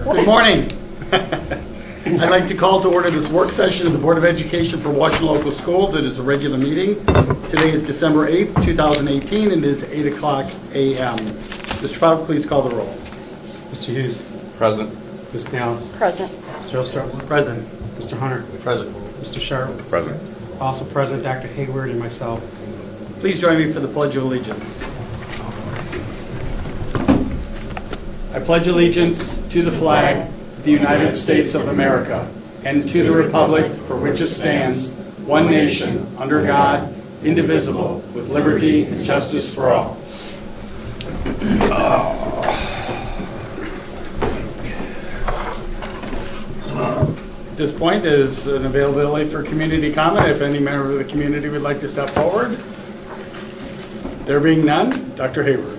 Good morning. I'd like to call to order this work session of the Board of Education for Washington Local Schools. It is a regular meeting. Today is December 8th, 2018, and it is 8 o'clock a.m. Mr. Fowler, please call the roll. Mr. Hughes. Present. Ms. Nels. Present. Mr. Ostrov. Present. Mr. Hunter. Present. Mr. Sharp. Present. Also present, Dr. Hayward and myself. Please join me for the Pledge of Allegiance. I pledge allegiance to the flag of the United States of America and to the republic for which it stands, one nation, under God, indivisible, with liberty and justice for all. At this point, is an availability for community comment. If any member of the community would like to step forward. There being none, Dr. Hayward.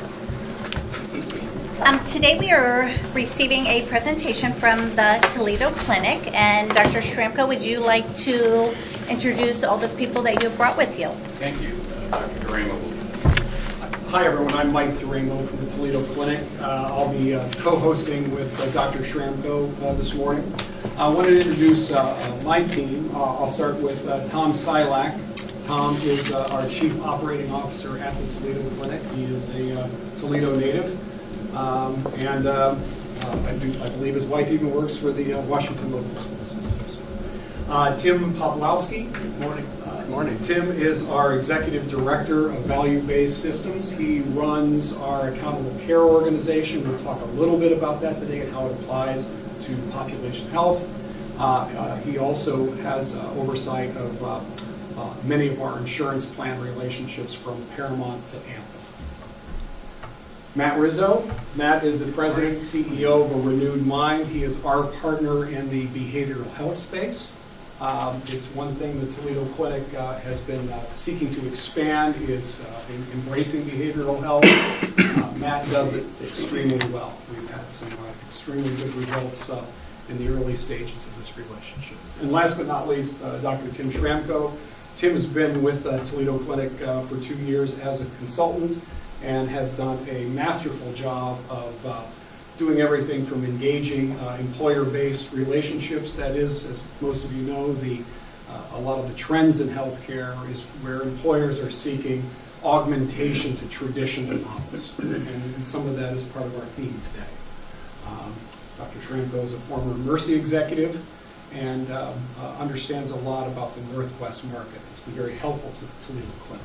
Today we are receiving a presentation from the Toledo Clinic, and Dr. Shramko, would you like to introduce all the people that you brought with you? Thank you, Dr. Duramo. Hi everyone, I'm Mike Duramo from the Toledo Clinic. I'll be co-hosting with Dr. Shramko this morning. I wanted to introduce my team. I'll start with Tom Silak. Tom is our Chief Operating Officer at the Toledo Clinic. He is a Toledo native. I believe his wife even works for the Washington Local School Systems. Tim Poplowski. Good morning. Morning. Tim is our Executive Director of Value-Based Systems. He runs our Accountable Care organization. We'll talk a little bit about that today and how it applies to population health. He also has oversight of many of our insurance plan relationships from Paramount to Anthem. Matt Rizzo. Matt is the President, CEO of A Renewed Mind. He is our partner in the behavioral health space. It's one thing the Toledo Clinic has been seeking to expand is embracing behavioral health. Matt does it extremely well. We've had some extremely good results in the early stages of this relationship. And last but not least, Dr. Tim Shramko. Tim has been with Toledo Clinic for 2 years as a consultant and has done a masterful job of doing everything from engaging employer-based relationships. That is, as most of you know, a lot of the trends in healthcare is where employers are seeking augmentation to traditional models. And some of that is part of our theme today. Dr. Shramko is a former Mercy executive and understands a lot about the Northwest market. It's been very helpful to the Toledo Clinic.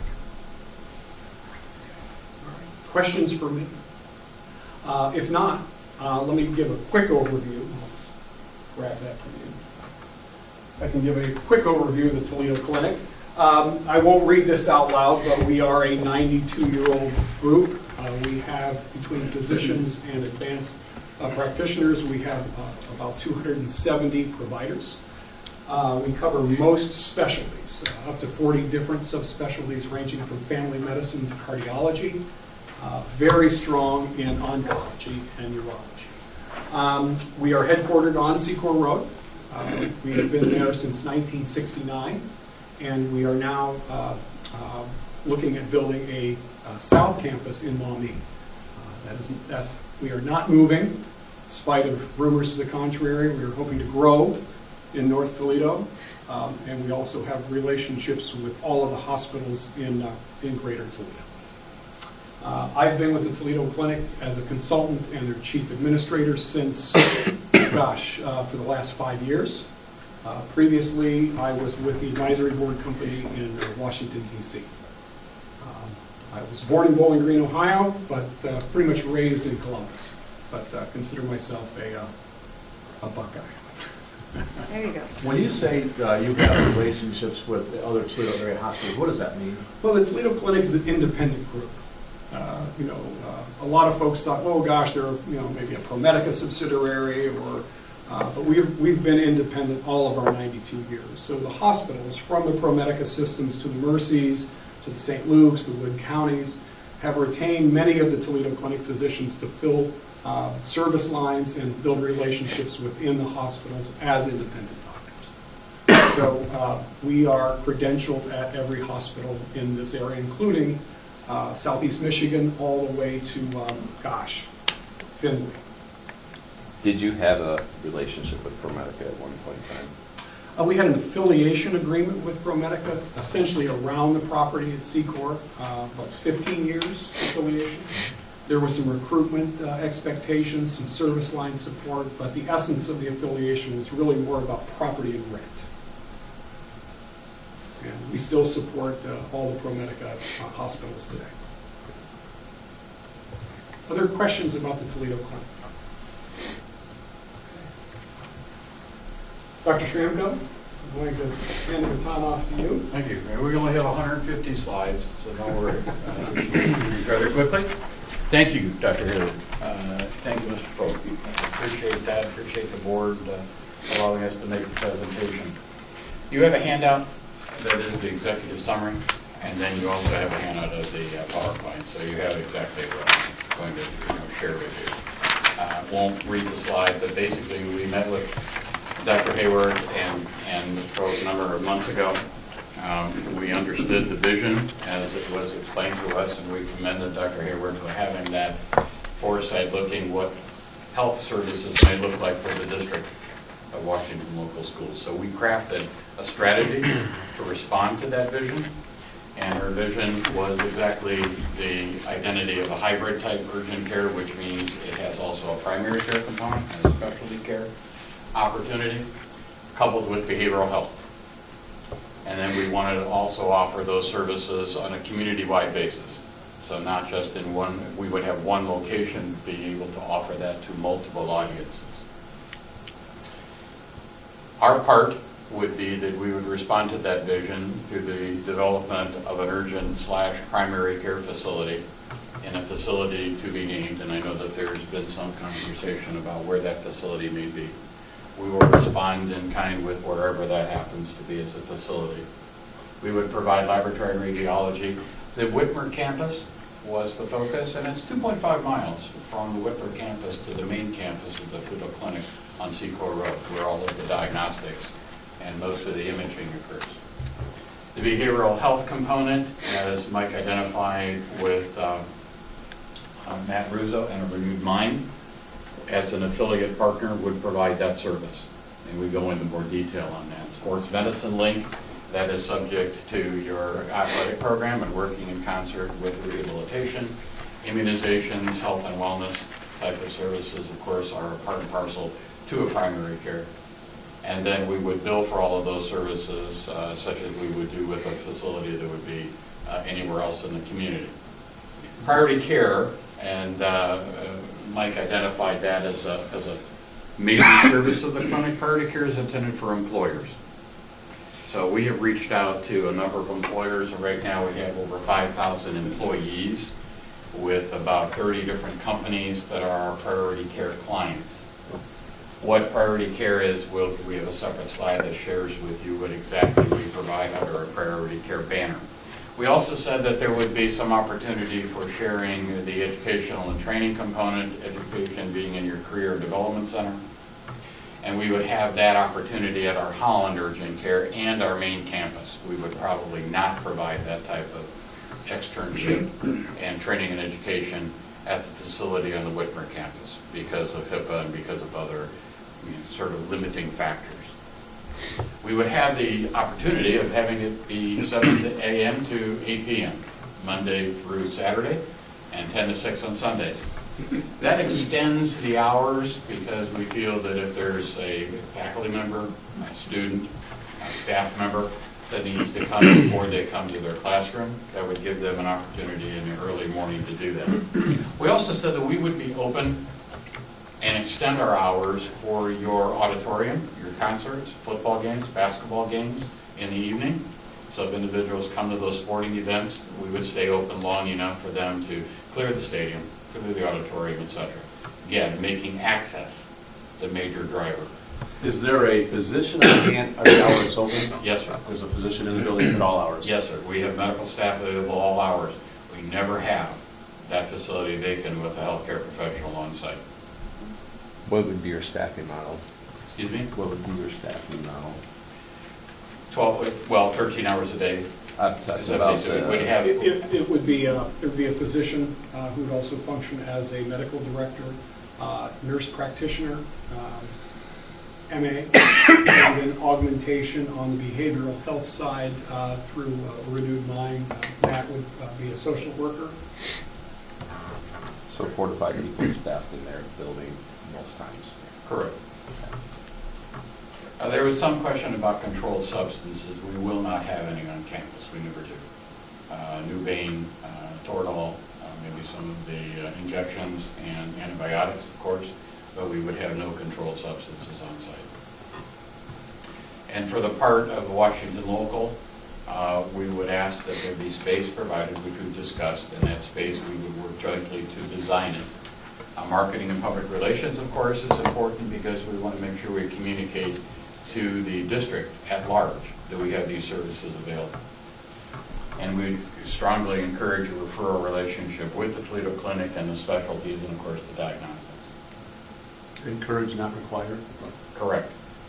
Questions for me? If not, let me give a quick overview. I'll grab that from you. I can give a quick overview of the Toledo Clinic. I won't read this out loud, but we are a 92-year-old group. We have, between physicians and advanced practitioners, we have about 270 providers. We cover most specialties, up to 40 different subspecialties ranging from family medicine to cardiology. Very strong in oncology and urology. We are headquartered on Secor Road. We have been there since 1969, and we are now looking at building a South Campus in Maumee. We are not moving, in spite of rumors to the contrary. We are hoping to grow in North Toledo, and we also have relationships with all of the hospitals in Greater Toledo. I've been with the Toledo Clinic as a consultant and their chief administrator since, for the last 5 years. Previously, I was with the advisory board company in Washington, D.C. I was born in Bowling Green, Ohio, but pretty much raised in Columbus. But consider myself a Buckeye. There you go. When you say you have relationships with the other Toledo area hospitals, what does that mean? Well, the Toledo Clinic is an independent group. A lot of folks thought, oh gosh, they're maybe a ProMedica subsidiary, but we've been independent all of our 92 years. So the hospitals, from the ProMedica systems to the Mercies, to the St. Luke's, the Wood counties, have retained many of the Toledo Clinic physicians to fill service lines and build relationships within the hospitals as independent doctors. So we are credentialed at every hospital in this area, including Southeast Michigan, all the way to, Findlay. Did you have a relationship with ProMedica at one point in time? We had an affiliation agreement with ProMedica, essentially around the property at Secor, about 15 years affiliation. There was some recruitment expectations, some service line support, but the essence of the affiliation was really more about property and rent. And we still support all the ProMedica hospitals today. Other questions about the Toledo Clinic? Dr. Schramko, I'm going to hand the baton off to you. Thank you. We only have 150 slides, so don't worry. Read rather quickly. Thank you, Dr. Hayward. Thank you, Mr. Polk. Appreciate that. Appreciate the board allowing us to make the presentation. You have a handout that is the executive summary, and then you also have a handout of the PowerPoint, so you have exactly what I'm going to share with you. Won't read the slide, but basically we met with Dr. Hayward and Mr. Polk a number of months ago. We understood the vision as it was explained to us, and we commended Dr. Hayward for having that foresight, looking what health services may look like for the district of Washington local schools. So we crafted a strategy to respond to that vision, and her vision was exactly the identity of a hybrid type urgent care, which means it has also a primary care component and a specialty care opportunity, coupled with behavioral health. And then we wanted to also offer those services on a community-wide basis. So not just in one, we would have one location be able to offer that to multiple audiences. Our part would be that we would respond to that vision through the development of an urgent/primary care facility in a facility to be named, and I know that there's been some conversation about where that facility may be. We will respond in kind with wherever that happens to be as a facility. We would provide laboratory and radiology. The Whitmer campus was the focus, and it's 2.5 miles from the Whitmer campus to the main campus of the Toledo Clinic on Secor Road, where all of the diagnostics and most of the imaging occurs. The behavioral health component, as Mike identified with Matt Russo and a Renewed Mind, as an affiliate partner, would provide that service. And we go into more detail on that. Sports medicine link, that is subject to your athletic program and working in concert with rehabilitation. Immunizations, health and wellness type of services, of course, are a part and parcel to a primary care. And then we would bill for all of those services, such as we would do with a facility that would be anywhere else in the community. Priority care, and Mike identified that as a major service of the clinic. Priority care is intended for employers. So we have reached out to a number of employers, and right now we have over 5,000 employees with about 30 different companies that are our priority care clients. What priority care is, we have a separate slide that shares with you what exactly we provide under a priority care banner. We also said that there would be some opportunity for sharing the educational and training component, education being in your career development center. And we would have that opportunity at our Holland Urgent Care and our main campus. We would probably not provide that type of externship and training and education at the facility on the Whitmer campus because of HIPAA and because of other sort of limiting factors. We would have the opportunity of having it be 7 a.m. to 8 p.m., Monday through Saturday, and 10 to 6 on Sundays. That extends the hours because we feel that if there's a faculty member, a student, a staff member that needs to come before they come to their classroom, that would give them an opportunity in the early morning to do that. We also said that we would be open and extend our hours for your auditorium, your concerts, football games, basketball games in the evening. So if individuals come to those sporting events, we would stay open long enough for them to clear the stadium, clear the auditorium, etc. Again, making access the major driver. Is there a physician at the hours open? Yes, sir. There's a physician in the building at all hours? Yes, sir. We have medical staff available all hours. We never have that facility vacant with a healthcare professional on site. What would be your staffing model? Excuse me? What would be your staffing model? 13 hours a day. I'm talking about it would be a physician who would also function as a medical director, nurse practitioner, MA, and then augmentation on the behavioral health side through Renewed Mind. Matt would be a social worker. So 4 to 5 people staffed in their building most times. Correct. There was some question about controlled substances. We will not have any on campus. We never do. Nuvane, Toradol, maybe some of the injections and antibiotics, of course, but we would have no controlled substances on site. And for the part of the Washington local, we would ask that there be space provided, which we've discussed, and that space we would work jointly to design it. Marketing and public relations, of course, is important because we want to make sure we communicate to the district at large that we have these services available. And we strongly encourage a referral relationship with the Toledo Clinic and the specialties and, of course, the diagnostics. Encourage, not require. Correct.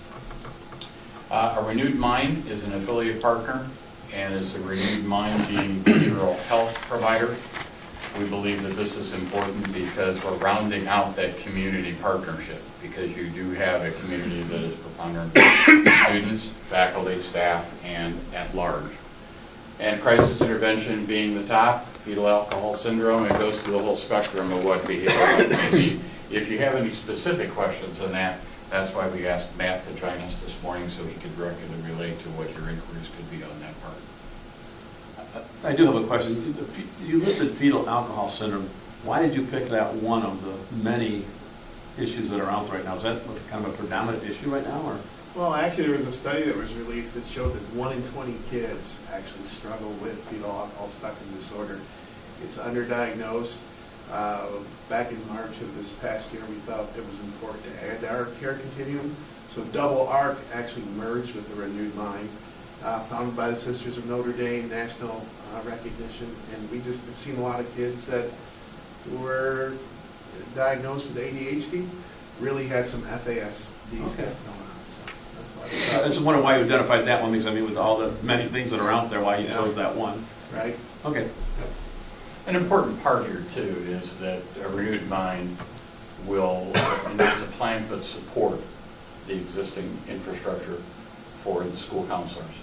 A Renewed Mind is an affiliate partner, and is a Renewed Mind being behavioral health provider. We believe that this is important because we're rounding out that community partnership, because you do have a community that is preponderant of students, faculty, staff, and at large. And crisis intervention being the top, fetal alcohol syndrome, it goes through the whole spectrum of what behavioral health may be. If you have any specific questions on that, that's why we asked Matt to join us this morning so he could directly relate to what your inquiries could be on that part. I do have a question. You listed fetal alcohol syndrome. Why did you pick that one of the many issues that are out there right now? Is that kind of a predominant issue right now, or? Well, actually, there was a study that was released that showed that 1 in 20 kids actually struggle with fetal alcohol spectrum disorder. It's underdiagnosed. Back in March of this past year, we felt it was important to add to our care continuum. So Double ARC actually merged with the Renewed Mind, founded by the Sisters of Notre Dame, national recognition. And we just have seen a lot of kids that were diagnosed with ADHD, really had some FASD stuff going on. I just wonder why you identified that one, because I mean, with all the many things that are out there, why you chose that one. Right. Okay. An important part here, too, is that a Renewed Mind will, and there's a plan but support the existing infrastructure for the school counselors.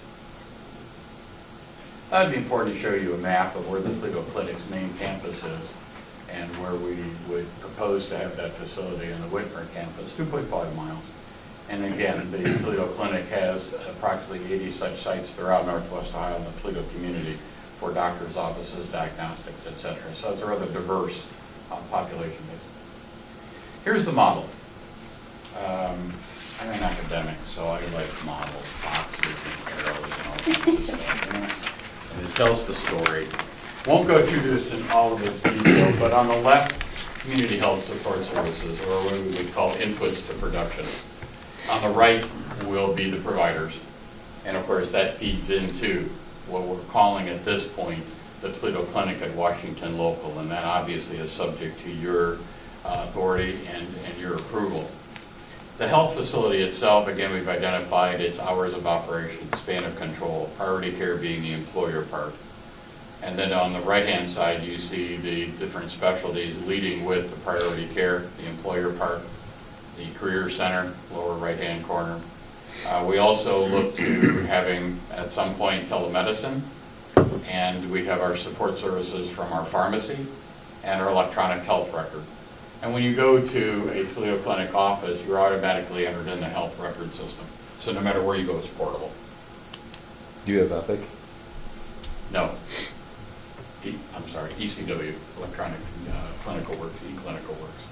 That would be important to show you a map of where the Toledo Clinic's main campus is and where we would propose to have that facility on the Whitmer campus, 2.5 miles. And again, the Toledo Clinic has approximately 80 such sites throughout Northwest Ohio and the Toledo community for doctors' offices, diagnostics, etc. So it's a rather diverse population base. Here's the model. I'm an academic, so I like models, boxes, and arrows, and all kinds of stuff. And it tells the story. Won't go through this in all of its detail, but on the left, community health support services, or what we would call inputs to production. On the right will be the providers. And of course, that feeds into what we're calling at this point the Toledo Clinic at Washington Local, and that obviously is subject to your authority and your approval. The health facility itself, again, we've identified its hours of operation, span of control, priority care being the employer part. And then on the right-hand side, you see the different specialties leading with the priority care, the employer part, the career center, lower right-hand corner. We also look to having, at some point, telemedicine, and we have our support services from our pharmacy and our electronic health record. And when you go to a Toledo Clinic office, you're automatically entered in the health record system. So no matter where you go, it's portable. Do you have Epic? No. I'm sorry, ECW, Electronic Clinical Works, eClinical Works.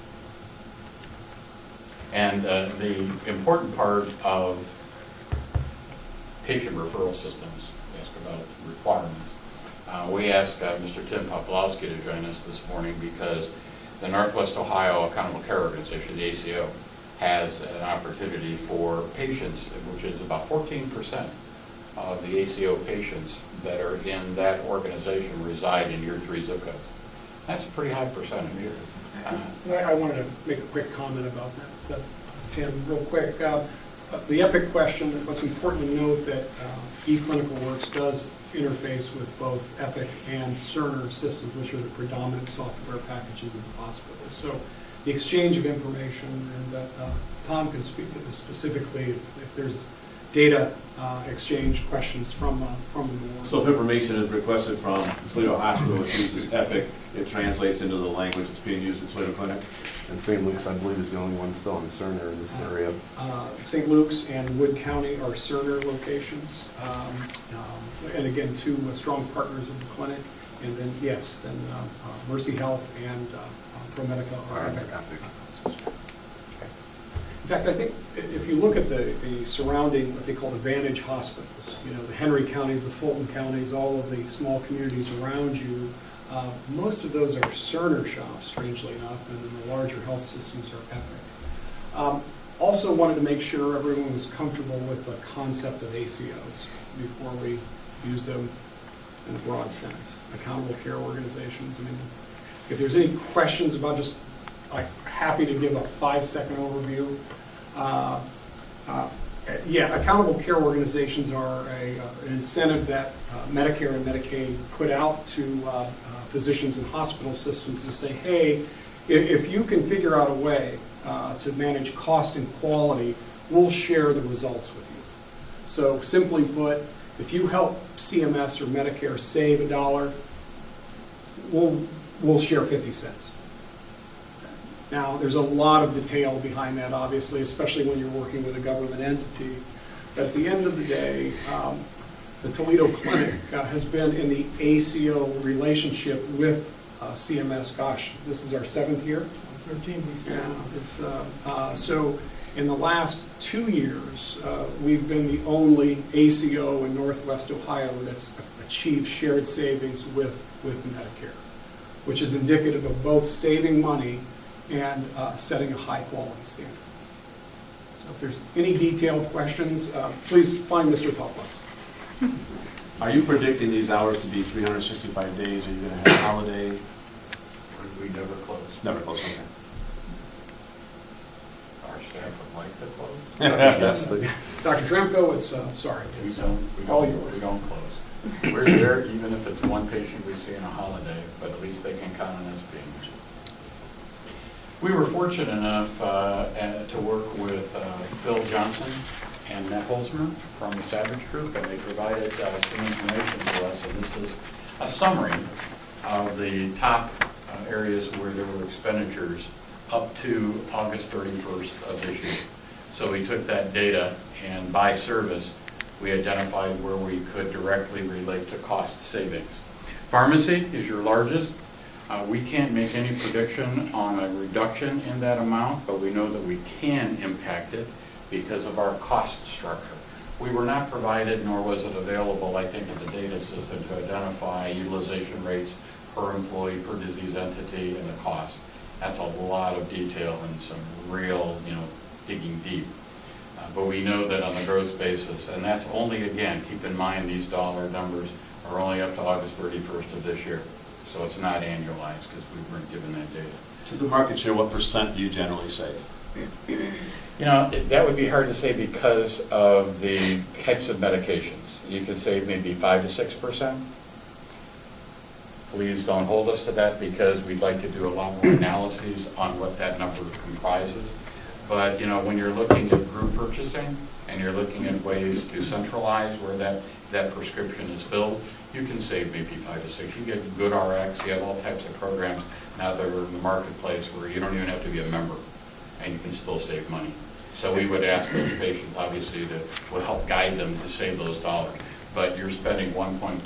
And the important part of patient referral systems, we asked about requirements. We asked Mr. Tim Poplowski to join us this morning because the Northwest Ohio Accountable Care Organization, the ACO, has an opportunity for patients, which is about 14% of the ACO patients that are in that organization reside in your 3 zip codes. That's a pretty high percentage here. I wanted to make a quick comment about that, Tim, real quick. The EPIC question, what's important to note that eClinical Works does interface with both EPIC and Cerner systems, which are the predominant software packages in the hospital. So the exchange of information, and that Tom can speak to this specifically if there's data exchange questions from the board. So if information is requested from Toledo Hospital, which uses Epic, it translates into the language that's being used at Toledo Clinic? And St. Luke's, I believe, is the only one still on Cerner in this area. St. Luke's and Wood County are Cerner locations, and again, two strong partners of the clinic. And then, yes, then Mercy Health and ProMedica are Epic. In fact, I think if you look at the surrounding, what they call the Vantage hospitals, the Henry counties, the Fulton counties, all of the small communities around you, most of those are Cerner shops, strangely enough, and then the larger health systems are Epic. Also wanted to make sure everyone was comfortable with the concept of ACOs before we use them in a broad sense. Accountable care organizations. I mean, if there's any questions about just, I'm happy to give a 5-second overview. Accountable care organizations are an incentive that Medicare and Medicaid put out to physicians and hospital systems to say, hey, if you can figure out a way to manage cost and quality, we'll share the results with you. So simply put, if you help CMS or Medicare save $1, we'll share 50 cents. Now, there's a lot of detail behind that, obviously, especially when you're working with a government entity. But at the end of the day, the Toledo Clinic has been in the ACO relationship with CMS. Gosh, this is our 7th year? 13 weeks now. So in the last 2 years, we've been the only ACO in Northwest Ohio that's achieved shared savings with Medicare, which is indicative of both saving money and setting a high quality standard. So if there's any detailed questions, please find Mr. Poplas. Are you predicting these hours to be 365 days? Are you going to have a holiday? We never close. Never close, okay. Our staff would like to close. Yes. Dr. Tremko, it's sorry. We It's don't close. We're there even if it's one patient we see on a holiday, but at least they can count on us being there. We were fortunate enough to work with Phil Johnson and Matt Holzmer from the Savage Group, and they provided some information to us, and this is a summary of the top areas where there were expenditures up to August 31st of this year. So we took that data, and by service, we identified where we could directly relate to cost savings. Pharmacy is your largest. We can't make any prediction on a reduction in that amount, but we know that we can impact it because of our cost structure. We were not provided, nor was it available, I think, in the data system to identify utilization rates per employee, per disease entity, and the cost. That's a lot of detail and some real, digging deep. But we know that on the gross basis, and that's only, again, keep in mind these dollar numbers are only up to August 31st of this year. So it's not annualized because we weren't given that data. So the market share, what % do you generally save? That would be hard to say because of the types of medications. You could save maybe 5 to 6%. Please don't hold us to that because we'd like to do a lot more analyses on what that number comprises. But when you're looking at group purchasing and you're looking at ways to centralize where that prescription is filled, you can save maybe 5 to 6. You get Good RX, you have all types of programs now that are in the marketplace where you don't even have to be a member and you can still save money. So we would ask those patients, obviously, to help guide them to save those dollars. But you're spending 1.3,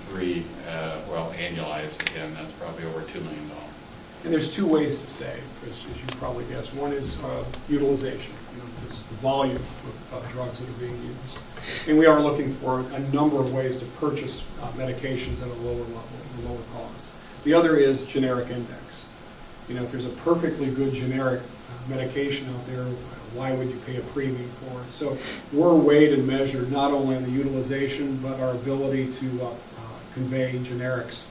annualized again, that's probably over $2 million. And there's two ways to save, as you probably guessed. One is utilization, it's the volume of drugs that are being used. And we are looking for a number of ways to purchase medications at a lower level, a lower cost. The other is generic index. If there's a perfectly good generic medication out there, why would you pay a premium for it? So we're a way to measure not only on the utilization, but our ability to convey generics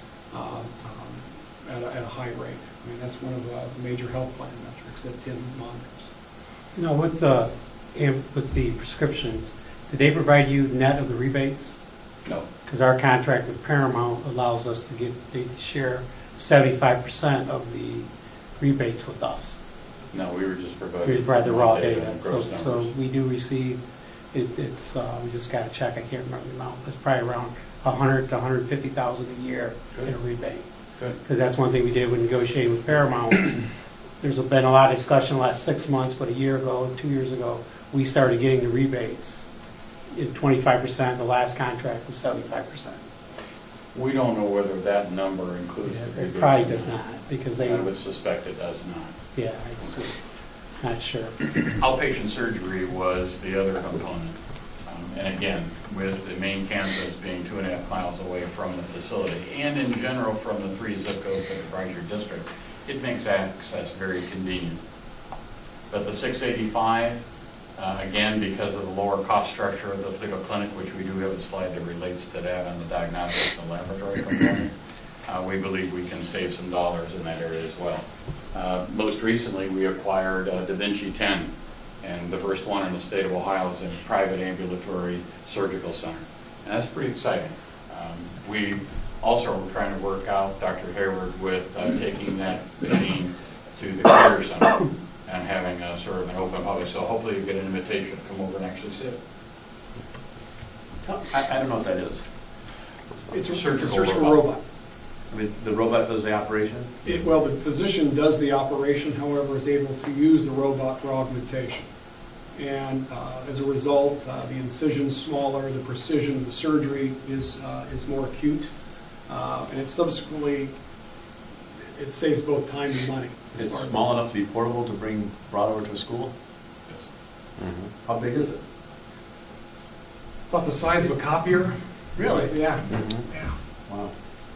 at a high rate. I mean, that's one of the major health plan metrics that Tim monitors. With the prescriptions, did they provide you net of the rebates? No. Because our contract with Paramount allows us to share 75% of the rebates with us. No, we were just We providing. provide the raw data data. and gross So numbers. we do receive, we just got a check, I can't remember the amount, it's probably around 100 to 150,000 a year in a rebate. Good. Because that's one thing we did when negotiating with Paramount. There's been a lot of discussion the last 6 months, but a year ago, 2 years ago, we started getting the rebates in 25%. The last contract was 75%. We don't know whether that number includes the It rebate. probably does not, because they, I would suspect it does not. yeah, it's just not sure. Outpatient surgery was the other component. And again, with the main campus being 2.5 miles away from the facility, and in general from the 3 zip codes that comprise your district, it makes access very convenient. But the 685, again, because of the lower cost structure of the Toledo Clinic, which we do have a slide that relates to that on the diagnostics and laboratory component, we believe we can save some dollars in that area as well. Most recently, we acquired Da Vinci 10, and the first one in the state of Ohio is a private ambulatory surgical center. And that's pretty exciting. We also are trying to work out, Dr. Hayward, with taking that machine to the Career Center and having a sort of an open public. So hopefully you get an invitation to come over and actually see it. I don't know what that is. It's a Surgical surgical robot. robot. I mean, the robot does the operation? Well, the physician does the operation, however, is able to use the robot for augmentation. And as a result, the incision's smaller, the precision of the surgery is more acute, and it subsequently, it saves both time and money. It's small enough to be portable to bring brought over to a school? How big is it? About the size of a copier. Really? Yeah. Mhm. Yeah. Wow.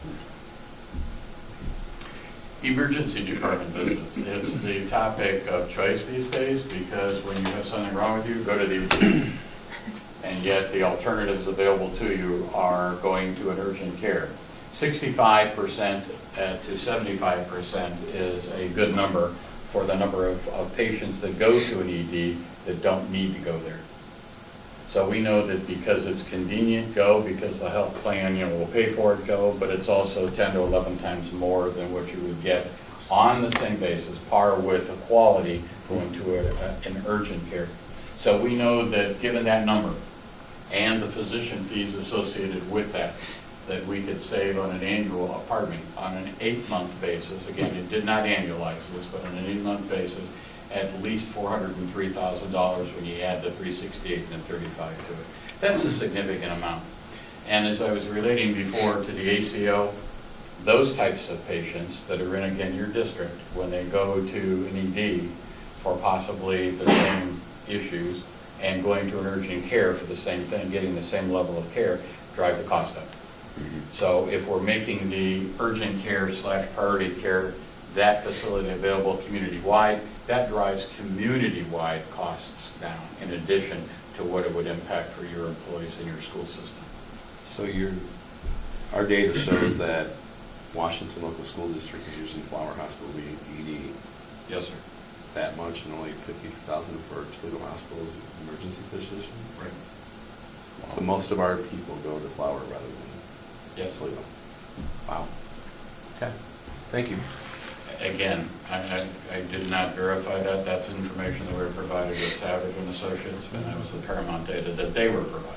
Emergency department visits. It's the topic of choice these days because when you have something wrong with you, go to the ED. And yet the alternatives available to you are going to an urgent care. 65% to 75% is a good number for the number of patients that go to an ED that don't need to go there. So we know that because it's convenient, go, because the health plan, will pay for it, go, but it's also 10 to 11 times more than what you would get on the same basis, par with the quality going to an urgent care. So we know that given that number and the physician fees associated with that, that we could save on an on an 8-month basis. Again, it did not annualize this, but on an 8-month basis, at least $403,000 when you add the 368 and the 35 to it. That's a significant amount. And as I was relating before to the ACO, those types of patients that are in, again, your district, when they go to an ED for possibly the same issues and going to an urgent care for the same thing, getting the same level of care, drive the cost up. So if we're making the urgent care / priority care, that facility available community-wide, that drives community-wide costs down in addition to what it would impact for your employees in your school system. So our data shows that Washington Local School District is using Flower Hospital's ED Yes, sir. that much, and only $50,000 for Toledo Hospital's emergency physician. Right. So most of our people go to Flower rather than Yes. Toledo. Wow. Okay. Thank you. Again, I did not verify that. That's information that we were provided with Savage and Associates, and that was the Paramount data that they were provided.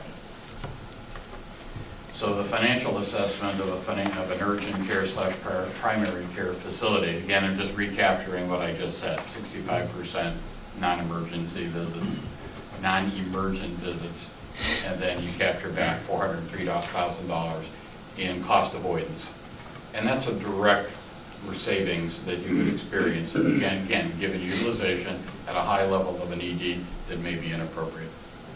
So the financial assessment of an urgent care / primary care facility, again, I'm just recapturing what I just said, 65% non-emergency visits, non-emergent visits, and then you capture back $403,000 in cost avoidance. And that's a direct savings that you would experience, again, given utilization at a high level of an ED that may be inappropriate.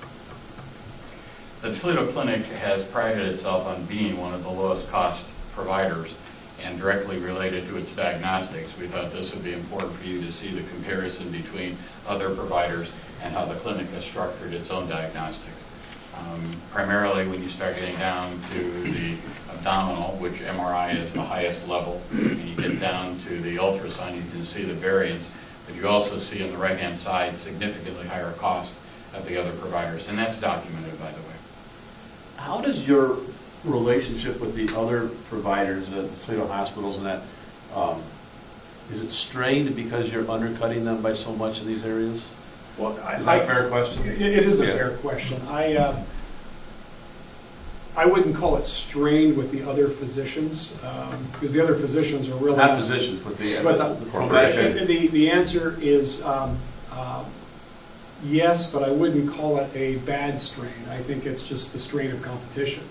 The Toledo Clinic has prided itself on being one of the lowest cost providers and directly related to its diagnostics. We thought this would be important for you to see the comparison between other providers and how the clinic has structured its own diagnostics. Primarily when you start getting down to the abdominal, which MRI is the highest level, and you get down to the ultrasound, you can see the variance, but you also see on the right-hand side significantly higher cost of the other providers, and that's documented, by the way. How does your relationship with the other providers, the Toledo hospitals and that, Is it strained because you're undercutting them by so much in these areas? Well, Is that a fair question? It is a Yeah. fair question. I wouldn't call it strained with the other physicians, because the other physicians are really... Not physicians, but the But the answer is yes, but I wouldn't call it a bad strain. I think it's just the strain of competition.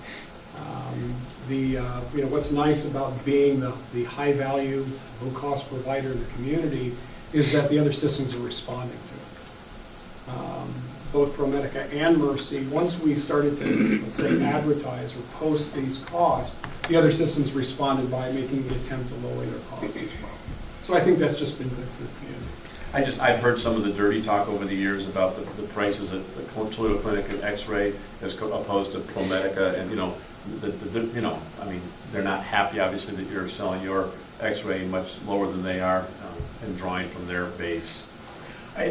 What's nice about being the high-value, low-cost provider in the community is that the other systems are responding to it. Both ProMedica and Mercy, once we started to, let's say, advertise or post these costs, the other systems responded by making the attempt to lower their costs as well. So I think that's just been good for the community. I've heard some of the dirty talk over the years about the prices at the Toledo Clinic and X-ray as opposed to ProMedica, and they're not happy obviously that you're selling your X-ray much lower than they are and drawing from their base. I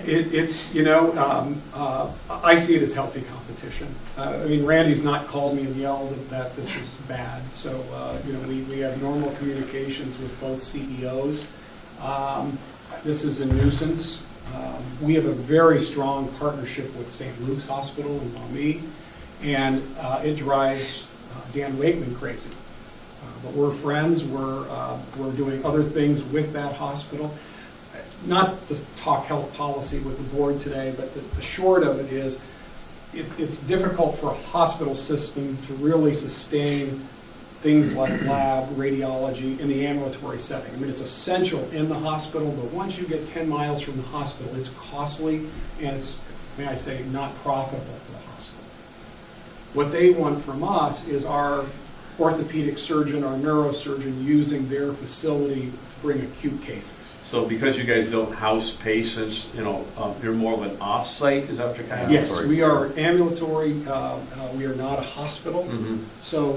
see it as healthy competition. Randy's not called me and yelled that this is bad. So, we have normal communications with both CEOs. This is a nuisance. We have a very strong partnership with St. Luke's Hospital in Maumee, and it drives Dan Wakeman crazy. But we're friends. We're doing other things with that hospital. Not to talk health policy with the board today, but the short of it is it's difficult for a hospital system to really sustain things like lab, radiology in the ambulatory setting. It's essential in the hospital, but once you get 10 miles from the hospital, it's costly and it's, may I say, not profitable for the hospital. What they want from us is our orthopedic surgeon, our neurosurgeon using their facility to bring acute cases. So because you guys don't house patients, you're more of an off-site, is that what you're kind of... Yes, we are ambulatory. We are not a hospital. Mm-hmm. So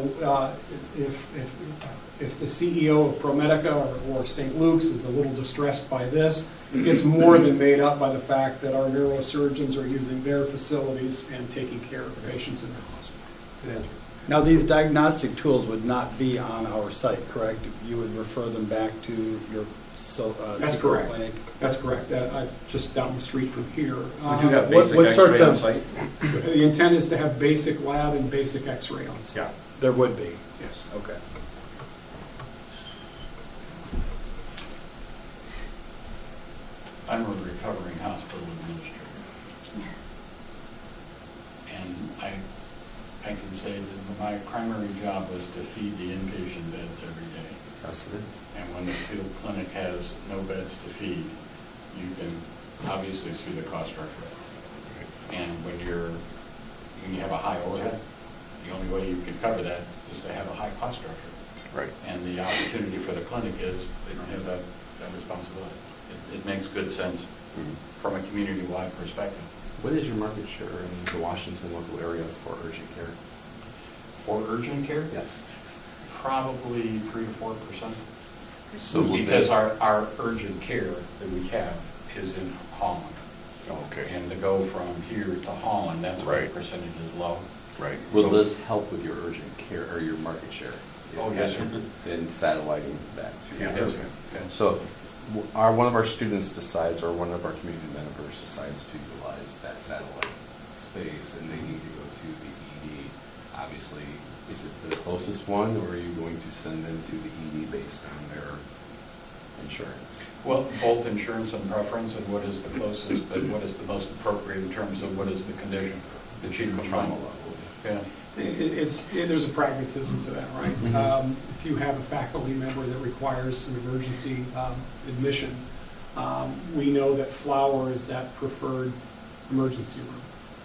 if the CEO of ProMedica or St. Luke's is a little distressed by this, it's more than made up by the fact that our neurosurgeons are using their facilities and taking care of the patients in the hospital. Good answer. Now, these diagnostic tools would not be on our site, correct? You would refer them back to your That's correct. clinic? That's correct. Just down the street from here. We do have basic what sorts X-ray on of- site. The intent is to have basic lab and basic X-ray on site. Yeah. There would be. Yes. Okay. I'm a recovering hospital administrator. And I can say that my primary job was to feed the inpatient beds every day. Yes, it is. And when the field clinic has no beds to feed, you can obviously see the cost structure. And when you have a high overhead, the only way you can cover that is to have a high cost structure. Right. And the opportunity for the clinic is they don't have that responsibility. It makes good sense from a community-wide perspective. What is your market share in the Washington local area for urgent care? For urgent care? Yes. Probably 3 to 4%. So because our urgent care that we have is in Holland. Okay. And to go from here to Holland, that's why the Right. percentage is low. Right. Will this help with your urgent care or your market share? Oh, yes, sir. In satelliting that too? Yeah, it is. Okay. So one of our students decides, or one of our community members decides to utilize that satellite space, and they need to go to the ED. Obviously, is it the closest one, or are you going to send them to the ED based on their insurance? Well, both insurance and preference, and what is the closest, but what is the most appropriate in terms of what is the condition that you can Trauma find. level. Yeah. There's a pragmatism to that, right? Mhm. If you have a faculty member that requires an emergency admission, we know that Flower is that preferred emergency room.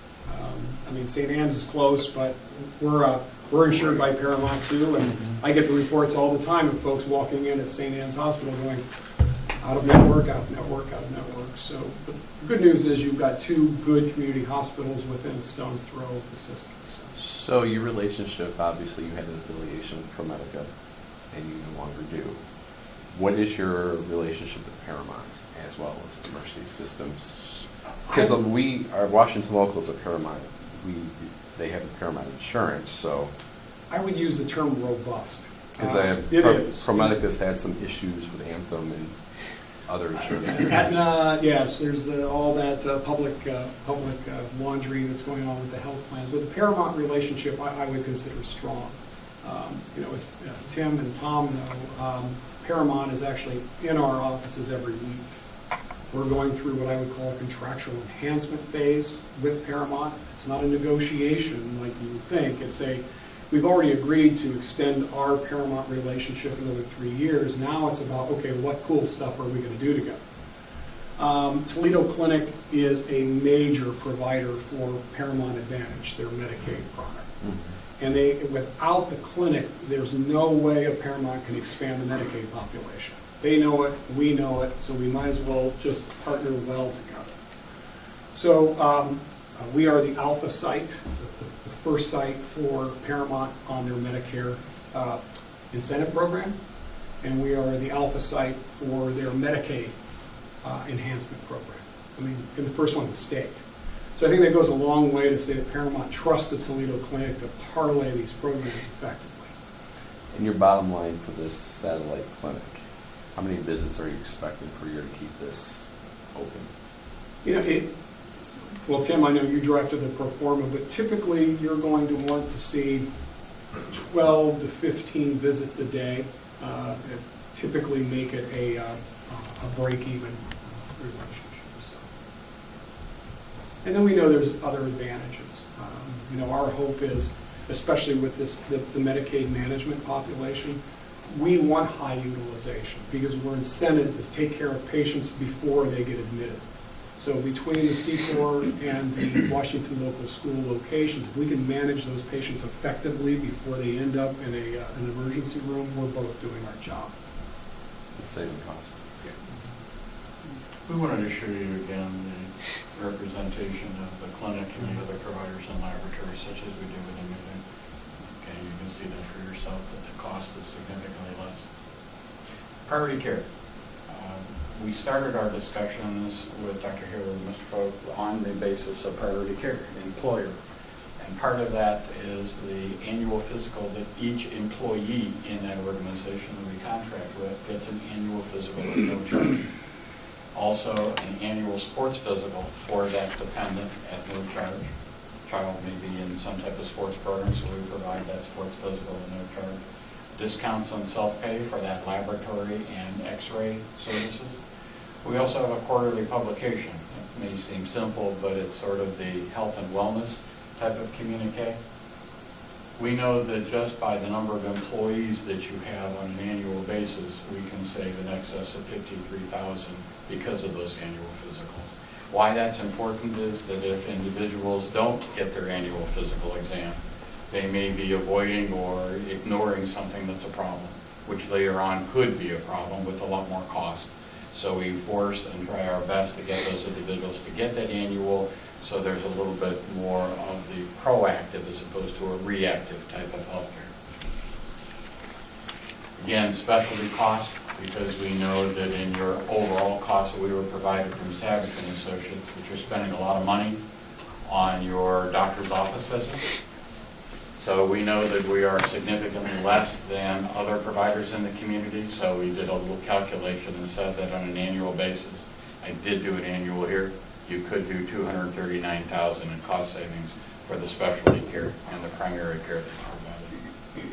St. Anne's is close, but we're insured by Paramount too, and I get the reports all the time of folks walking in at St. Anne's Hospital going, out of network, out of network, out of network. So the good news is you've got two good community hospitals within a stone's throw of the system. So your relationship, obviously you had an affiliation with ProMedica, and you no longer do. What is your relationship with Paramount as well as the Mercy Systems? Because our Washington locals at Paramount, they have Paramount insurance, so... I would use the term robust. Because It is. ProMedicus had some issues with Anthem and other insurance. Aetna, yes, there's all that public laundry that's going on with the health plans. But the Paramount relationship, I would consider strong. As Tim and Tom know, Paramount is actually in our offices every week. We're going through what I would call a contractual enhancement phase with Paramount. It's not a negotiation like you would think. We've already agreed to extend our Paramount relationship another 3 years. Now it's about, okay, what cool stuff are we going to do together? Toledo Clinic is a major provider for Paramount Advantage, their Medicaid product. And without the clinic, there's no way a Paramount can expand the Medicaid population. They know it, we know it, so we might as well just partner well together. So we are the alpha site, the first site for Paramount on their Medicare incentive program, and we are the alpha site for their Medicaid enhancement program. And the first one in the state. So I think that goes a long way to say that Paramount trusts the Toledo Clinic to parlay these programs effectively. And your bottom line for this satellite clinic, how many visits are you expecting per year to keep this open? Well, Tim, I know you directed the pro forma, but typically you're going to want to see 12 to 15 visits a day. Typically make it a break-even relationship. And then we know there's other advantages. Our hope is, especially with the Medicaid management population, we want high utilization because we're incented to take care of patients before they get admitted. So between the C4 and the Washington local school locations, if we can manage those patients effectively before they end up in an emergency room, we're both doing our job. Saving costs. We wanted to show you again the representation of the clinic and the other providers and laboratories such as we do with imaging. Okay, you can see that for yourself that the cost is significantly less. Priority care. We started our discussions with Dr. Hiller and Mr. Folk on the basis of priority care, employer. And part of that is the annual physical that each employee in that organization that we contract with gets an annual physical at no charge. Also, an annual sports physical for that dependent at no charge. Child may be in some type of sports program, so we provide that sports physical at no charge. Discounts on self-pay for that laboratory and x-ray services. We also have a quarterly publication. It may seem simple, but it's sort of the health and wellness type of communique. We know that just by the number of employees that you have on an annual basis, we can save in excess of $53,000 because of those annual physicals. Why that's important is that if individuals don't get their annual physical exam, they may be avoiding or ignoring something that's a problem, which later on could be a problem with a lot more cost. So we force and try our best to get those individuals to get that annual, so there's a little bit more of the proactive as opposed to a reactive type of health care. Again, specialty costs, because we know that in your overall costs that we were provided from Savage & Associates, that you're spending a lot of money on your doctor's office visits. So we know that we are significantly less than other providers in the community, so we did a little calculation and said that on an annual basis, I did do an annual here, you could do $239,000 in cost savings for the specialty care and the primary care that's provided.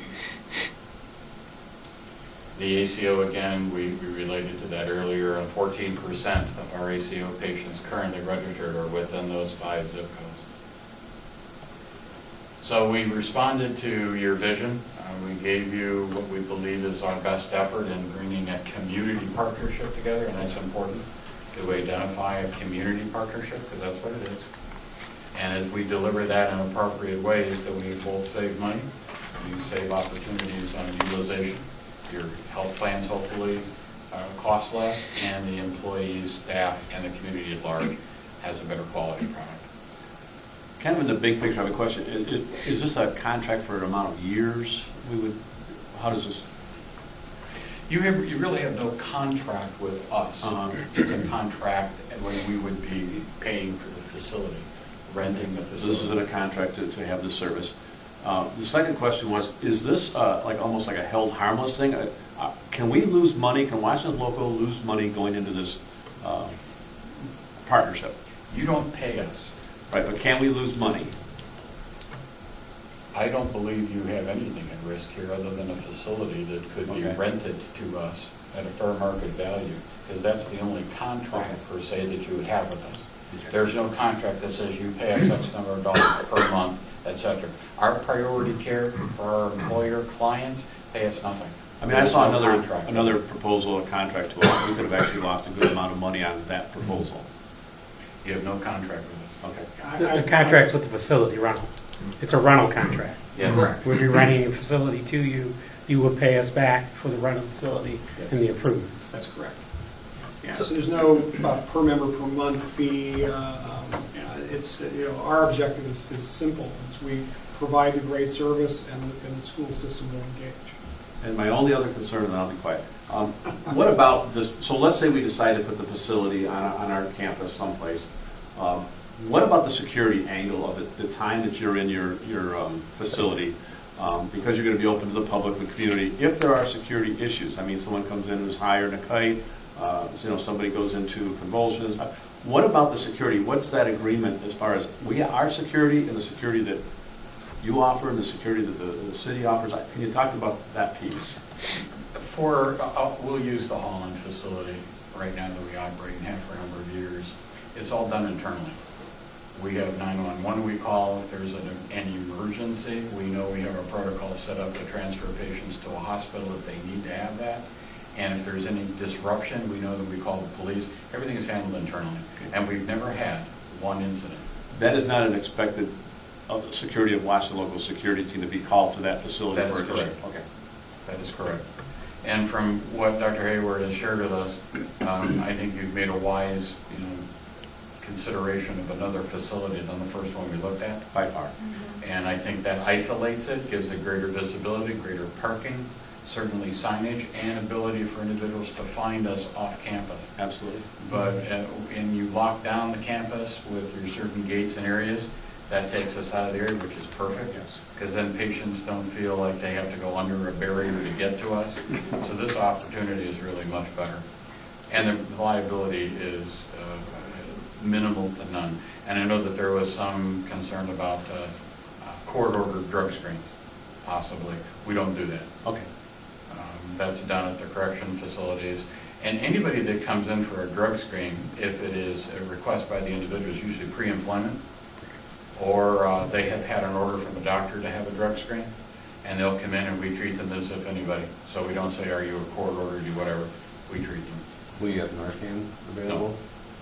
The ACO, again, we related to that earlier, and 14% of our ACO patients currently registered are within those 5 zip codes. So we responded to your vision. We gave you what we believe is our best effort in bringing a community partnership together, and that's important to identify a community partnership, because that's what it is. And as we deliver that in appropriate ways, that we both save money, you save opportunities on utilization, your health plans hopefully cost less, and the employees, staff, and the community at large has a better quality product. Kind of in the big picture, I have a question. Is this a contract for an amount of years? How does this? You really have no contract with us. It's a contract when we would be paying for the facility, renting the facility. This isn't a contract to have the service. The second question was, is this like almost like a held harmless thing? Can we lose money? Can Washington Local lose money going into this partnership? You don't pay us. Right, but can we lose money? I don't believe you have anything at risk here other than a facility that could be Okay. rented to us at a fair market value, because that's the only contract per se that you would have with us. There's no contract that says you pay us X number of dollars per month, etc. Our priority care for our employer clients pay us nothing. I mean, I There's saw no another contract. another proposal, a contract to us. We could have actually lost a good amount of money on that proposal. You have no contract with us. Okay. The contract's with the facility rental. It's a rental contract. Yes. Correct. We'd be renting a facility to you. You would pay us back for the rental facility and the improvements. That's correct. So there's no per member per month fee. It's, our objective is simple. We provide a great service, and the school system will engage. And my only other concern, and I'll be quiet, what about this, so let's say we decide to put the facility on our campus someplace. What about the security angle of it, the time that you're in your facility, because you're going to be open to the public, the community, if there are security issues? I mean, someone comes in who's higher than a kite, somebody goes into convulsions. What about the security? What's that agreement as far as our security and the security that you offer and the security that the city offers? Can you talk about that piece? We'll use the Holland facility right now that we operate and have for a number of years. It's all done internally. We have 911 we call if there's any emergency. We know we have a protocol set up to transfer patients to a hospital if they need to have that. And if there's any disruption, we know that we call the police. Everything is handled internally. And we've never had one incident. That is not an expected security of Washington Local security team to be called to that facility. That is correct. Okay. That is correct. And from what Dr. Hayward has shared with us, I think you've made a wise, consideration of another facility than the first one we looked at. By far. And I think that isolates it, gives it greater visibility, greater parking, certainly signage, and ability for individuals to find us off campus. Absolutely. But and you lock down the campus with your certain gates and areas, that takes us out of the area, which is perfect. Yes. Because then patients don't feel like they have to go under a barrier to get to us. So this opportunity is really much better. And the liability is minimal to none. And I know that there was some concern about court-ordered drug screens, possibly. We don't do that. Okay. That's done at the correction facilities. And anybody that comes in for a drug screen, if it is a request by the individual, is usually pre-employment, or they have had an order from a doctor to have a drug screen, and they'll come in and we treat them as if anybody. So we don't say, are you a court order, do whatever. We treat them. Will you have Narcan available?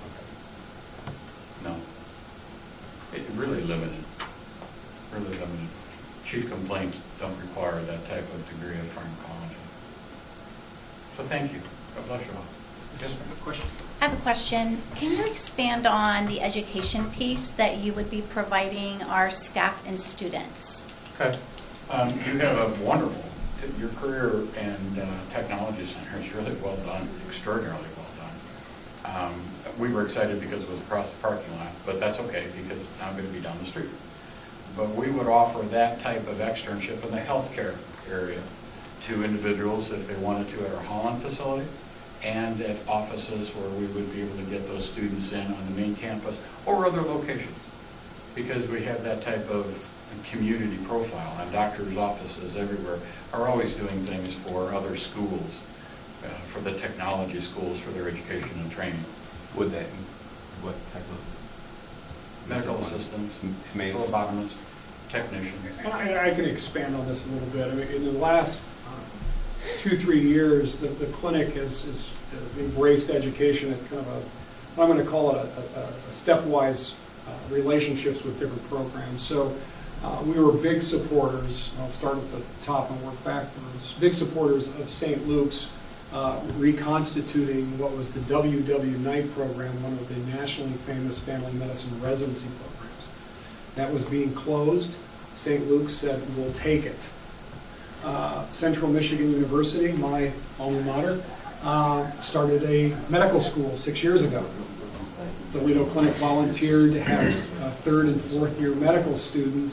No. It's really limited. Really limited. Chief complaints don't require that type of degree of pharmacology. So thank you. God bless you all. Yes, ma'am. Question? I have a question. Can you expand on the education piece that you would be providing our staff and students? Okay. You have a wonderful, your career and technology center is really well done, extraordinarily well done. We were excited because it was across the parking lot, but that's okay because it's now going to be down the street. But we would offer that type of externship in the healthcare area to individuals if they wanted to at our Holland facility and at offices where we would be able to get those students in on the main campus or other locations, because we have that type of community profile, and doctors' offices everywhere are always doing things for other schools, for the technology schools, for their education and training. Would that, what type of? Medical assistants, Maids. phlebotomists, technicians. I can expand on this a little bit. I mean, in the last 2-3 years, the clinic has embraced education at kind of I'm going to call it a stepwise relationships with different programs. So we were big supporters. I'll start at the top and work backwards. Big supporters of St. Luke's reconstituting what was the WW Knight program, one of the nationally famous family medicine residency programs. That was being closed. St. Luke's said, we'll take it. Central Michigan University, my alma mater, started a medical school 6 years ago. The Toledo Clinic volunteered to have 3rd and 4th year medical students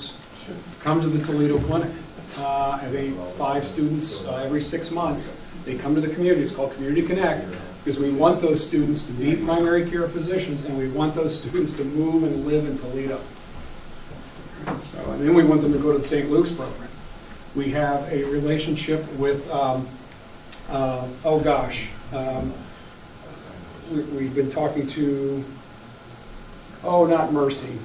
come to the Toledo Clinic. And 5 students every 6 months. They come to the community. It's called Community Connect, because we want those students to be primary care physicians, and we want those students to move and live in Toledo. So, and then we want them to go to the St. Luke's program. We have a relationship with, we've been talking to, not Mercy.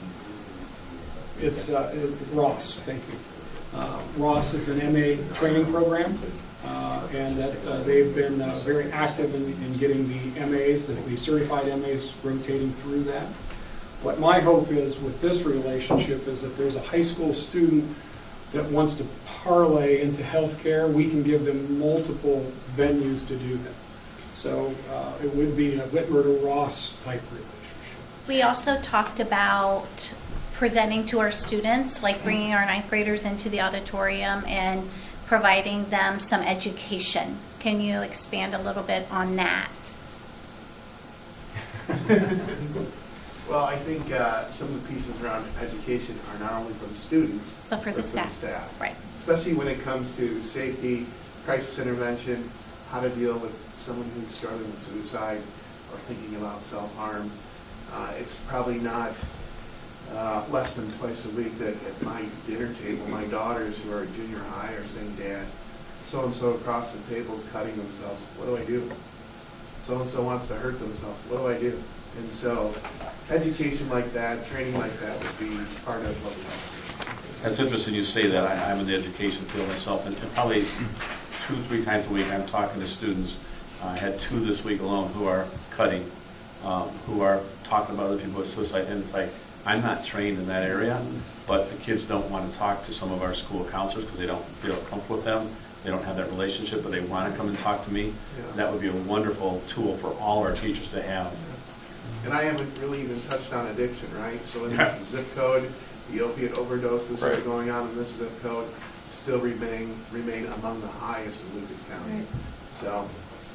It's Ross, thank you. Ross is an MA training program, and that they've been very active in getting the MAs, the certified MAs, rotating through that. What my hope is with this relationship is that there's a high school student that wants to parlay into healthcare, we can give them multiple venues to do that. So it would be a Whitmer to Ross type relationship. We also talked about presenting to our students, like bringing our 9th graders into the auditorium and providing them some education. Can you expand a little bit on that? Well, I think some of the pieces around education are not only for the students, But for the staff. Right. Especially when it comes to safety, crisis intervention, how to deal with someone who's struggling with suicide or thinking about self-harm. It's probably not less than twice a week that at my dinner table, my daughters who are at junior high are saying, "Dad, so-and-so across the table is cutting themselves. What do I do? So-and-so wants to hurt themselves. What do I do?" And so education like that, training like that would be part of what we have to do. That's interesting you say that. I'm in the education field myself, and probably 2-3 times a week I'm talking to students. I had 2 this week alone who are cutting, who are talking about other people with suicide. And it's like, I'm not trained in that area, but the kids don't want to talk to some of our school counselors because they don't feel comfortable with them. They don't have that relationship, but they want to come and talk to me. Yeah. That would be a wonderful tool for all our teachers to have. And I haven't really even touched on addiction, right? So in this zip code, the opiate overdoses that are going on in this zip code still remain among the highest in Lucas County. Right.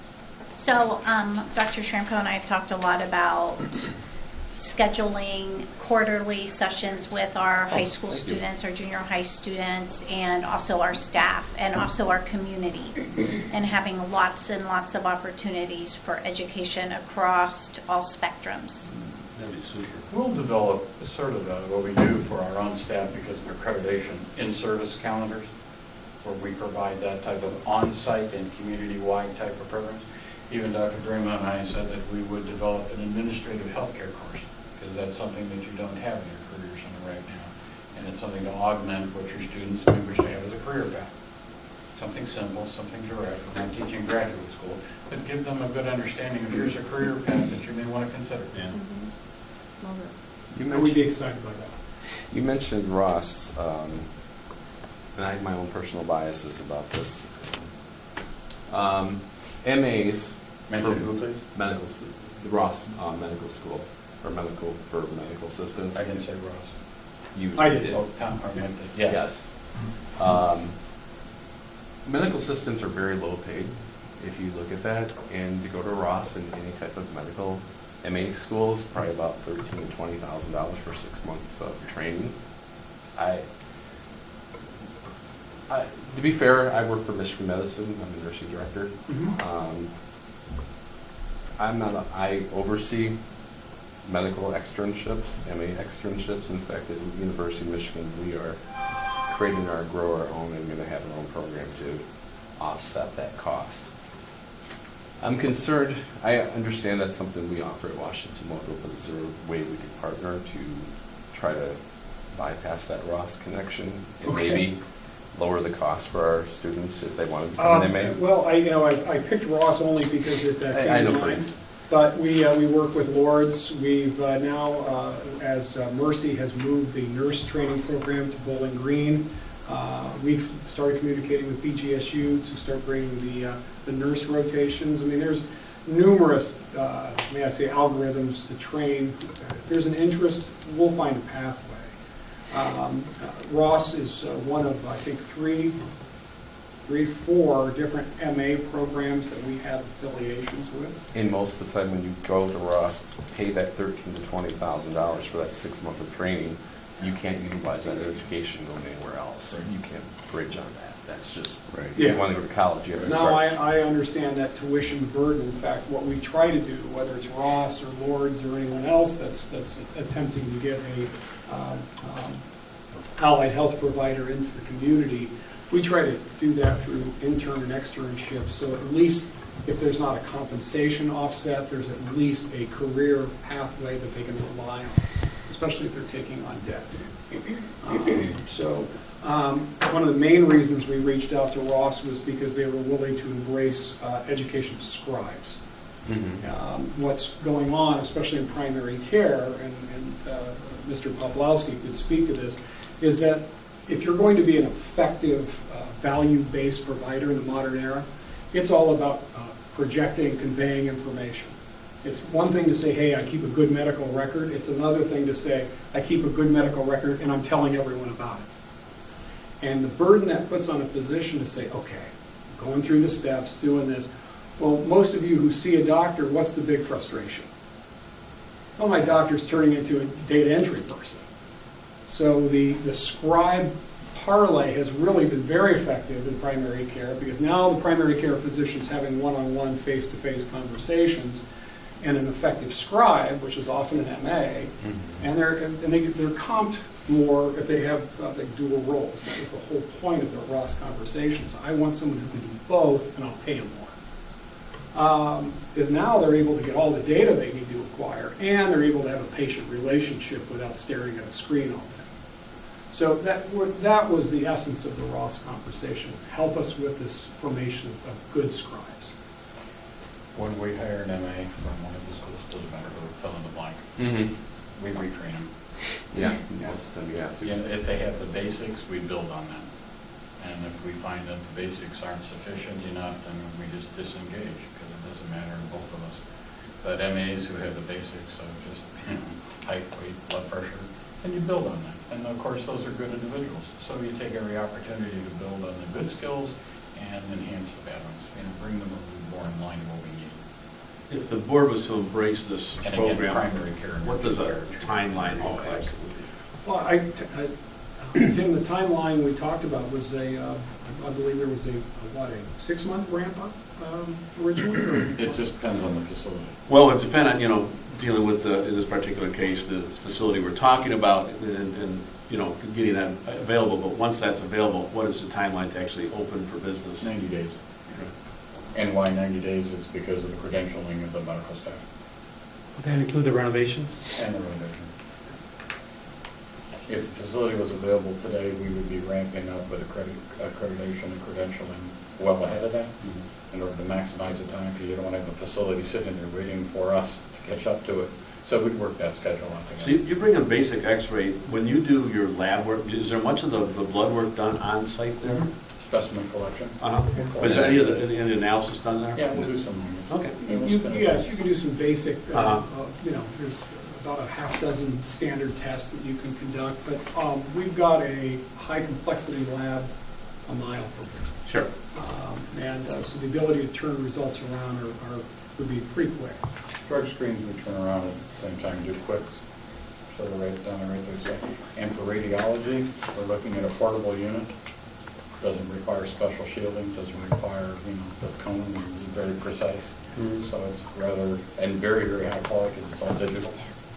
So Dr. Schramko and I have talked a lot about scheduling quarterly sessions with our high school students, our junior high students, and also our staff, and also our community, and having lots and lots of opportunities for education across all spectrums. That'd be super. We'll develop sort of what we do for our own staff because of accreditation in-service calendars, where we provide that type of on-site and community-wide type of programs. Even Dr. Grima and I said that we would develop an administrative healthcare course, because that's something that you don't have in your career center right now. And it's something to augment what your students may wish to have as a career path. Something simple, something direct. We're not teaching graduate school, but give them a good understanding of here's a career path that you may want to consider. Yeah. We'd be excited by that. You mentioned Ross, and I have my own personal biases about this. MAs, Mention who, please? The Ross Medical School, or medical for medical assistants. I didn't say Ross. I did. Oh, Tom, or meant to- yeah. Yes. Medical assistants are very low paid, if you look at that, and to go to Ross in any type of medical MA school is probably about $13,000 to $20,000 for 6 months of training. To be fair, I work for Michigan Medicine. I'm the nursing director. I oversee medical externships, MA externships. In fact, at the University of Michigan, we are creating our grow our own and going to have our own program to offset that cost. I'm concerned. I understand that's something we offer at Washington Local, but is there a way we could partner to try to bypass that Ross connection and maybe lower the cost for our students if they want to become an MA? Well, I picked Ross only because it I came to know, mind. please. But we work with Lourdes. We've now, as Mercy has moved the nurse training program to Bowling Green, we've started communicating with BGSU to start bringing the nurse rotations. I mean, there's numerous, may I say, algorithms to train. If there's an interest, we'll find a pathway. Ross is one of, I think, three, four different MA programs that we have affiliations with. And most of the time when you go to Ross, pay that $13,000 to $20,000 for that 6 months of training, you can't utilize that education going anywhere else. You can't bridge on that. That's just, Yeah. if you want to go to college, you have to No, start. I understand that tuition burden. In fact, what we try to do, whether it's Ross or Lords or anyone else that's attempting to get a allied health provider into the community, we try to do that through intern and externship. So at least if there's not a compensation offset, there's at least a career pathway that they can rely on, especially if they're taking on debt. One of the main reasons we reached out to Ross was because they were willing to embrace education of scribes. What's going on, especially in primary care, and Mr. Poplowski could speak to this, is that if you're going to be an effective value-based provider in the modern era, it's all about projecting, conveying information. It's one thing to say, hey, I keep a good medical record. It's another thing to say, I keep a good medical record and I'm telling everyone about it. And the burden that puts on a physician to say, okay, going through the steps, doing this. Well, most of you who see a doctor, what's the big frustration? Well, my doctor's turning into a data entry person. So the scribe parlay has really been very effective in primary care, because now the primary care physician's having one-on-one, face-to-face conversations, and an effective scribe, which is often an MA, and they're comped more if they have like dual roles. That was the whole point of the Ross conversations. I want someone who can do both, and I'll pay them more. Is now they're able to get all the data they need to acquire, and they're able to have a patient relationship without staring at a screen all day. So that was the essence of the Ross conversations. Help us with this formation of good scribes. When we hire an MA from one of the schools, doesn't matter who, fill in the blank, we retrain them. Yeah, most of them you have to. If they have the basics, we build on them. And if we find that the basics aren't sufficient enough, then we just disengage, because it doesn't matter to both of us. But MAs who have the basics of just height, weight, blood pressure, and you build on that. And of course, those are good individuals. So you take every opportunity to build on the good skills and enhance the bad ones, bring them a little more in line to what we need. If the board was to embrace this And again, program, primary care. what does a timeline look like? Well, Tim, the timeline we talked about was I believe there was a 6-month ramp up originally? It just depends on the facility. Well, it depends on, dealing with, in this particular case, the facility we're talking about and getting that available. But once that's available, what is the timeline to actually open for business? 90 days. And why 90 days is because of the credentialing of the medical staff. Would that include the renovations? And the renovation. If the facility was available today, we would be ramping up with accreditation and credentialing well ahead of that in order to maximize the time, because you don't want to have a facility sitting there waiting for us to catch up to it. So we'd work that schedule out together. So you bring a basic x-ray. When you do your lab work, is there much of the blood work done on site there? Specimen collection. Is there any of the analysis done there? Yeah, we'll do some. Okay. Yes, you can do some basic, there's about a half dozen standard tests that you can conduct, but we've got a high complexity lab a mile from here. Sure. So the ability to turn results around would be pretty quick. Drug screens we turn around at the same time, do quicks, so they're right down there, right there. And for radiology, we're looking at a portable unit. Doesn't require special shielding, doesn't require, the cone is very precise. So it's rather, and very, very high quality because it's all digital.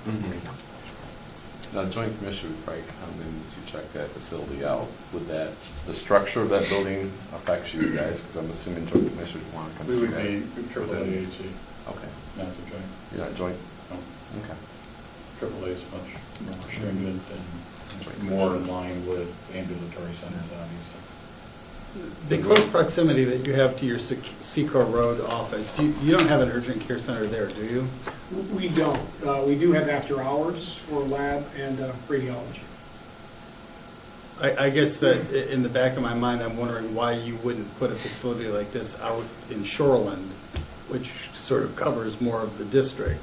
Now, Joint Commission would probably come in to check that facility out. Would the structure of that building affect you guys? Because I'm assuming Joint Commission would want to come We see would that. be AAA-HC, Okay. not the joint. You're not joint? No. Okay. AAA is much more stringent and more in line with ambulatory centers, obviously. The close proximity that you have to your Secor Road office, you don't have an urgent care center there, do you? We don't. We do have after hours for lab and radiology. I guess that in the back of my mind, I'm wondering why you wouldn't put a facility like this out in Shoreland, which sort of covers more of the district.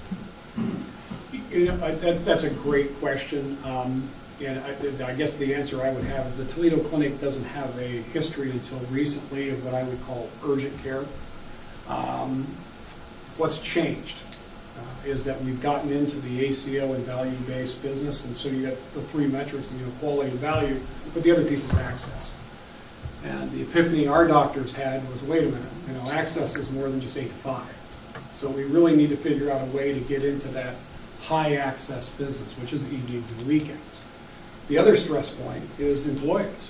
That's a great question. And I guess the answer I would have is the Toledo Clinic doesn't have a history until recently of what I would call urgent care. What's changed? is that we've gotten into the ACO and value-based business, and so you got the three metrics, quality and value, but the other piece is access. And the epiphany our doctors had was, wait a minute, access is more than just 8 to 5. So we really need to figure out a way to get into that high access business, which is evenings and weekends. The other stress point is employers.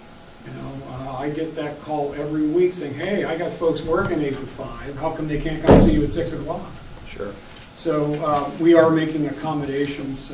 I get that call every week saying, hey, I got folks working 8 to 5. How come they can't come see you at 6 o'clock? Sure. So we are making accommodations,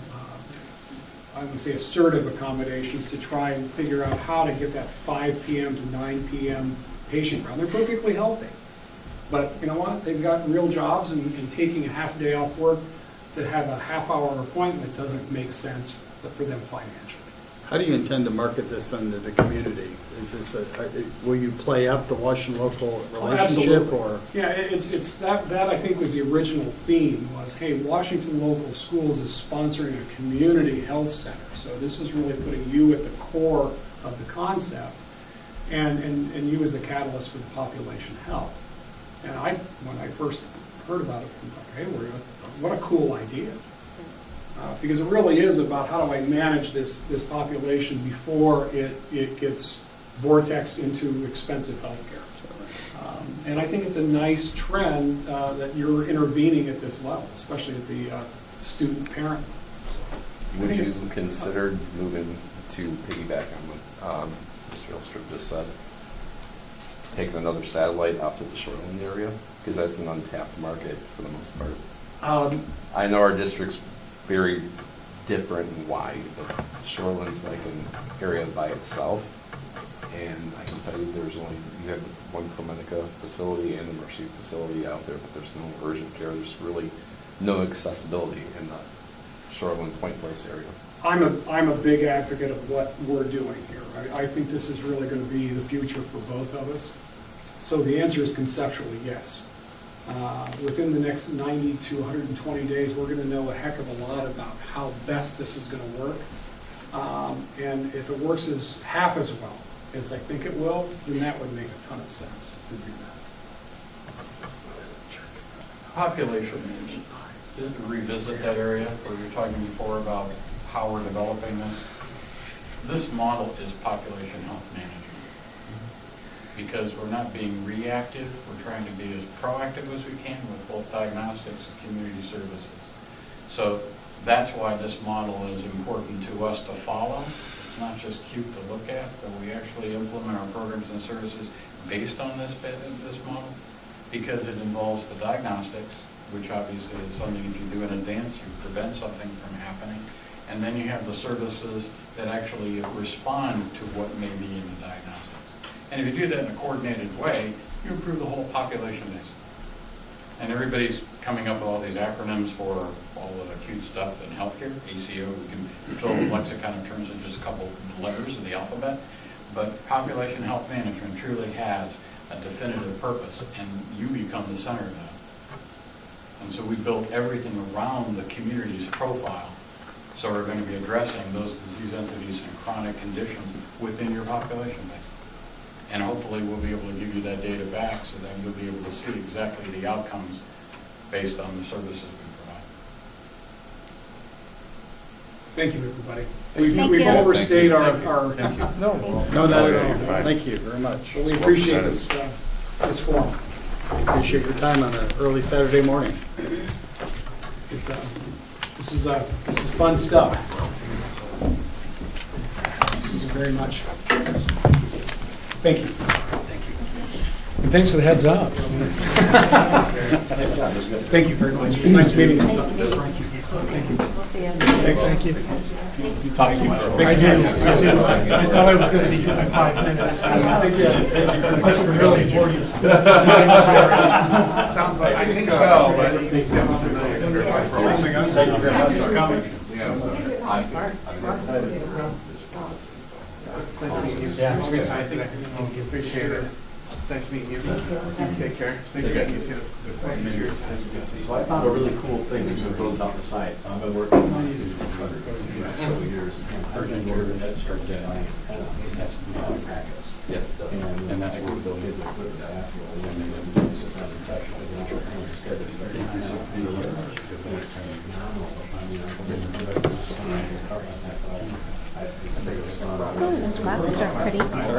I would say assertive accommodations, to try and figure out how to get that 5 p.m. to 9 p.m. patient round. They're perfectly healthy. But you know what? They've got real jobs, and taking a half day off work to have a half-hour appointment doesn't make sense for them financially. How do you intend to market this into the community? Is this will you play up the Washington local relationship, or? Yeah, it's that I think was the original theme, was, hey, Washington Local Schools is sponsoring a community health center. So this is really putting you at the core of the concept, and you as the catalyst for the population health. And when I first heard about it, I was like, hey, what a cool idea. Because it really is about how do I manage this population before it gets vortexed into expensive health care. And I think it's a nice trend that you're intervening at this level, especially at the student-parent level. Would you consider moving to piggyback on what Mr. Elstrup just said, taking another satellite out to the shoreline area? Because that's an untapped market for the most part. I know our district's very different and wide, but Shoreline's like an area by itself, and I can tell you you have one Clementica facility and the Mercy facility out there, but there's no urgent care. There's really no accessibility in the Shoreline Point Place area. I'm a big advocate of what we're doing here. I think this is really going to be the future for both of us. So the answer is conceptually yes. Within the next 90 to 120 days, we're going to know a heck of a lot about how best this is going to work. And if it works as half as well as I think it will, then that would make a ton of sense to do that. Population management. Just to revisit that area where you were talking before about how we're developing this. This model is population health management. Because we're not being reactive, we're trying to be as proactive as we can with both diagnostics and community services. So that's why this model is important to us to follow. It's not just cute to look at, but we actually implement our programs and services based on this model, because it involves the diagnostics, which obviously is something if you do in advance, you prevent something from happening. And then you have the services that actually respond to what may be in the diagnostics. And if you do that in a coordinated way, you improve the whole population base. And everybody's coming up with all these acronyms for all the acute stuff in healthcare. ACO, we can fill the lexicon of terms in just a couple letters of the alphabet. But population health management truly has a definitive purpose, and you become the center of that. And so we built everything around the community's profile. So we're going to be addressing those disease entities and chronic conditions within your population base. And hopefully we'll be able to give you that data back so that you'll be able to see exactly the outcomes based on the services we provide. Thank you, everybody. Thank We've you. overstayed our Thank you. No, not at all. Thank you very much. we appreciate this forum. Appreciate your time on an early Saturday morning. This is fun stuff. This is very much. Thank you. And thanks for the heads up. Thank you very much. It was nice meeting you. Thank you. Thanks. Thank you. I do. I thought I was going to be here in 5 minutes. I must have really bored you. Sounds like, I think so, but he's definitely Thank you very much for coming. I think I appreciate it. It's nice meeting you. Take care. Thanks for you too. So I found a really cool thing that goes out the side. I've been working on it for the last couple of years. Urgent order that starts getting practice. Yes, and that's where the kids are put that and then they have to Those glasses are pretty.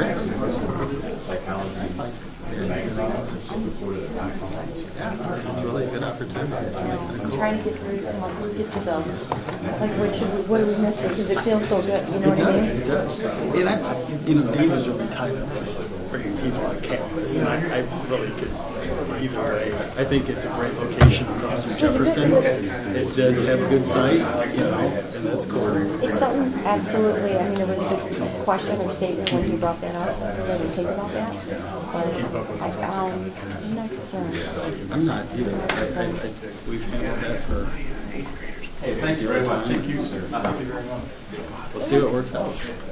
It's really a good opportunity. I'm trying to get through, come up with, get to the, like, what do we miss? Because it feels so good, you know what I mean? It does. And Dave is really tied up with bringing people on campus. I really could, either way. I think it's a great location across from Jefferson. It does have a good site, and that's cool. It's something, absolutely, I mean, it was a good question or statement when he brought that up. I didn't think about that. But I found next term. I'm not either. We've handled that for. Hey, thank you very much. Thank you, sir. Thank you very much. We'll see what works out.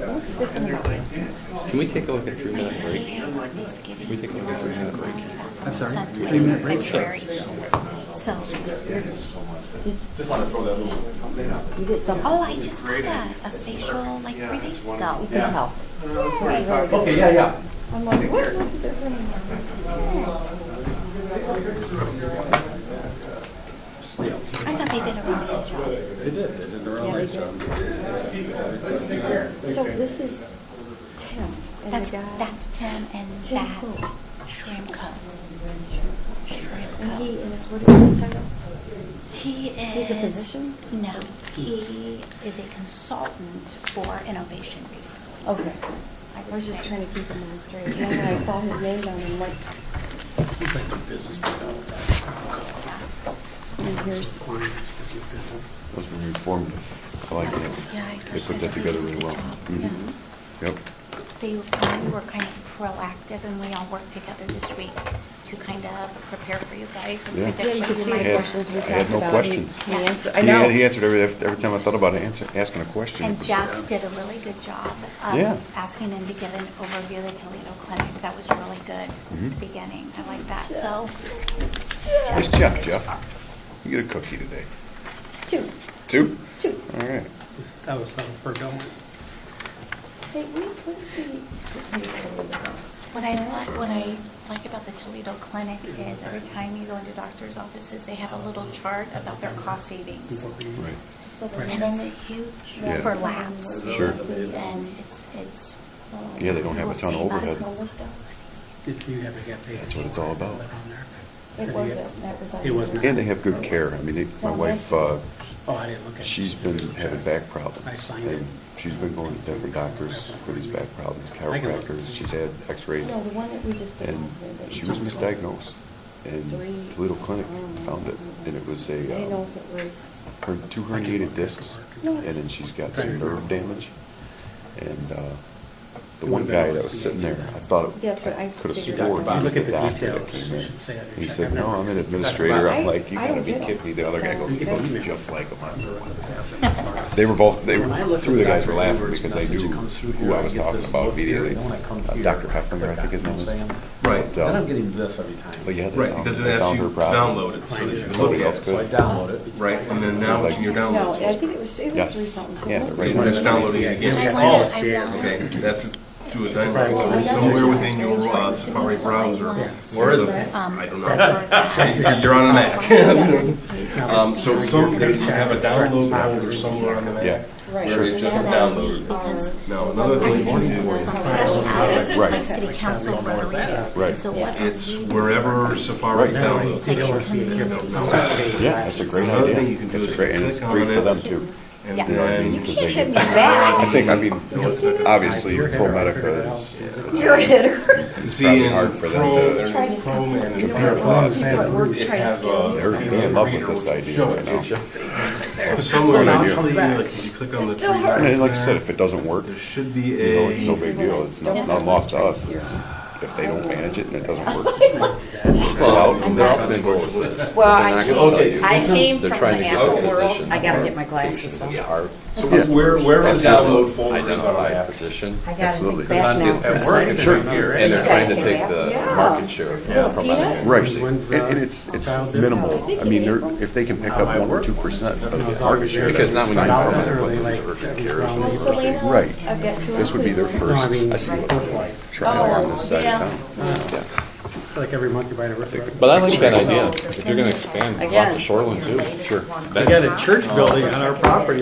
Can we take a look at 3-minute break? Can we take a look at 3-minute break? I'm sorry, 3-minute break? Sure. Just want to throw that little update out. You did something. Oh, I just got a facial like 3 days ago. You can help. Okay, yeah. I'm like, what is it from? I thought they did a really nice job. They did. They did a real nice job. So this is Tim. And That's the guy. that's Tim and Tim that's who? Shrimko. And he, and it's what is his title? He is. He's a physician? No, he is a consultant for innovation research. Okay. I was just trying to keep him on the straight. And then I saw his name down and like, He's like the business development. and here's, That was very informative. I like it. Yeah, They put that together really well. Yeah. Yep. We were kind of proactive, and we all worked together this week to kind of prepare for you guys. And Yeah. predict yeah, you what could you see might the had- questions we I talked had no about. questions. He answered, I know. He answered every time I thought about asking a question. And Jeff did a really good job of Yeah. asking him to give an overview of the Toledo Clinic. That was really good at the Mhm. beginning. I like that. So, Nice job, Jeff. You get a cookie today. Two. 2? Two. All right. That was something for going. Hey, what is the? what I like about the Toledo Clinic is every time you go into doctor's offices, they have a little chart about their cost savings. Right. So the And it's huge Yeah. for labs. Sure. And it's Yeah, they don't have a ton of overhead. If you ever get paid. That's what it's all about. It wasn't, that was on. It was not. And they have good care. I mean, my wife, Oh, I didn't look at it. she's been having back problems. I signed it. And she's been going to different doctors for these back problems, chiropractors. She's had x-rays. No, the one that we just did. And she was misdiagnosed. And Toledo Clinic found it. And it was I didn't know a, if it was. her 2 herniated discs. And then she's got some nerve damage. And the one guy that was sitting there, I thought That's what I I could have figured. sworn he was Look the at the doctor details. that came You in. should say it. He said, no, I'm an administrator. I'm like, you I gotta don't be get it. kidding me. The other guy goes, he Okay. looks just like him. I said, "What?" They were both, 2 of the guys were laughing because they knew who I was talking about immediately. Dr. Hefflinger, I think his name is. Right, But, then I'm getting this every time. But yeah, they Right, found- because it they asks found you her to problem. download it so that you can Somebody look else at So I could. download it. Right, and then now Like- when you're No, downloading. I think it was Yes. three something. So Yeah, let's right. see. When it's downloading it again. I all want scared. Okay, that's do a Right. download. So somewhere within your Safari browser. Where is it? I don't know. You're on a Mac. So you have a download folder somewhere on the Mac. Yeah. Right. Where it just downloaded. Now, another thing you can do Right. City council rotary. Right. So what it's we do- wherever Safari Right. downloads. You don't want to see it. Yeah, that's a great Another thing idea. you can do It's is great, and it's click great on for it. them too. And Yeah. You know what I mean? You Because can't they hit me get- back. I think, obviously, You're a hitter. ProMedica is. You're a hitter. You see Probably in hard for them Chrome, to- and in Chrome and in You know Firefox, what we're it trying has to a. do. They're in love with this idea right now. So somewhere Good in idea. like, if you click on the three And like you dots said, there, if it doesn't work, there should be you know, it's no a, big deal. It's not lost to us. It's if they don't manage it and it doesn't work. Well, they're often goals with this. Well, They're not gonna tell you. I came They're from trying the to get Apple the world. position I gotta or get my glasses patient on. are- So Yes. where would the download folders Identify are a at? position. I gotta Absolutely. think back now. At work, it's right here. And they're trying to take the Yeah. market share from other Right, universities. and it's minimal. I mean, if they can pick up 1 or 2% of the market share. Because not when you Out come there, in or they with like urgent every care or round something. they go? Right. I've got two. This would be their No, I mean, first like, trial on this side of town. Yeah. like every month you buy a restaurant. But I like that idea. If you're gonna expand, Again. off the shoreline too. Sure. We got a church building on our property.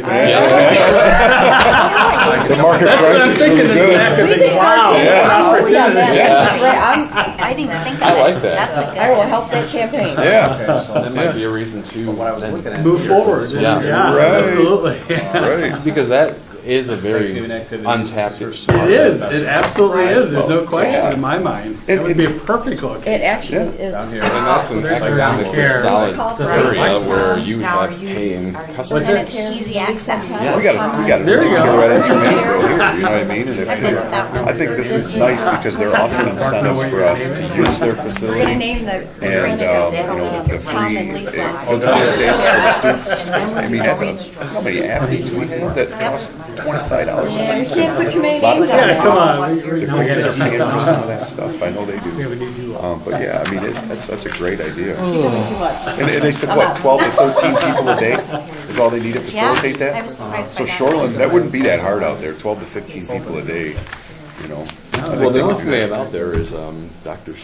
The market That's what price I'm is thinking really in the back of good. the, wow. Yeah. Oh, yeah, man, Yeah. that's right. I didn't even think of I it. like that. That's a good I will one. help that campaign. Yeah, That might be a reason to then- Move forward. Yeah. Right. Absolutely. right. because that is a very Thanksgiving activities. untapped. It is. It absolutely is. There's no question Yeah. in my mind. And That would be a perfect location. It actually Yeah. is. Down here. And that's an There's economically care. solid Just area like- where you Now, have are you- paying are you- customers. And it's easy access. Yeah. We got to There you take care go. of that intermittent growth here, you know what I mean? And I've been with that one. I think this is nice because they're offering incentives for us to use their We're gonna facility. name the. And, the Tom and free Lisa. physical exams for the students. I mean, how many athletes we have that cost $25? Yeah, you can't put too many Lot of names on times- that. Yeah, come on. If We we gotta get check some that of that stuff, I know they We have a do. new do. But yeah, I mean, that's a great idea. She doesn't too much. And they said, what, 12 to 13 people a day is all they need to facilitate Yeah, I that? was surprised by So that. shoreline, that wouldn't be that hard out there, 12 to 15 people a day, you know. Well, the only thing they have out there is Dr.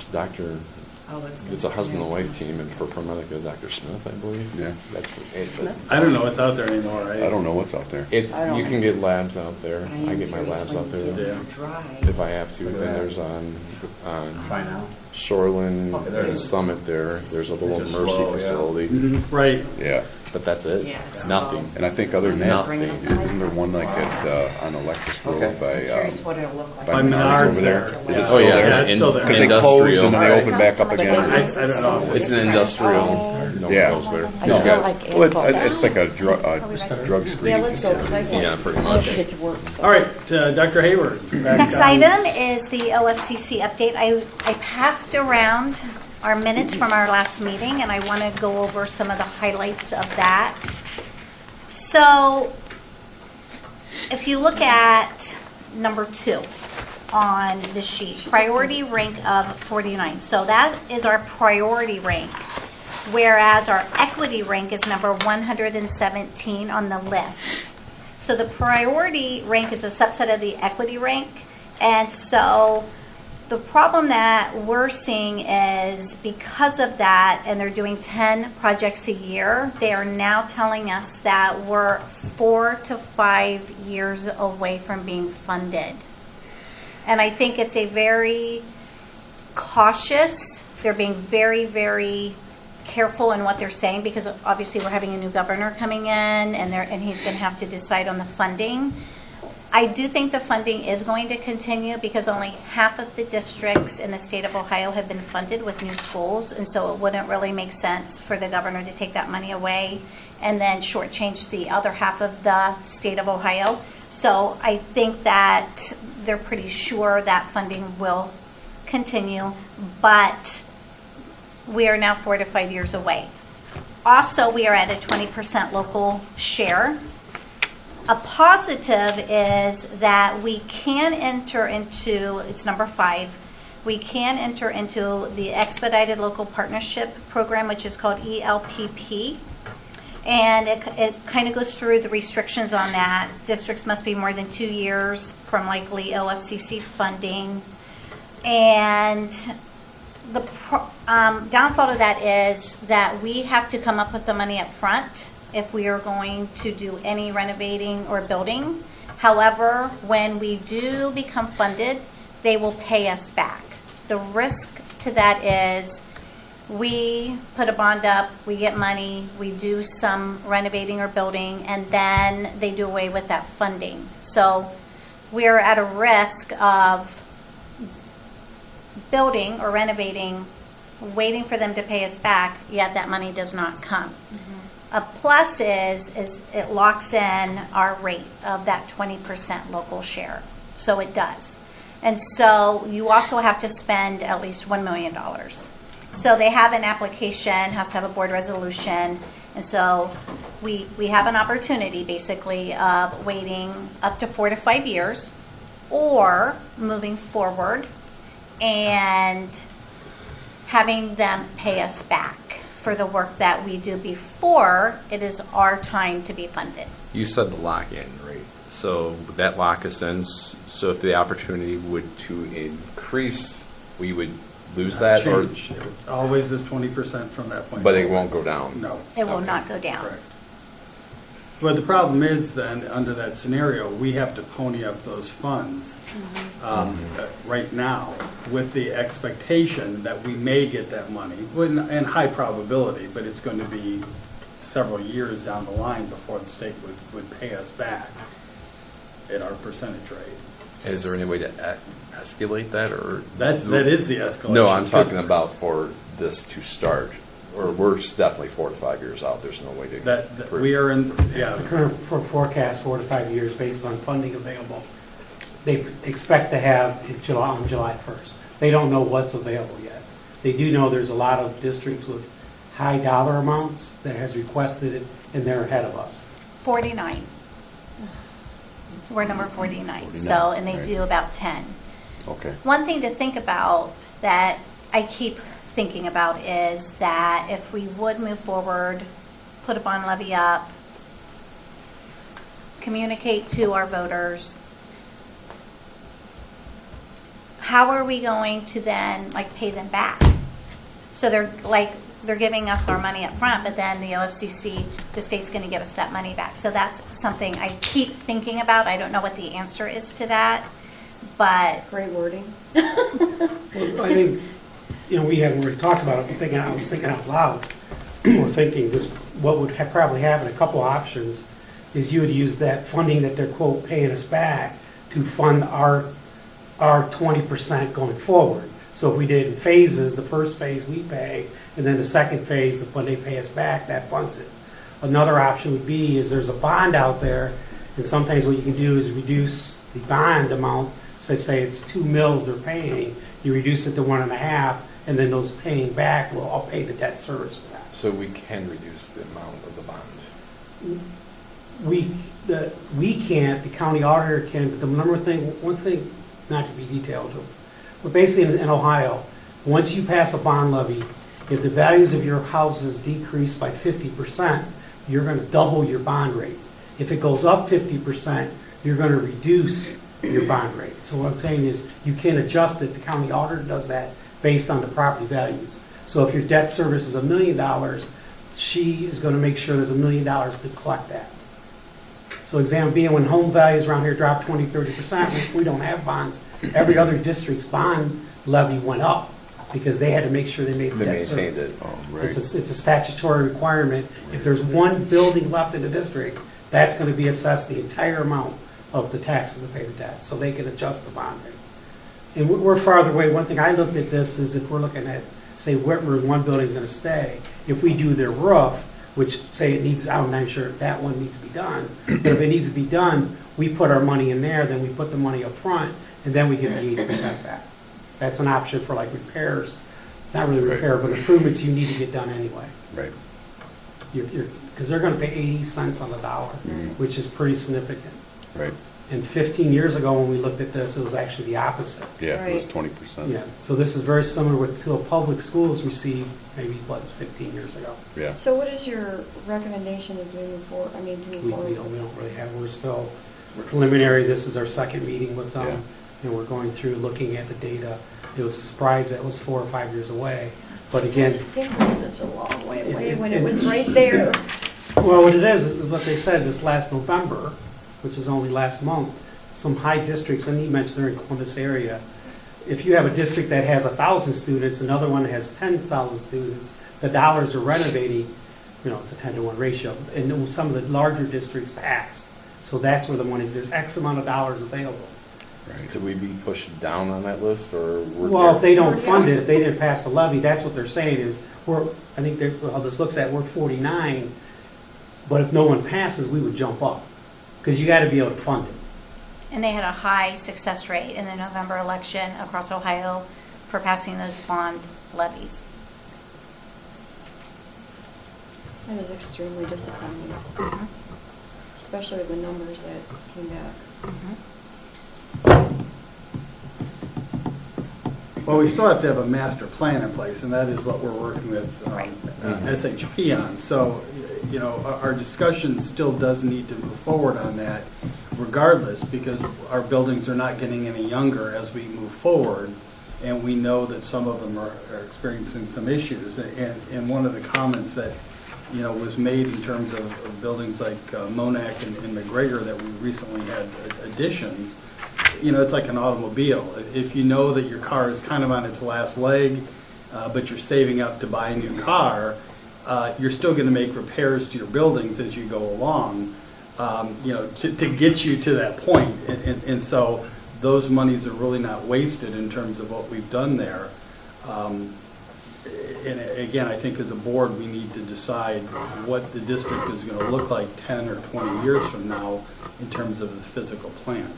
It's a husband and wife team, and for paramedic, Dr. Smith, I believe. Yeah. That's it. But I don't know what's out there anymore. I don't know what's out there. it, I don't you know. can get labs out there. I get my labs out there Yeah. if I have to. Then there's on Try now. Shoreland and Summit there. There's a little Just Mercy slow, yeah. facility, Right. Yeah. but that's it. Nothing. And I think other than that, Nothing. isn't there one like at, on Alexis Road by, Curious what it'll look like. by By Menards Menards over there? there. Is it Oh still yeah, there? Yeah, it's still there. Because they closed industrial. and then they opened back up again. I don't know. It's an industrial. No one Yeah. goes there. I It's don't got- like Well, asphalt. it's like a drug Yeah, screening let's go. 'cause facility. I Yeah, pretty I have much. to get to work. All right, Dr. Hayward. back Next on- item is the OFCC update. I passed around our minutes from our last meeting, and I want to go over some of the highlights of that. So, if you look at number 2 on the sheet, priority rank of 49. So that is our priority rank, whereas our equity rank is number 117 on the list. So the priority rank is a subset of the equity rank, and so the problem that we're seeing is because of that, and they're doing 10 projects a year, they are now telling us that we're 4 to 5 years away from being funded. And I think it's a very cautious, they're being very, very careful in what they're saying, because obviously we're having a new governor coming in, and he's going to have to decide on the funding. I do think the funding is going to continue because only half of the districts in the state of Ohio have been funded with new schools, and so it wouldn't really make sense for the governor to take that money away and then shortchange the other half of the state of Ohio. So I think that they're pretty sure that funding will continue, but we are now 4 to 5 years away. Also, we are at a 20% local share. A positive is that we can enter into, it's number 5, we can enter into the Expedited Local Partnership Program, which is called ELPP. And it kind of goes through the restrictions on that. Districts must be more than 2 years from likely OFCC funding. And the downfall of that is that we have to come up with the money up front if we are going to do any renovating or building. However, when we do become funded, they will pay us back. The risk to that is we put a bond up, we get money, we do some renovating or building, and then they do away with that funding. So we're at a risk of building or renovating, waiting for them to pay us back, yet that money does not come. A plus is it locks in our rate of that 20% local share. So it does. And so you also have to spend at least $1 million. So they have an application, has to have a board resolution, and so we have an opportunity basically of waiting up to 4 to 5 years or moving forward and having them pay us back for the work that we do before it is our time to be funded. You said the lock-in rate. So would that lock us in? So if the opportunity would to increase, we would lose that? Or Change. It always is 20% from that point. but it won't go down? No. It will Okay. not go down. Correct. But the problem is then, under that scenario, we have to pony up those funds right now with the expectation that we may get that money, and high probability, but it's going to be several years down the line before the state would pay us back at our percentage rate. Is there any way to escalate that? Or That is the escalation. No, I'm talking about for this to start. Or we're definitely 4 to 5 years out. There's no way to... That we are in, The current forecast, 4 to 5 years, based on funding available. They expect to have it on July 1st. They don't know what's available yet. They do know there's a lot of districts with high dollar amounts that has requested it, and they're ahead of us. 49. We're number 49. 49, So, and they right. do about 10. Okay. One thing to think about that I keep thinking about is that if we would move forward, put a bond levy up, communicate to our voters, how are we going to then pay them back? So they're giving us our money up front, but then the OFCC, the state's going to give us that money back. So that's something I keep thinking about. I don't know what the answer is to that, but Great wording. Well, I think, we haven't really talked about it. I was thinking out loud. We're thinking just what would probably happen, a couple options, is you would use that funding that they're, quote, paying us back to fund our 20% going forward. So if we did in phases, the first phase we pay, and then the second phase, when they pay us back, that funds it. Another option would be is there's a bond out there, and sometimes what you can do is reduce the bond amount. So say it's 2 mils they're paying, you reduce it to 1.5, and then those paying back will all pay the debt service for that. So we can reduce the amount of the bond. We can't, the county auditor can, but the one thing, not to be detailed, but basically in Ohio, once you pass a bond levy, if the values of your houses decrease by 50%, you're going to double your bond rate. If it goes up 50%, you're going to reduce your bond rate. So what I'm saying is you can adjust it. The county auditor does that based on the property values. So if your debt service is $1 million, she is going to make sure there's $1 million to collect that. So example being, when home values around here drop 20, 30%, we don't have bonds. Every other district's bond levy went up because they had to make sure they made the debt maintained service. it. Oh, right. It's a statutory requirement. If there's one building left in the district, that's going to be assessed the entire amount of the taxes to pay the debt, so they can adjust the bond rate. And we're farther away. One thing I looked at this is if we're looking at, say, Whitmer, one building's going to stay. If we do their roof, which say it needs, I'm not sure if that one needs to be done, but if it needs to be done, we put our money in there, then we put the money up front, and then we get the 80% back. That's an option for repairs, not really repair, but improvements you need to get done anyway. Right. Because they're going to pay 80 cents on the dollar, which is pretty significant. Right. And 15 years ago when we looked at this, it was actually the opposite. Yeah, it was Right. 20%. Yeah. So this is very similar with what public schools received maybe 15 years ago. Yeah. So what is your recommendation as we move forward? To move We forward? don't really have. We're still preliminary. This is our second meeting with them, Yeah. and we're going through looking at the data. It was a surprise that it was 4 or 5 years away, but again, It's a long way away when it was right there. well, what it is what they said this last November, which is only last month. Some high districts, and he mentioned they're in Columbus area. If you have a district that has 1,000 students, another one has 10,000 students, the dollars are renovating. It's a 10-to-1 ratio, and some of the larger districts passed. So that's where the money is. There's X amount of dollars available. Right. Could we be pushed down on that list, or Well, if they don't fund it, if they didn't pass the levy, that's what they're saying is I think how this looks at, we're 49, but if no one passes, we would jump up because you got to be able to fund it. and they had a high success rate in the November election across Ohio for passing those bond levies. That was extremely disappointing, especially with the numbers that came back. Well, we still have to have a master plan in place, and that is what we're working with SHP on. So, you know, our discussion still does need to move forward on that regardless, because our buildings are not getting any younger as we move forward, and we know that some of them are experiencing some issues. And one of the comments that, you know, was made in terms of buildings like Monac and McGregor that we recently had additions, you know, it's like an automobile. If you know that your car is kind of on its last leg, but you're saving up to buy a new car, you're still going to make repairs to your buildings as you go along, you know, to get you to that point. And so those monies are really not wasted in terms of what we've done there. And again, I think as a board, we need to decide what the district is going to look like 10 or 20 years from now in terms of the physical plant.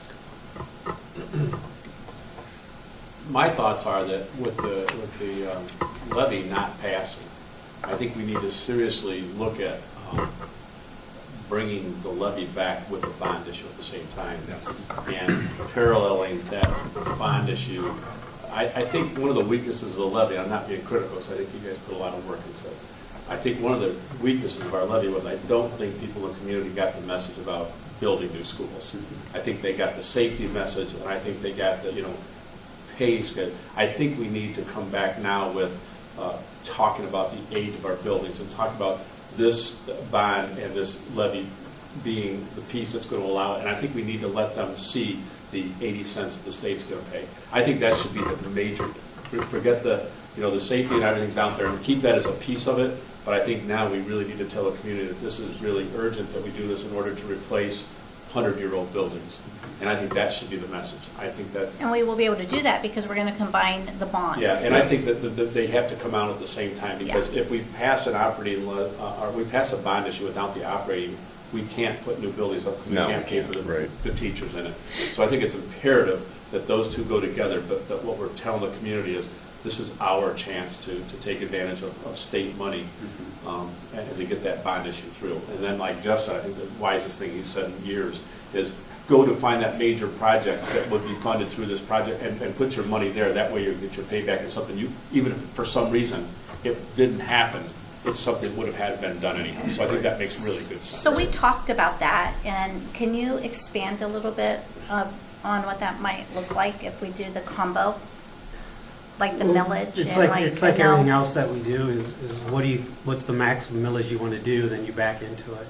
My thoughts are that with the levy not passing, I think we need to seriously look at bringing the levy back with the bond issue at the same time, and paralleling that bond issue. I think one of the weaknesses of the levy, I'm not being critical, so I think you guys put a lot of work into it. I think one of the weaknesses of our levy was I don't think people in the community got the message about building new schools. I think they got the safety message, and I think they got the, you know, pay schedule. I think we need to come back now with talking about the age of our buildings and talk about this bond and this levy being the piece that's going to allow it. And I think we need to let them see the 80 cents that the state's going to pay. I think that should be the major. Forget the, you know, the safety and everything's out there, and keep that as a piece of it. But I think now we really need to tell the community that this is really urgent, that we do this in order to replace 100-year-old buildings. And I think that should be the message. I think that. And we will be able to do that because we're going to combine the bond. Yeah, and I think that they have to come out at the same time, because if we pass an operating, or we pass a bond issue without the operating, we can't put new buildings up because we can't pay for the teachers in it. So I think it's imperative that those two go together, but that what we're telling the community is this is our chance to take advantage of state money and to get that bond issue through. And then, like Jeff said, I think the wisest thing he's said in years is go to find that major project that would be funded through this project and put your money there. That way you get your payback in something you, even if for some reason it didn't happen, it's something that would have had been done anyhow. So I think that makes really good sense. So we talked about that, and can you expand a little bit on what that might look like if we do the combo? Like the millage? It's like everything else that we do is what's the maximum millage you want to do, then you back into it.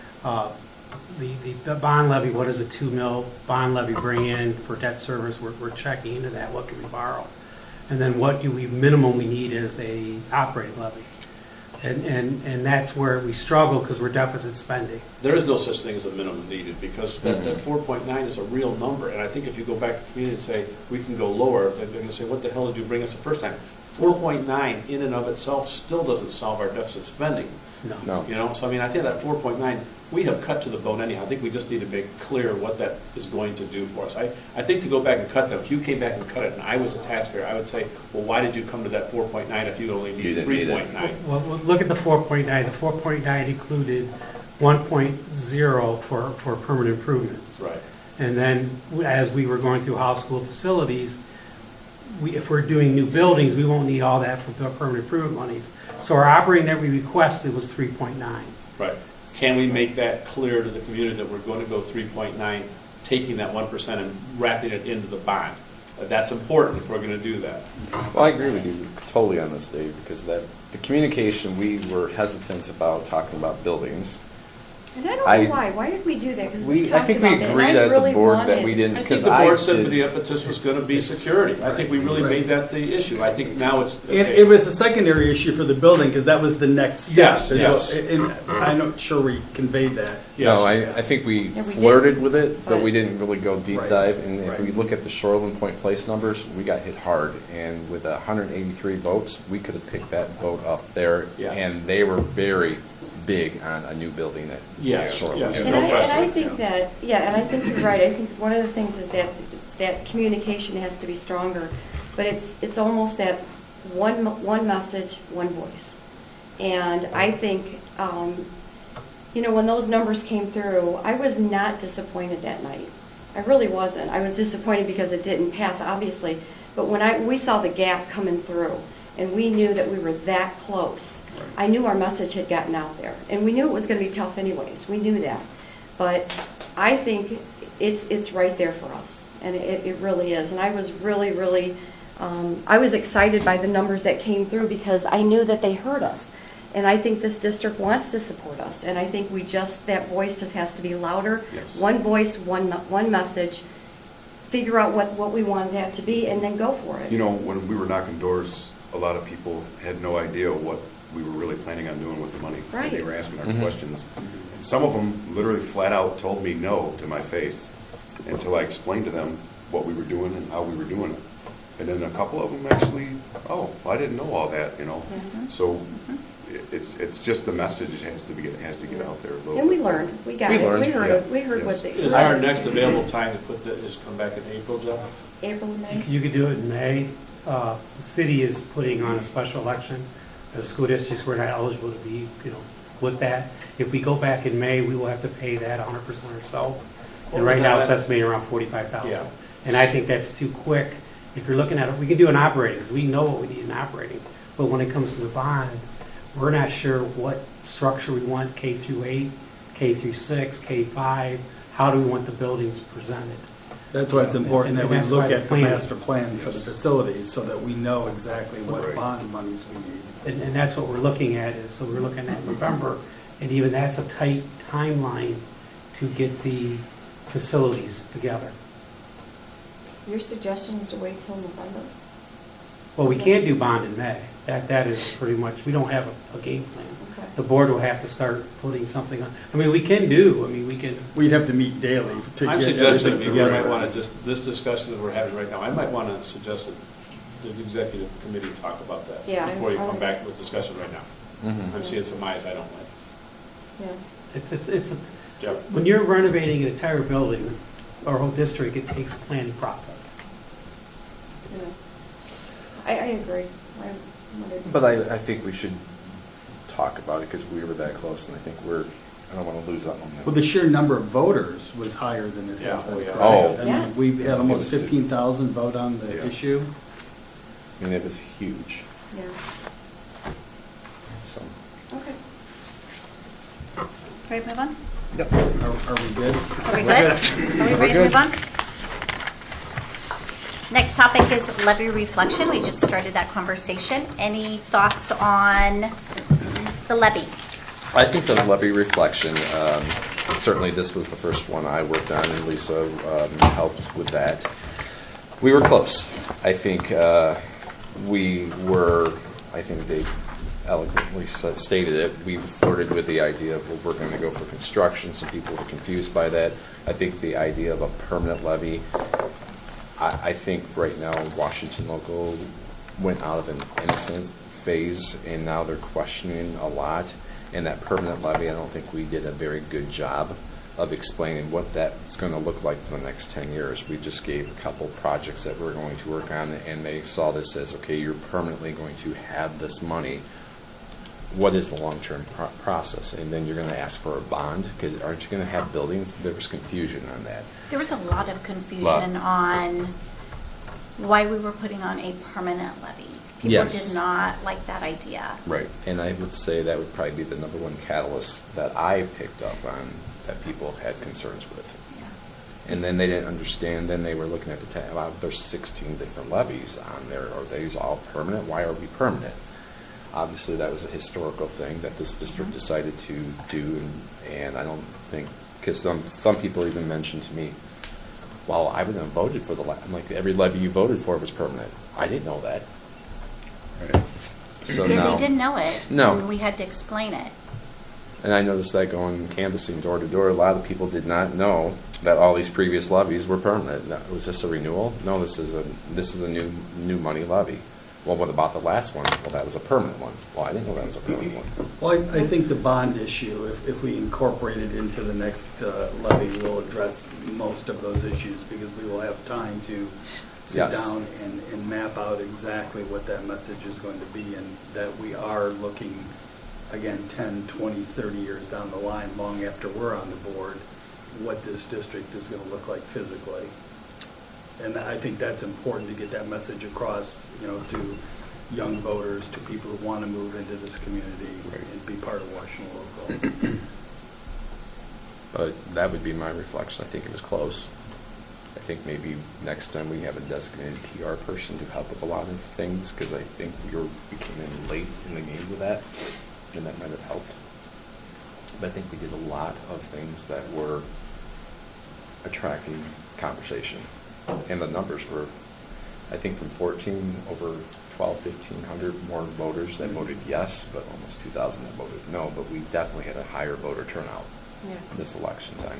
The bond levy, what does a 2 mil bond levy bring in for debt service? We're checking into that. What can we borrow? And then what do we minimum we need is a operating levy. And that's where we struggle because we're deficit spending. There is no such thing as a minimum needed, because that 4.9 is a real number. And I think if you go back to the community and say, we can go lower, they're going to say, what the hell did you bring us the first time? 4.9 in and of itself still doesn't solve our deficit spending. No. You know, so I mean, I think that 4.9, we have cut to the bone anyhow. I think we just need to make clear what that is going to do for us. I think to go back and cut them, if you came back and cut it and I was a taxpayer, I would say, well, why did you come to that 4.9 if you only needed 3.9? Well, look at the 4.9. The 4.9 included 1.0 for permanent improvements. Right. And then as we were going through house school facilities, if we're doing new buildings, we won't need all that for permanent improvement monies. So our operating that we requested was 3.9. Right. Can we make that clear to the community that we're going to go 3.9, taking that 1% and wrapping it into the bond? That's important if we're going to do that. Well, I agree with you totally on this, Dave, because the communication, we were hesitant about talking about buildings. And I don't know why. Why did we do that? Because I think we agreed as a board that we didn't. I think the board said the emphasis was going to be security. I think we really made that the issue. I think now it's... Okay. It was a secondary issue for the building because that was the next step. Yes. And I'm not sure we conveyed that. Yes. No, I think we flirted with it, but we didn't really go deep dive. And if we look at the Shoreland Point Place numbers, we got hit hard. And with 183 votes, we could have picked that vote up there. Yeah. And they were very, big on a new building that. Yes, Sure. yes. And No I question, think yeah. that, and I think you're right. I think one of the things is that communication has to be stronger, but it's almost that one message, one voice. And I think, when those numbers came through, I was not disappointed that night. I really wasn't. I was disappointed because it didn't pass, obviously. But when we saw the gap coming through, and we knew that we were that close, I knew our message had gotten out there. And we knew it was going to be tough anyways. We knew that. But I think it's right there for us. And it really is. And I was really, really, I was excited by the numbers that came through because I knew that they heard us. And I think this district wants to support us. And I think that voice just has to be louder. Yes. One voice, one message, figure out what we want that to be, and then go for it. When we were knocking doors, a lot of people had no idea what we were really planning on doing with the money. Right. And they were asking our questions. And some of them literally flat out told me no to my face until I explained to them what we were doing and how we were doing it. And then a couple of them actually, I didn't know all that, Mm-hmm. So it's just the message has to get out there a little And we bit. learned. We got We it. learned, We heard yeah. it. We heard what Yes. they Is our next available time to put that, is come back in April, Jeff? April and May. You could do it in May. The city is putting on a special election. As school districts, we're not eligible to be, with that. If we go back in May, we will have to pay that 100% ourselves. What And was right now, that? it's estimated around $45,000. Yeah. And I think that's too quick. If you're looking at it, we can do an operating, because we know what we need in operating. But when it comes to the bond, we're not sure what structure we want, K through 8, K through 6, K5. How do we want the buildings presented? That's why it's important that we And that's look why the at the plan- master plan for the facilities so that we know exactly what Right. bond monies we need. And that's what we're looking at, so we're looking at November, and even that's a tight timeline to get the facilities together. Your suggestion is to wait till November? Well, we can't do bond in May. That is pretty much, we don't have a game plan. Okay. The board will have to start putting something on. we can, We'd have to meet daily to I'm get suggesting everything maybe we together. might want to this discussion that we're having right now, I might want to suggest that the executive committee talk about that Yeah, before you I come would- back with discussion right now. Mhm. I'm seeing some eyes I don't like. Yeah. it's Jeff? when you're renovating an entire building or whole district, it takes a planning process. Yeah. I agree. But I think we should talk about it because we were that close, and I think I don't want to lose that momentum. Well, the sheer number of voters was higher than it Yeah, has been. oh, yeah. prior. Oh. I Yeah. mean, we had almost 15,000 vote on the Yeah. issue. I mean, it was huge. Yeah. So. Okay. Ready to move on? Are we good? Are we good? Are we ready to move on? Next topic is levy reflection. We just started that conversation. Any thoughts on the levy? I think the levy reflection, certainly this was the first one I worked on, and Lisa helped with that. We were close. I think they eloquently stated it. We flirted with the idea of, well, we're going to go for construction. Some people were confused by that. I think the idea of a permanent levy, I think right now Washington Local went out of an innocent phase, and now they're questioning a lot. And that permanent levy, I don't think we did a very good job of explaining what that's going to look like for the next 10 years. We just gave a couple projects that we're going to work on, and they saw this as, okay, you're permanently going to have this money. What is the long-term process? And then you're going to ask for a bond, because aren't you going to have buildings? There was confusion on that. There was a lot of confusion on why we were putting on a permanent levy. People Yes. did not like that idea. Right. And I would say that would probably be the number one catalyst that I picked up on that people had concerns with. Yeah. And then they didn't understand. Then they were looking at the wow, there's 16 different levies on there. Are these all permanent? Why are we permanent? Obviously, that was a historical thing that this district decided to do, and I don't think, because some people even mentioned to me, well, I wouldn't have voted for the levy. I'm like, every levy you voted for was permanent. I didn't know that. Right. So They now, didn't know it. No. And we had to explain it. and I noticed that going canvassing door to door, a lot of people did not know that all these previous levies were permanent. No, was this a renewal? No, this is a new money levy. well, what about the last one? Well, that was a permanent one. Well, I didn't know that was a permanent one. Well, I think the bond issue, if we incorporate it into the next levy, will address most of those issues because we will have time to sit Yes. down and map out exactly what that message is going to be, and that we are looking, again, 10, 20, 30 years down the line, long after we're on the board, what this district is going to look like physically. And I think that's important to get that message across, to young voters, to people who want to move into this community and be part of Washington Local. But that would be my reflection. I think it was close. I think maybe next time we have a designated TR person to help with a lot of things, because I think we came in late in the game with that, and that might have helped. But I think we did a lot of things that were attracting conversation. And the numbers were, I think, from 14, over 1,500 more voters that voted yes, but almost 2,000 that voted no. But we definitely had a higher voter turnout this election time.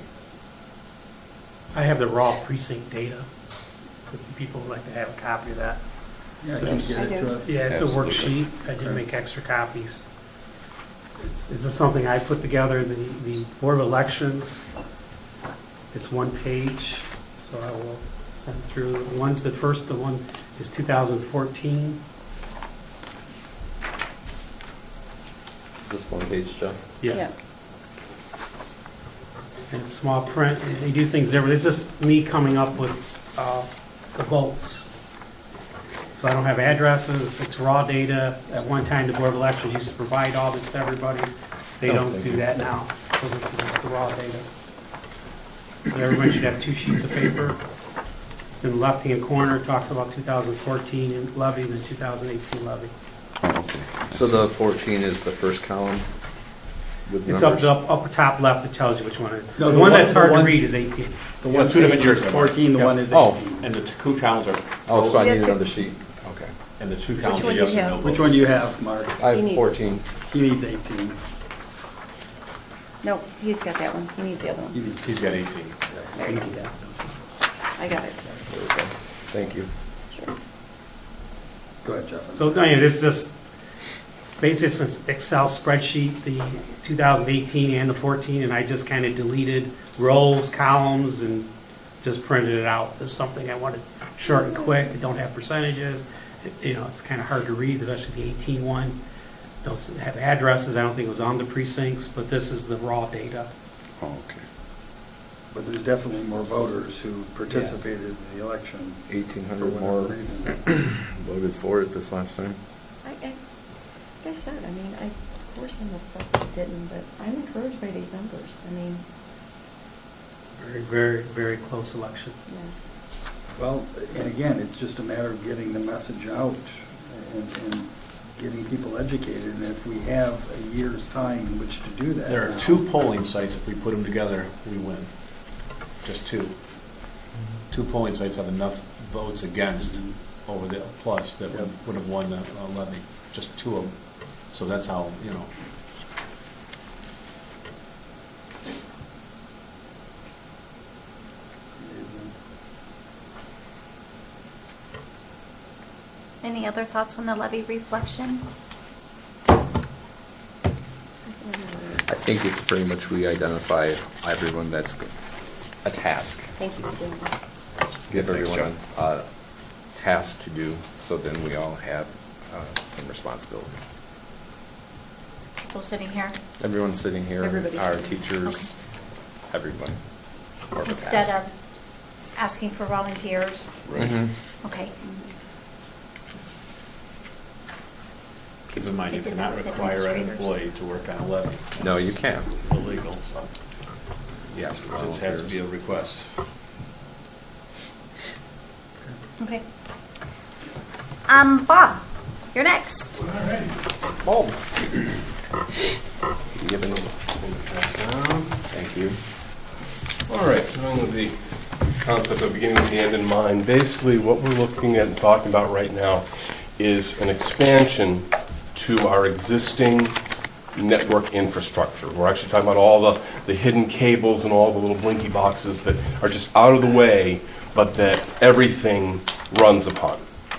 I have the raw precinct data. If people would like to have a copy of that. Yeah, can you get it to us? Yeah, it's a worksheet. I did make extra copies. This is something I put together. The Board of Elections, it's one page, so I will send through. The one is 2014. This one page, Jeff? Yes. Yeah. And it's small print. They do things different. It's just me coming up with the votes. So I don't have addresses. It's raw data. At one time, the Board of Elections used to provide all this to everybody. They don't do that now. So this is just the raw data. So everybody should have 2 sheets of paper. In the left-hand corner, it talks about 2014 levy and the 2018 levy. So the 14 is the first column with It's numbers? up the upper top left that tells you which one it is. No, the one that's hard to read is 18. The one, two different years. 14, the one is 18. Oh. And the two columns are. Oh, so I Yeah, need two- another sheet. Okay. And the two columns are one do yes you and have? no. Which one do you have, Mark? I You have need- 14. He needs 18. No, he's got that one. He needs the other one. He's got 18. There you go. I got it. There we go. Thank you. Sure. Go ahead, Jeff. So this is just basically it's an Excel spreadsheet, the 2018 and the 14, and I just kind of deleted rows, columns, and just printed it out. There's something I wanted short and quick. It don't have percentages. It's kind of hard to read, especially the 18 one. Don't have addresses. I don't think it was on the precincts, but this is the raw data. Oh, okay. But there's definitely more voters who participated in the election. 1,800 For more whatever reason. voted for it this last time. Like I said, of course I'm upset that it didn't, but I'm encouraged by these numbers. Very, very, very close election. Yeah. Well, and again, it's just a matter of getting the message out and getting people educated. And if we have a year's time in which to do that. There are 2 polling sites. If we put them together, we win. Just 2. 2 polling sites have enough votes against over the plus that would have won the levy. Just 2 of them. So that's how, Any other thoughts on the levy reflection? I think it's pretty much we identify everyone that's a task. Thank you for doing that. Give Thanks, everyone a task to do, so then we all have some responsibility. People sitting here? Everyone sitting here, Everybody our sitting here. teachers, Okay. everyone. More of a Instead task. of asking for volunteers? Mhm. Okay. keep in mind, you They did cannot that with require an administrators. employee to work on a levy. No, you It's can't. illegal, so Yes, it just has to be a request. Okay. Bob, you're next. Bob. Thank you. All right, going with the concept of beginning with the end in mind, basically what we're looking at and talking about right now is an expansion to our existing network infrastructure. We're actually talking about all the hidden cables and all the little blinky boxes that are just out of the way, but that everything runs upon.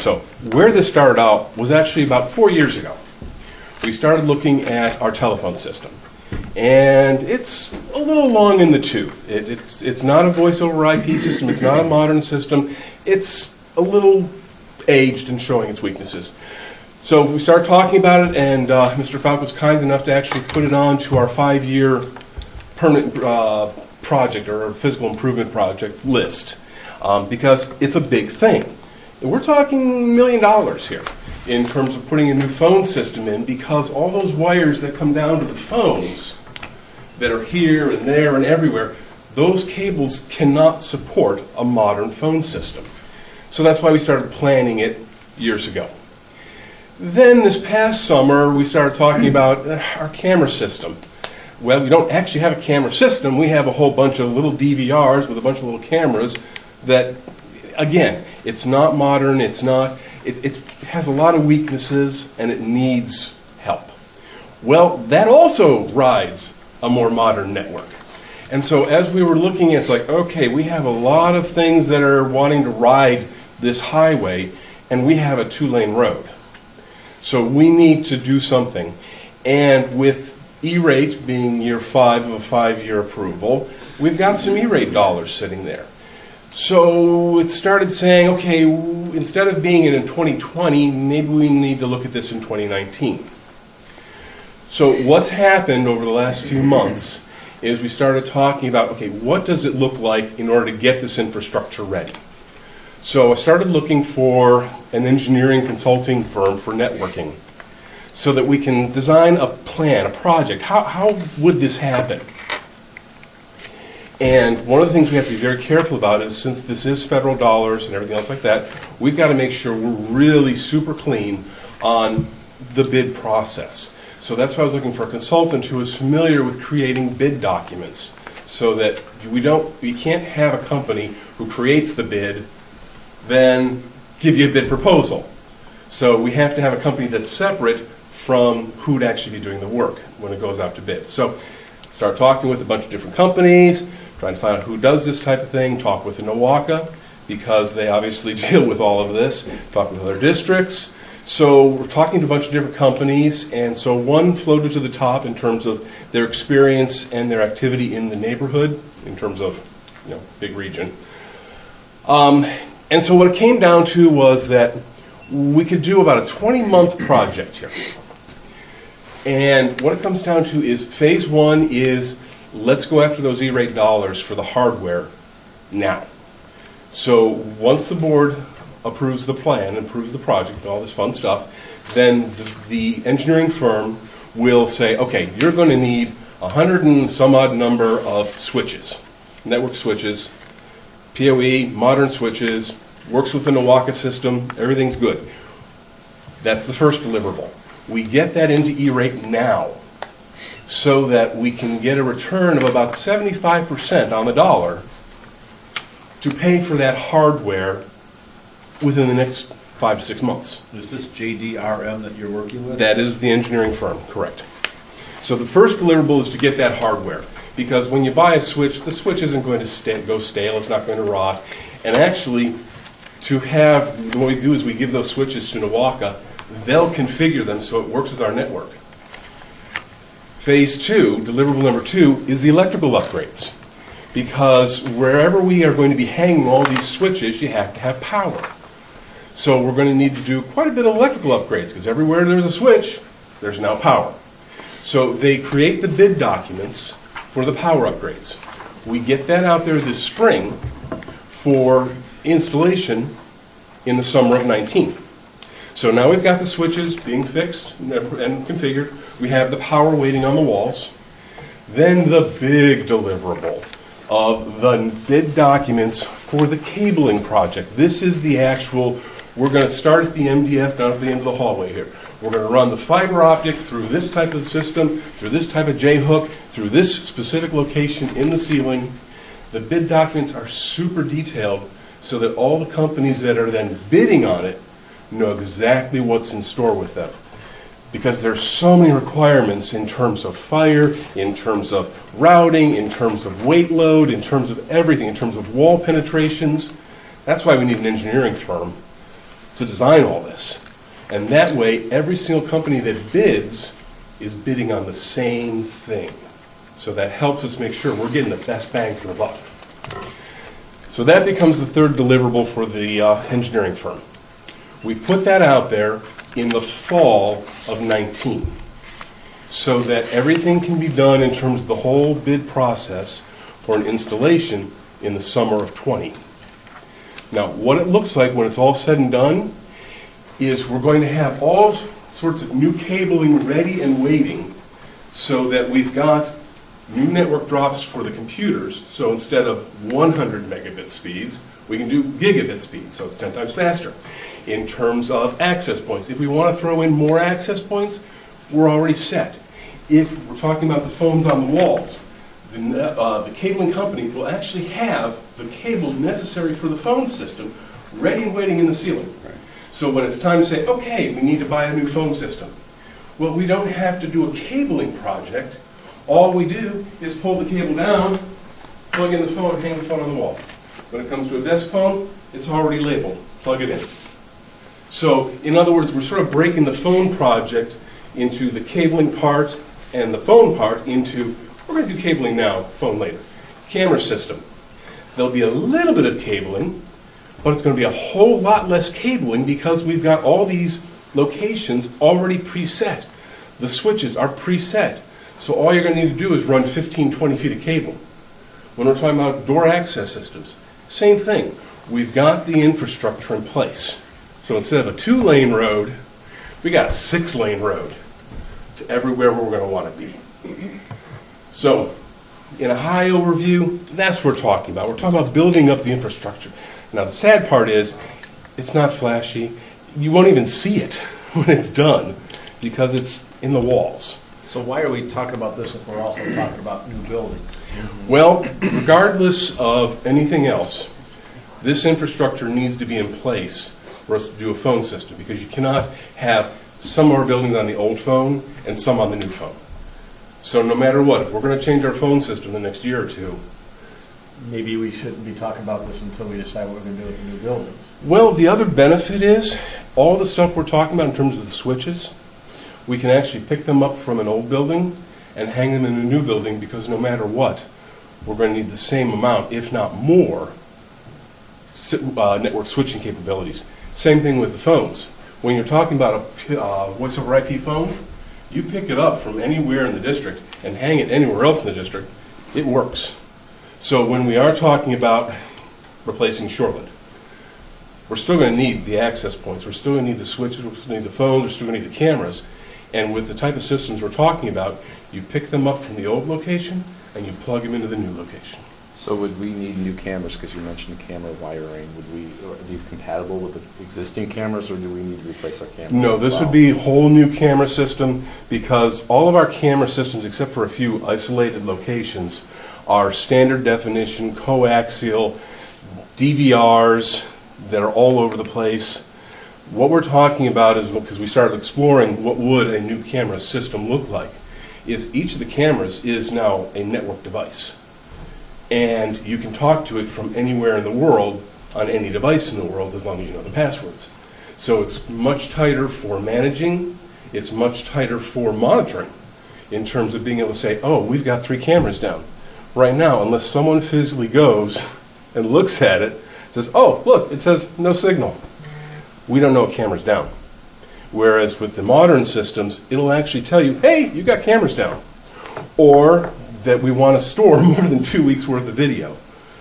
So where this started out was actually about 4 years ago. We started looking at our telephone system. And it's a little long in the tooth. It's not a voice over IP system. It's not a modern system. It's a little aged and showing its weaknesses. So we started talking about it, and Mr. Falk was kind enough to actually put it on to our 5-year permanent project or physical improvement project list because it's a big thing. And we're talking $1 million here in terms of putting a new phone system in, because all those wires that come down to the phones that are here and there and everywhere, those cables cannot support a modern phone system. So that's why we started planning it years ago. Then this past summer, we started talking about our camera system. Well, we don't actually have a camera system. We have a whole bunch of little DVRs with a bunch of little cameras that, again, it's not modern, it has a lot of weaknesses, and it needs help. Well, that also rides a more modern network. And so as we were looking at, like, okay, we have a lot of things that are wanting to ride this highway, and we have a 2-lane road. So we need to do something. And with E-rate being year 5 of a 5-year approval, we've got some E-rate dollars sitting there. So it started saying, okay, instead of being in 2020, maybe we need to look at this in 2019. So what's happened over the last few months is we started talking about, okay, what does it look like in order to get this infrastructure ready? So I started looking for an engineering consulting firm for networking so that we can design a plan, a project. How would this happen? And one of the things we have to be very careful about is, since this is federal dollars and everything else like that, we've got to make sure we're really super clean on the bid process. So that's why I was looking for a consultant who is familiar with creating bid documents, so that we can't have a company who creates the bid then give you a bid proposal. So we have to have a company that's separate from who would actually be doing the work when it goes out to bid. So start talking with a bunch of different companies, trying to find out who does this type of thing, talk with the NOACA, because they obviously deal with all of this, talk with other districts. So we're talking to a bunch of different companies, and so one floated to the top in terms of their experience and their activity in the neighborhood, in terms of, big region. And so what it came down to was that we could do about a 20-month project here. And what it comes down to is phase 1 is, let's go after those E-rate dollars for the hardware now. So once the board approves the plan, approves the project, all this fun stuff, then the engineering firm will say, okay, you're going to need 100 and some odd number of switches, network switches, PoE, modern switches, works with the NOACA system, everything's good. That's the first deliverable. We get that into E-rate now so that we can get a return of about 75% on the dollar to pay for that hardware within the next 5 to 6 months. Is this JDRM that you're working with? That is the engineering firm, correct. So the first deliverable is to get that hardware, because when you buy a switch, the switch isn't going to go stale, it's not going to rot. And actually, what we do is we give those switches to NOACA, they'll configure them so it works with our network. Phase 2, deliverable number 2, is the electrical upgrades. Because wherever we are going to be hanging all these switches, you have to have power. So we're going to need to do quite a bit of electrical upgrades, because everywhere there's a switch, there's now power. So they create the bid documents for the power upgrades. We get that out there this spring for installation in the summer of 19. So now we've got the switches being fixed and configured. We have the power waiting on the walls. Then the big deliverable of the bid documents for the cabling project. This is the actual, we're going to start at the MDF down at the end of the hallway here. We're going to run the fiber optic through this type of system, through this type of J-hook, through this specific location in the ceiling. The bid documents are super detailed so that all the companies that are then bidding on it know exactly what's in store with them. Because there's so many requirements in terms of fire, in terms of routing, in terms of weight load, in terms of everything, in terms of wall penetrations. That's why we need an engineering firm to design all this. And that way, every single company that bids is bidding on the same thing. So that helps us make sure we're getting the best bang for the buck. So that becomes the third deliverable for the engineering firm. We put that out there in the fall of 19, so that everything can be done in terms of the whole bid process for an installation in the summer of 20. Now, what it looks like when it's all said and done is we're going to have all sorts of new cabling ready and waiting, so that we've got new network drops for the computers. So instead of 100 megabit speeds, we can do gigabit speeds, so it's 10 times faster. In terms of access points, if we want to throw in more access points, we're already set. If we're talking about the phones on the walls, the cabling company will actually have the cable necessary for the phone system ready and waiting in the ceiling. Right. So when it's time to say, okay, we need to buy a new phone system, well, we don't have to do a cabling project. All we do is pull the cable down, plug in the phone, hang the phone on the wall. When it comes to a desk phone, it's already labeled. Plug it in. So, in other words, we're sort of breaking the phone project into the cabling part and the phone part into, we're going to do cabling now, phone later. Camera system. There'll be a little bit of cabling, but it's going to be a whole lot less cabling because we've got all these locations already preset. The switches are preset. So all you're going to need to do is run 15, 20 feet of cable. When we're talking about door access systems, same thing. We've got the infrastructure in place. So instead of a 2-lane road, we got a 6-lane road to everywhere where we're going to want to be. So, in a high overview, that's what we're talking about. We're talking about building up the infrastructure. Now, the sad part is, it's not flashy. You won't even see it when it's done because it's in the walls. So why are we talking about this if we're also talking about new buildings? Well, regardless of anything else, this infrastructure needs to be in place for us to do a phone system, because you cannot have some of our buildings on the old phone and some on the new phone. So no matter what, if we're going to change our phone system the next year or two, Maybe we shouldn't be talking about this until we decide what we're going to do with the new buildings. well, the other benefit is all the stuff we're talking about in terms of the switches, we can actually pick them up from an old building and hang them in a new building, because no matter what, we're going to need the same amount, if not more, network switching capabilities. Same thing with the phones. When you're talking about a voice over IP phone, you pick it up from anywhere in the district and hang it anywhere else in the district, it works. So when we are talking about replacing shortlet, we're still going to need the access points, we're still going to need the switches, we're still going to need the phones, we're still going to need the cameras. And with the type of systems we're talking about, you pick them up from the old location and you plug them into the new location. So would we need new cameras, because you mentioned camera wiring? Are these compatible with the existing cameras, or do we need to replace our cameras? No, this would be a whole new camera system, because all of our camera systems, except for a few isolated locations, are standard definition, coaxial, DVRs that are all over the place. What we're talking about is, because we started exploring what would a new camera system look like, is each of the cameras is now a network device. And you can talk to it from anywhere in the world on any device in the world, as long as you know the passwords. So it's much tighter for managing, it's much tighter for monitoring, in terms of being able to say, oh, we've got 3 cameras down. Right now, unless someone physically goes and looks at it, says, oh, look, it says no signal. We don't know a camera's down. Whereas with the modern systems, it'll actually tell you, hey, you got cameras down. Or that we want to store more than 2 weeks worth of video.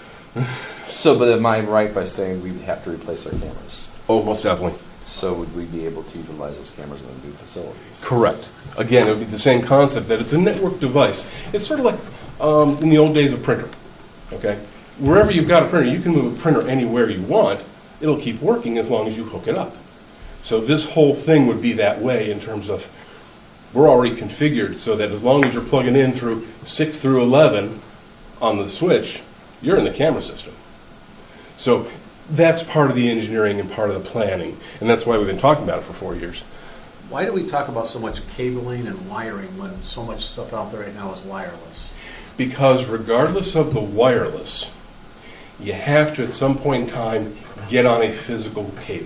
So, but am I right by saying we have to replace our cameras? Oh, most definitely. So would we be able to utilize those cameras in the new facilities? Correct. Again, it would be the same concept, that it's a network device. It's sort of like in the old days of printer. Okay? Wherever you've got a printer, you can move a printer anywhere you want. It'll keep working as long as you hook it up. So this whole thing would be that way, in terms of we're already configured so that as long as you're plugging in through 6 through 11 on the switch, you're in the camera system. So that's part of the engineering and part of the planning, and that's why we've been talking about it for 4 years. Why do we talk about so much cabling and wiring when so much stuff out there right now is wireless? Because regardless of the wireless, you have to at some point in time get on a physical cable.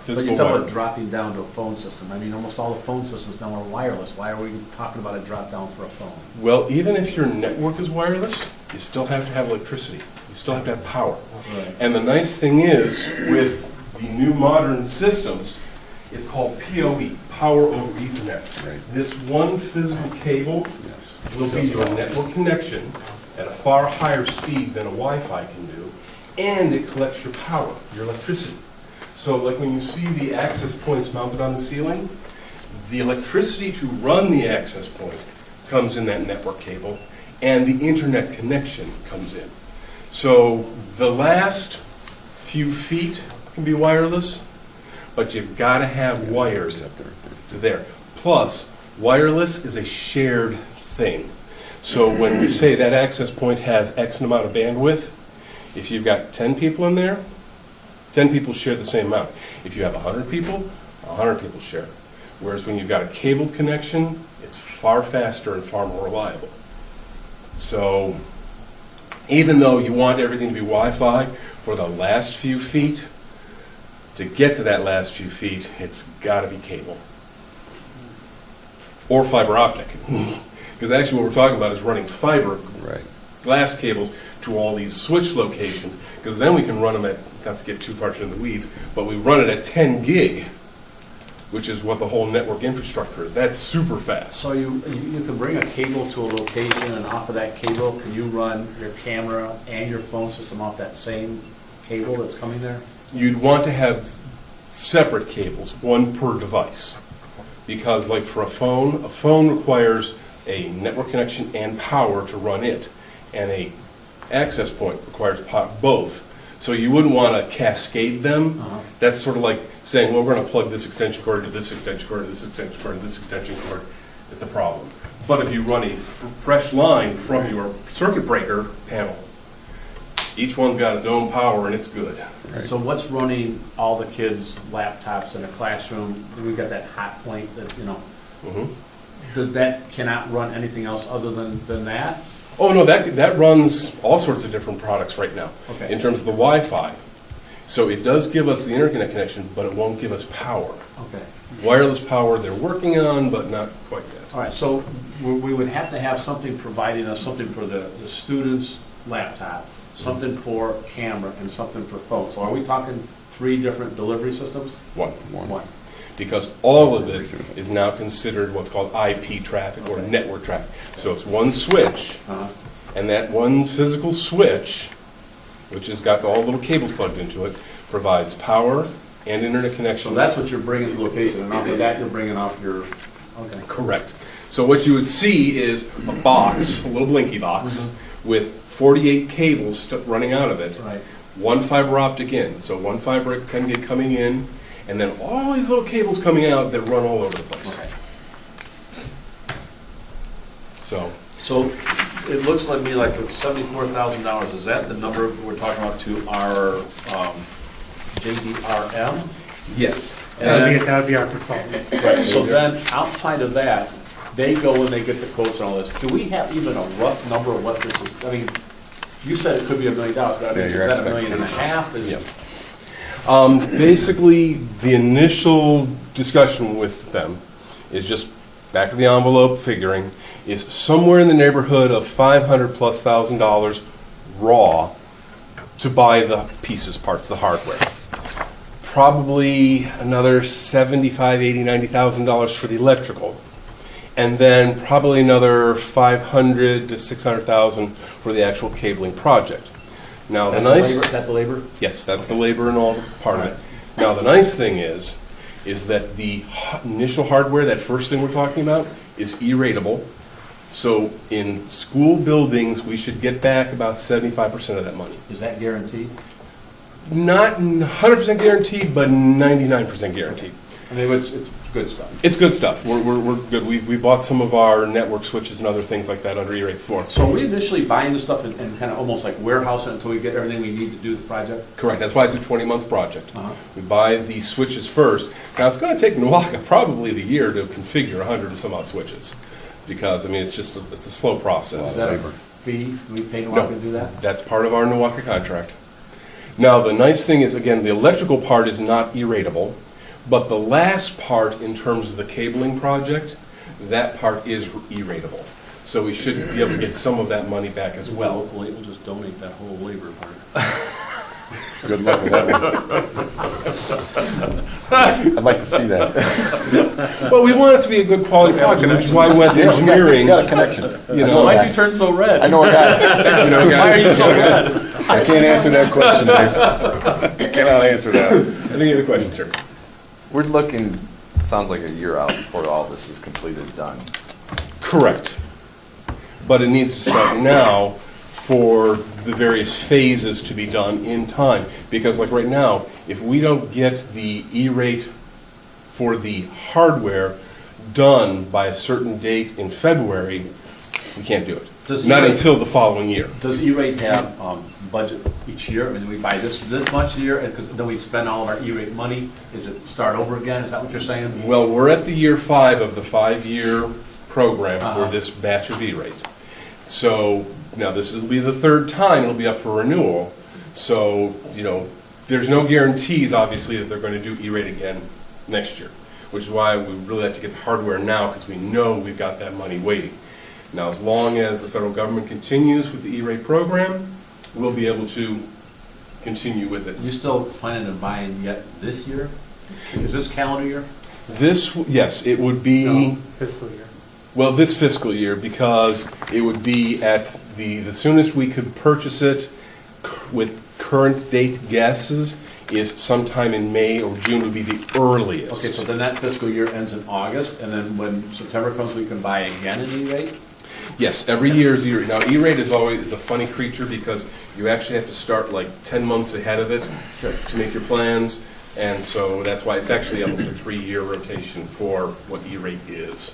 But physical you talk wire. about dropping down to a phone system. I mean, almost all the phone systems now are wireless. Why are we talking about a drop down for a phone? Well, even if your network is wireless, you still have to have electricity. You still have to have power. Right. And the nice thing is, with the new modern systems, it's called PoE, Power over Ethernet. Right. This one physical cable will be your network connection at a far higher speed than a Wi-Fi can do, and it collects your power, your electricity. So like when you see the access points mounted on the ceiling, the electricity to run the access point comes in that network cable, and the internet connection comes in. So the last few feet can be wireless, but you've got to have wires to there. Plus, wireless is a shared thing. So when we say that access point has X amount of bandwidth, if you've got 10 people in there, 10 people share the same amount. If you have 100 people, 100 people share. Whereas when you've got a cabled connection, it's far faster and far more reliable. So even though you want everything to be Wi-Fi for the last few feet, to get to that last few feet, it's got to be cable. Or fiber optic. Because actually what we're talking about is running fiber glass cables to all these switch locations, because then we can run them at, not to get too far into the weeds, but we run it at 10 gig, which is what the whole network infrastructure is. That's super fast. So you can bring a cable to a location, and off of that cable, can you run your camera and your phone system off that same cable that's coming there? You'd want to have separate cables, one per device. Because like for a phone requires a network connection and power to run it. And a access point requires both. So you wouldn't want to cascade them. That's sort of like saying, well, we're going to plug this extension cord to this extension cord to this extension cord to this extension cord. It's a problem. But if you run a fresh line from your circuit breaker panel, each one's got its own power and it's good. Right. So what's running all the kids' laptops in a classroom? We've got that hot point that, you know, that cannot run anything else other than that? Oh no, that runs all sorts of different products right now in terms of the Wi-Fi. So it does give us the internet connection, but it won't give us power. Okay. Wireless power they're working on, but not quite yet. All right, so we would have to have something providing us something for the student's laptop, something for camera, and something for phone. So are we talking 3 different delivery systems? One. Because all of it is now considered what's called IP traffic or network traffic. So it's one switch, and that one physical switch, which has got all the little cables plugged into it, provides power and internet connection. So that's what you're bringing to the location, and off of that you're bringing off your... Okay. Correct. So what you would see is a box, a little blinky box, with 48 cables running out of it. Right. One fiber optic in. So one fiber 10 gig coming in, and then all these little cables coming out that run all over the place. Okay. So it looks like me like it's $74,000. Is that the number we're talking about to our JDRM? Yes. That would be our consultant. Right. So then outside of that, they go and they get the quotes and all this. Do we have even a rough number of what this is? I mean, you said it could be $1 million. I mean, is that $1.5 million? Basically, the initial discussion with them is just back of the envelope figuring is somewhere in the neighborhood of $500,000+ raw to buy the pieces, parts, the hardware. Probably another $75,000, $80,000, $90,000 for the electrical, and then probably another $500,000 to $600,000 for the actual cabling project. Now That's the nice the labor? Is that the labor? Yes, that's the labor and all part of it. Now the nice thing is that the initial hardware, that first thing we're talking about, is E-ratable. So in school buildings, we should get back about 75% of that money. Is that guaranteed? Not 100% guaranteed, but 99% guaranteed. I mean, it's good stuff. It's good stuff. We're good. We bought some of our network switches and other things like that under E-rate 4. So are we initially buying this stuff and kind of almost like warehouse it until we get everything we need to do the project? Correct. That's why it's a 20-month project. We buy the switches first. Now, it's going to take NWACA probably the year to configure 100 and some odd switches. Because, I mean, it's just it's a slow process. Is that a fee? Do we pay NWACA to do that? That's part of our NWACA contract. Now, the nice thing is, again, the electrical part is not E-ratable. But the last part, in terms of the cabling project, that part is E-rateable. So we should be able to get some of that money back as well. Locally, we'll just donate that whole labor part. Good luck with that one. I'd like to see that. Well, we want it to be a good quality project, which is why we went to engineering. We got a connection. You know, Why do you turn so red? I know a guy. You know a guy. Why are you so red? I can't answer that question, Dave. I cannot answer that. Any other questions, sir? We're looking, sounds like a year out before all this is completed, done. Correct. But it needs to start now for the various phases to be done in time. Because like right now, if we don't get the E-rate for the hardware done by a certain date in February, we can't do it. Not until the following year. Does E-rate have budget each year? I mean, do we buy this much a year, and then we spend all of our E-rate money? Is it start over again? Is that what you're saying? Well, we're at the year 5 of the 5-year program for this batch of E-rate. So now this will be the 3rd time it'll be up for renewal. So, you know, there's no guarantees, obviously, that they're going to do E-rate again next year, which is why we really have to get hardware now, because we know we've got that money waiting. Now, as long as the federal government continues with the E-rate program, we'll be able to continue with it. You still planning to buy in yet this year? Is this calendar year? Yes, it would be... No, fiscal year. Well, this fiscal year, because it would be at the soonest we could purchase it with current date guesses is sometime in May or June would be the earliest. Okay, so then that fiscal year ends in August, and then when September comes, we can buy again at E-rate? Yes, every year is E-rate. Now, E-rate is always a funny creature because you actually have to start like 10 months ahead of it to make your plans, and so that's why it's actually almost a 3-year rotation for what E-rate is.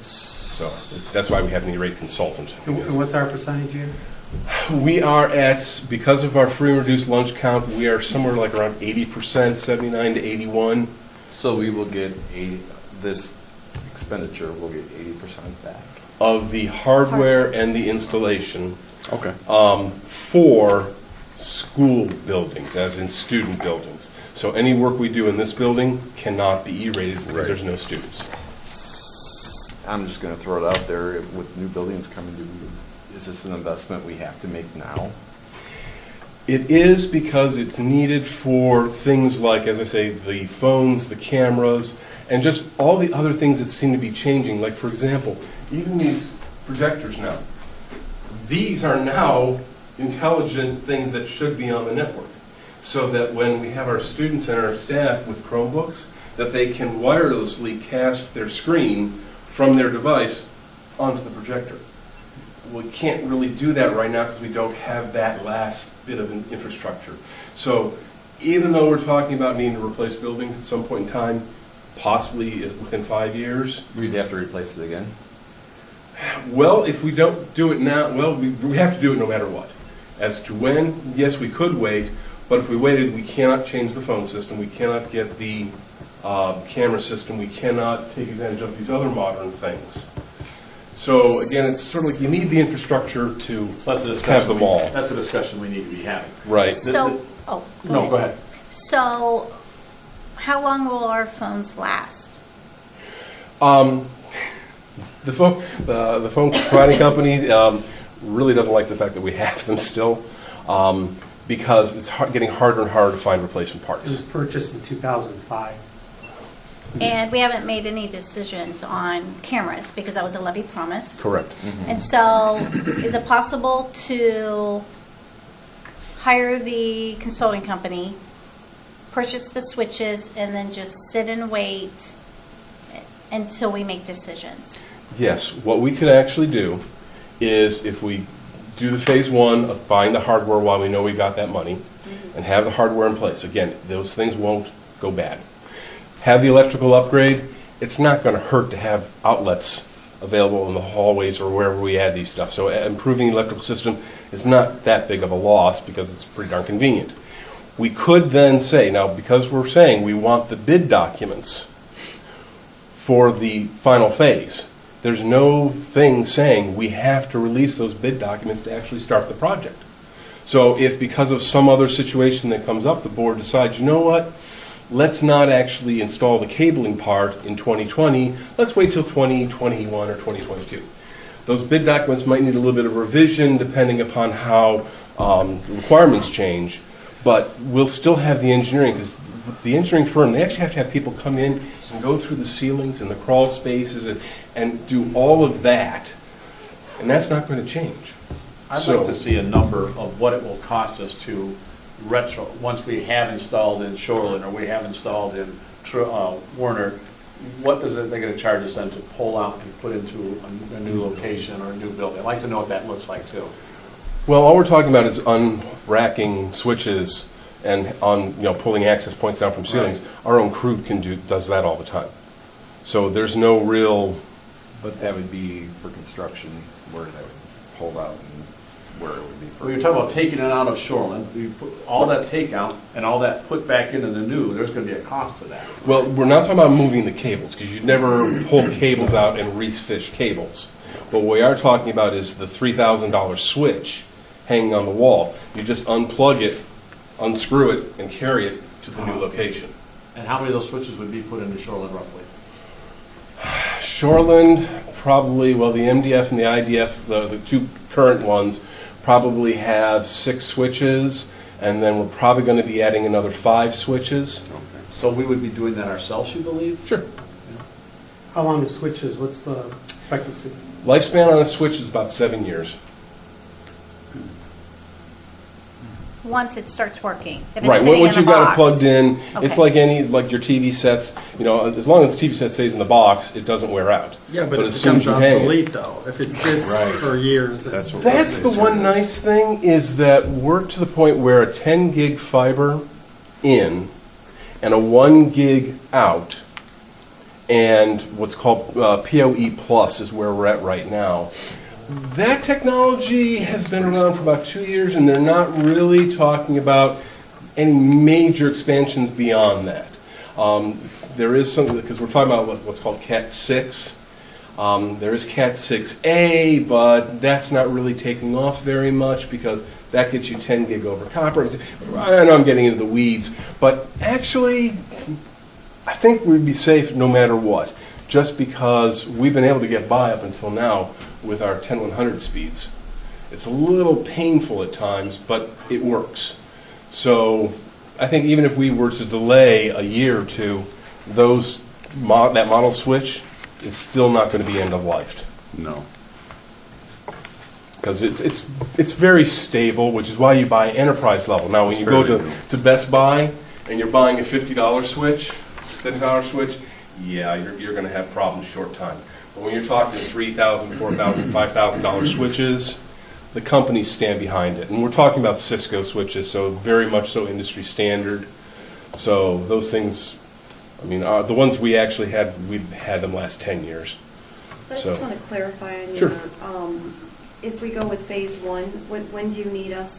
So that's why we have an E-rate consultant. And what's our percentage here? We are at, because of our free and reduced lunch count, we are somewhere like around 80%, 79 to 81. So we will get this expenditure, we'll get 80% back. Of the hardware and the installation. Okay. For school buildings, as in student buildings. So any work we do in this building cannot be E-rated because there's no students. I'm just going to throw it out there. With new buildings coming to, is this an investment we have to make now? It is, because it's needed for things like, as I say, the phones, the cameras, and just all the other things that seem to be changing. Like, for example, even these projectors now. These are now intelligent things that should be on the network. So that when we have our students and our staff with Chromebooks, that they can wirelessly cast their screen from their device onto the projector. We can't really do that right now because we don't have that last bit of infrastructure. So even though we're talking about needing to replace buildings at some point in time, possibly within 5 years. We'd have to replace it again? Well, if we don't do it now, well, we have to do it no matter what. As to when, yes, we could wait, but if we waited, we cannot change the phone system, we cannot get the camera system, we cannot take advantage of these other modern things. So again, it's sort of like you need the infrastructure to have them all. That's a discussion we need to be having. Right. So, go ahead. So, how long will our phones last? The phone providing company really doesn't like the fact that we have them still, because it's getting harder and harder to find replacement parts. It was purchased in 2005. And we haven't made any decisions on cameras because that was a levy promise. Correct. Mm-hmm. And so, is it possible to hire the consulting company, purchase the switches, and then just sit and wait until we make decisions? Yes. What we could actually do is, if we do the phase 1 of buying the hardware while we know we got that money, and have the hardware in place. Again, those things won't go bad. Have the electrical upgrade. It's not going to hurt to have outlets available in the hallways or wherever we add these stuff. So improving the electrical system is not that big of a loss because it's pretty darn convenient. We could then say, now because we're saying we want the bid documents for the final phase, there's no thing saying we have to release those bid documents to actually start the project. So if because of some other situation that comes up, the board decides, you know what, let's not actually install the cabling part in 2020, let's wait till 2021 or 2022. Those bid documents might need a little bit of revision depending upon how requirements change, but we'll still have the engineering, because the engineering firm, they actually have to have people come in and go through the ceilings and the crawl spaces and do all of that, and that's not going to change. I'd like to see a number of what it will cost us to retro, once we have installed in Shoreland or we have installed in Warner, what is it they're going to charge us then to pull out and put into a new location or a new building? I'd like to know what that looks like too. Well, all we're talking about is unracking switches and pulling access points down from ceilings. Right. Our own crew does that all the time. So there's no real. But that would be for construction where that would pull out and where it would be. Well, you're talking about taking it out of Shoreland. You put all that takeout and all that put back into the new. There's going to be a cost to that. Well, we're not talking about moving the cables, because you'd never pull cables out and refish cables. But what we are talking about is the $3,000 switch hanging on the wall. You just unplug it, unscrew it, and carry it to the new location. And how many of those switches would be put into Shoreland roughly? Shoreland, probably, well, the MDF and the IDF, the two current ones, probably have 6 switches, and then we're probably going to be adding another 5 switches. Okay. So we would be doing that ourselves, you believe? Sure. Yeah. How long are switches? What's the expectancy? Lifespan on a switch is about 7 years. Once it starts working. If it's Right. sitting Once in you've the got box. it plugged in, Okay. it's like your TV sets. As long as the TV set stays in the box, it doesn't wear out. Yeah, but it as soon as becomes you hang obsolete though. If it sits for years. That's what That's the one nice thing, is that we're to the point where a 10 gig fiber in and a 1 gig out, and what's called PoE Plus is where we're at right now. That technology has been around for about 2 years, and they're not really talking about any major expansions beyond that. There is something, because we're talking about what's called Cat 6. There is Cat 6A, but that's not really taking off very much because that gets you 10 gig over copper. I know I'm getting into the weeds, but actually, I think we'd be safe no matter what, just because we've been able to get by up until now with our 10100 speeds. It's a little painful at times, but it works. So I think even if we were to delay a year or two, that model switch is still not going to be end of life. No. Because it's very stable, which is why you buy enterprise level. Now, when you go to Best Buy and you're buying a $50 switch, $70 switch, yeah, you're going to have problems short time. But when you're talking $3,000, $4,000, $5,000 switches, the companies stand behind it. And we're talking about Cisco switches, so very much so industry standard. So those things, the ones we actually had, we've had them last 10 years. I just want to clarify on Sure. your, if we go with phase 1, when do you need an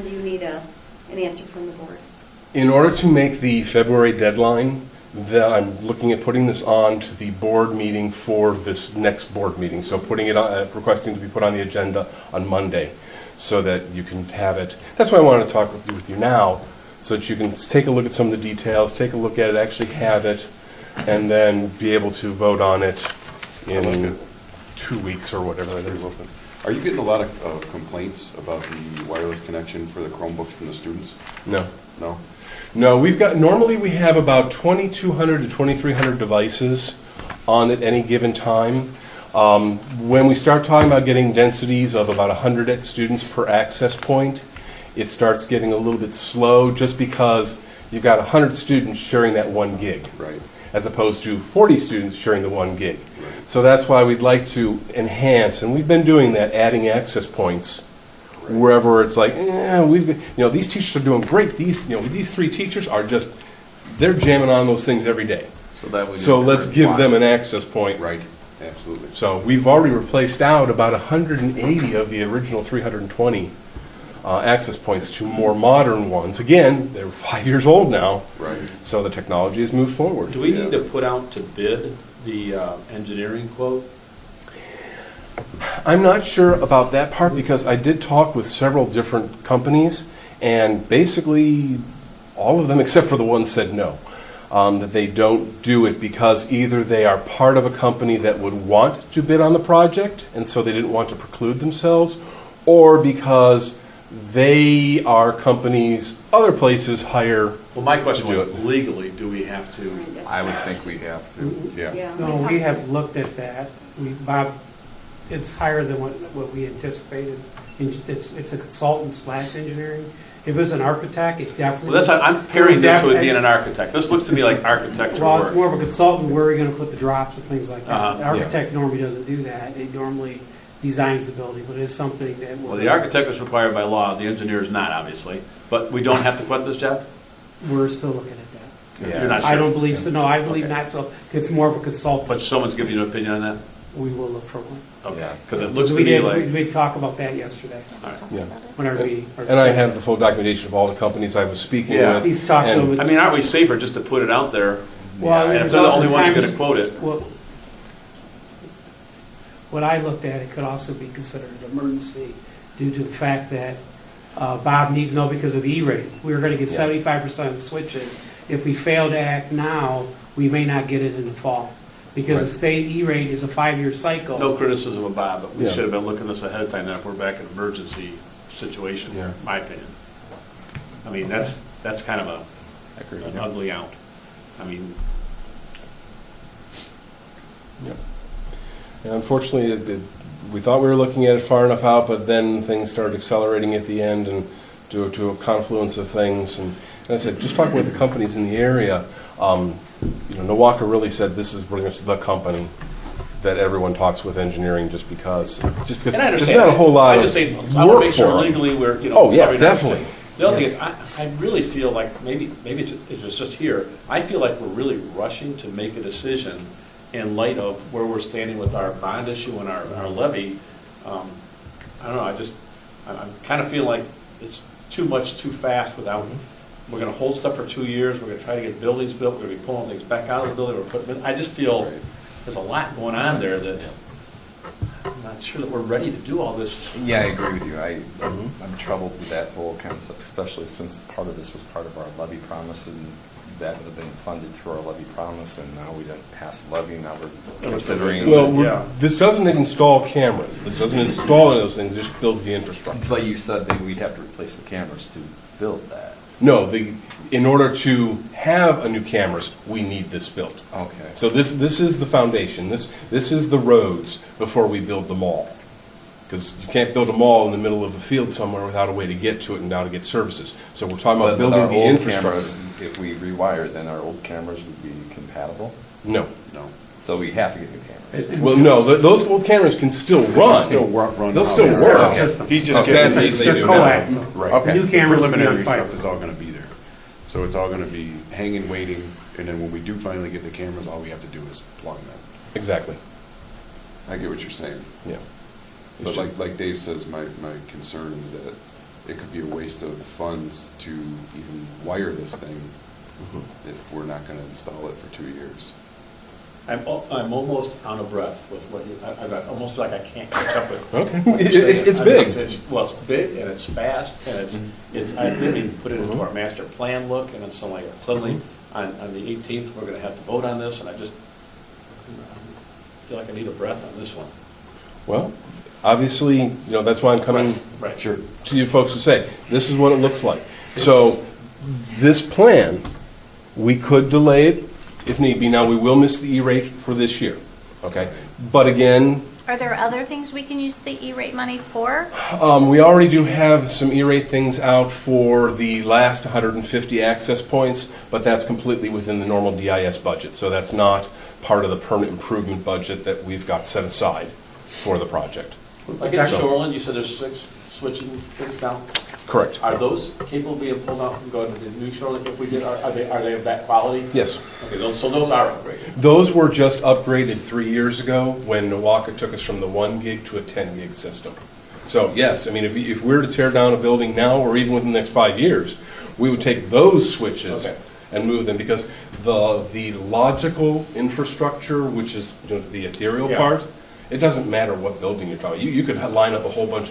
answer from the board? In order to make the February deadline, I'm looking at putting this on to the board meeting for this next board meeting. So putting it on, requesting to be put on the agenda on Monday so that you can have it. That's why I wanted to talk with you now, so that you can take a look at some of the details, take a look at it, actually have it, and then be able to vote on it in 2 weeks or whatever it is. Are you getting a lot of complaints about the wireless connection for the Chromebooks from the students? No. No? No, normally we have about 2,200 to 2,300 devices on at any given time. When we start talking about getting densities of about 100 students per access point, it starts getting a little bit slow just because you've got 100 students sharing that 1 gig. Right. As opposed to 40 students sharing the 1 gig. Right. So that's why we'd like to enhance, and we've been doing that, adding access points wherever it's like, these teachers are doing great. These 3 teachers are they're jamming on those things every day. So let's give them an access point. Right. Absolutely. So we've already replaced out about 180 of the original 320 access points to more modern ones. Again, they're 5 years old now. Right. So the technology has moved forward. Do we need to put out to bid the engineering quote? I'm not sure about that part because I did talk with several different companies, and basically all of them except for the one said no. that they don't do it because either they are part of a company that would want to bid on the project, and so they didn't want to preclude themselves, or because they are companies other places hire. Well, my question to do was, it. Legally, do we have to? I would think we have to, yeah. No, we have looked at that. Bob, it's higher than what we anticipated. It's a consultant / engineering. If it was an architect, it definitely. Well, I'm pairing this with being an architect. This looks to me like architecture Well, work. it's more of a consultant. Where are you going to put the drops and things like that? Uh-huh. The architect normally doesn't do that. They normally designs the building, but it's something that. Well, the architect is required by law. The engineer is not, obviously. But we don't have to quit this job? We're still looking at that. You're not sure? I don't believe so. No, I believe Okay. not. So it's more of a consultant. But someone's giving you an opinion on that? We will look for one. Okay. Because it looks to we me did. like. We talked about that yesterday. All right. Yeah. When our meeting. And I have the full documentation of all the companies I was speaking Yeah. with. He's talked and- over. I mean, aren't we safer just to put it out there? Well, and if there's they're the also only ones going times- to quote it. Well, what I looked at, it could also be considered an emergency due to the fact that Bob needs to know because of the E-rate. We were going to get 75% of the switches. If we fail to act now, we may not get it in the fall. Because the state E-rate is a 5-year cycle. No criticism of Bob, but we Yeah. should have been looking this ahead of time. Then if we're back in an emergency situation, Yeah. my opinion. I mean, that's kind of I agree. an ugly out. I mean, Yep. And unfortunately, we thought we were looking at it far enough out, but then things started accelerating at the end and due to a confluence of things. And I said, just talking with the companies in the area, Nowaka really said this is pretty much the company that everyone talks with engineering just because and I there's understand. not a whole lot I of just think I want to work make sure for 'em. legally we're Oh, yeah, covering definitely. everything. The other Yes. thing is, I really feel like maybe it's just here. I feel like we're really rushing to make a decision in light of where we're standing with our bond issue and our levy. I don't know. I'm kind of feeling like it's too much too fast without. We're going to hold stuff for 2 years. We're going to try to get buildings built. We're going to be pulling things back out of the building. We're putting. I just feel there's a lot going on there that I'm not sure that we're ready to do all this. Yeah, I agree with you. I'm troubled with that whole concept, especially since part of this was part of our levy promise, and that would have been funded through our levy promise, and now we didn't pass the levy, now we're considering... Well, Yeah. this doesn't install cameras. This doesn't install any of those things. Just build the infrastructure. But you said that we'd have to replace the cameras to build that. No, in order to have a new cameras, we need this built. Okay. So this is the foundation. This is the roads before we build the mall. Because you can't build a mall in the middle of a field somewhere without a way to get to it and now to get services. So we're talking about But with building our the old infrastructure. cameras, if we rewire, then our old cameras would be compatible? No. So we have to get new cameras. Well, no, those old cameras can still run. Still run. They'll still work. He's just Okay. getting They they do do now. now. Right. Okay. New The cameras will be preliminary on fire. stuff is all going to be there. So it's all going to be hanging, waiting, and then when we do finally get the cameras, all we have to do is plug them in. Exactly. I get what you're saying. Yeah. But like Dave says, my concern is that it could be a waste of funds to even wire this thing if we're not going to install it for 2 years. I'm almost out of breath with what you. I almost feel like I can't catch up with. Okay. what you're saying. It's I mean, big. It's big and it's fast and it's. I didn't even put it into our master plan look, and it's like suddenly on the 18th we're going to have to vote on this, and I just feel like I need a breath on this one. Well, obviously, that's why I'm coming Right. to you folks to say, this is what it looks like. So this plan, we could delay it if need be. Now, we will miss the E-rate for this year, okay? But again, Are there other things we can use the E-rate money for? we already do have some E-rate things out for the last 150 access points, but that's completely within the normal DIS budget. So that's not part of the permanent improvement budget that we've got set aside for the project. Like in So- Shoreland, you said there's 6 switching things down. Correct. Are those capable of being pulled out and going to the new Shoreland if we did? Are they of that quality? Yes. Okay, so those are upgraded. Those were just upgraded 3 years ago when Nowaka took us from the 1 gig to a 10 gig system. So yes, I mean, if we were to tear down a building now or even within the next 5 years, we would take those switches and move them because the logical infrastructure, which is the ethereal part, it doesn't matter what building you're talking. You could line up a whole bunch of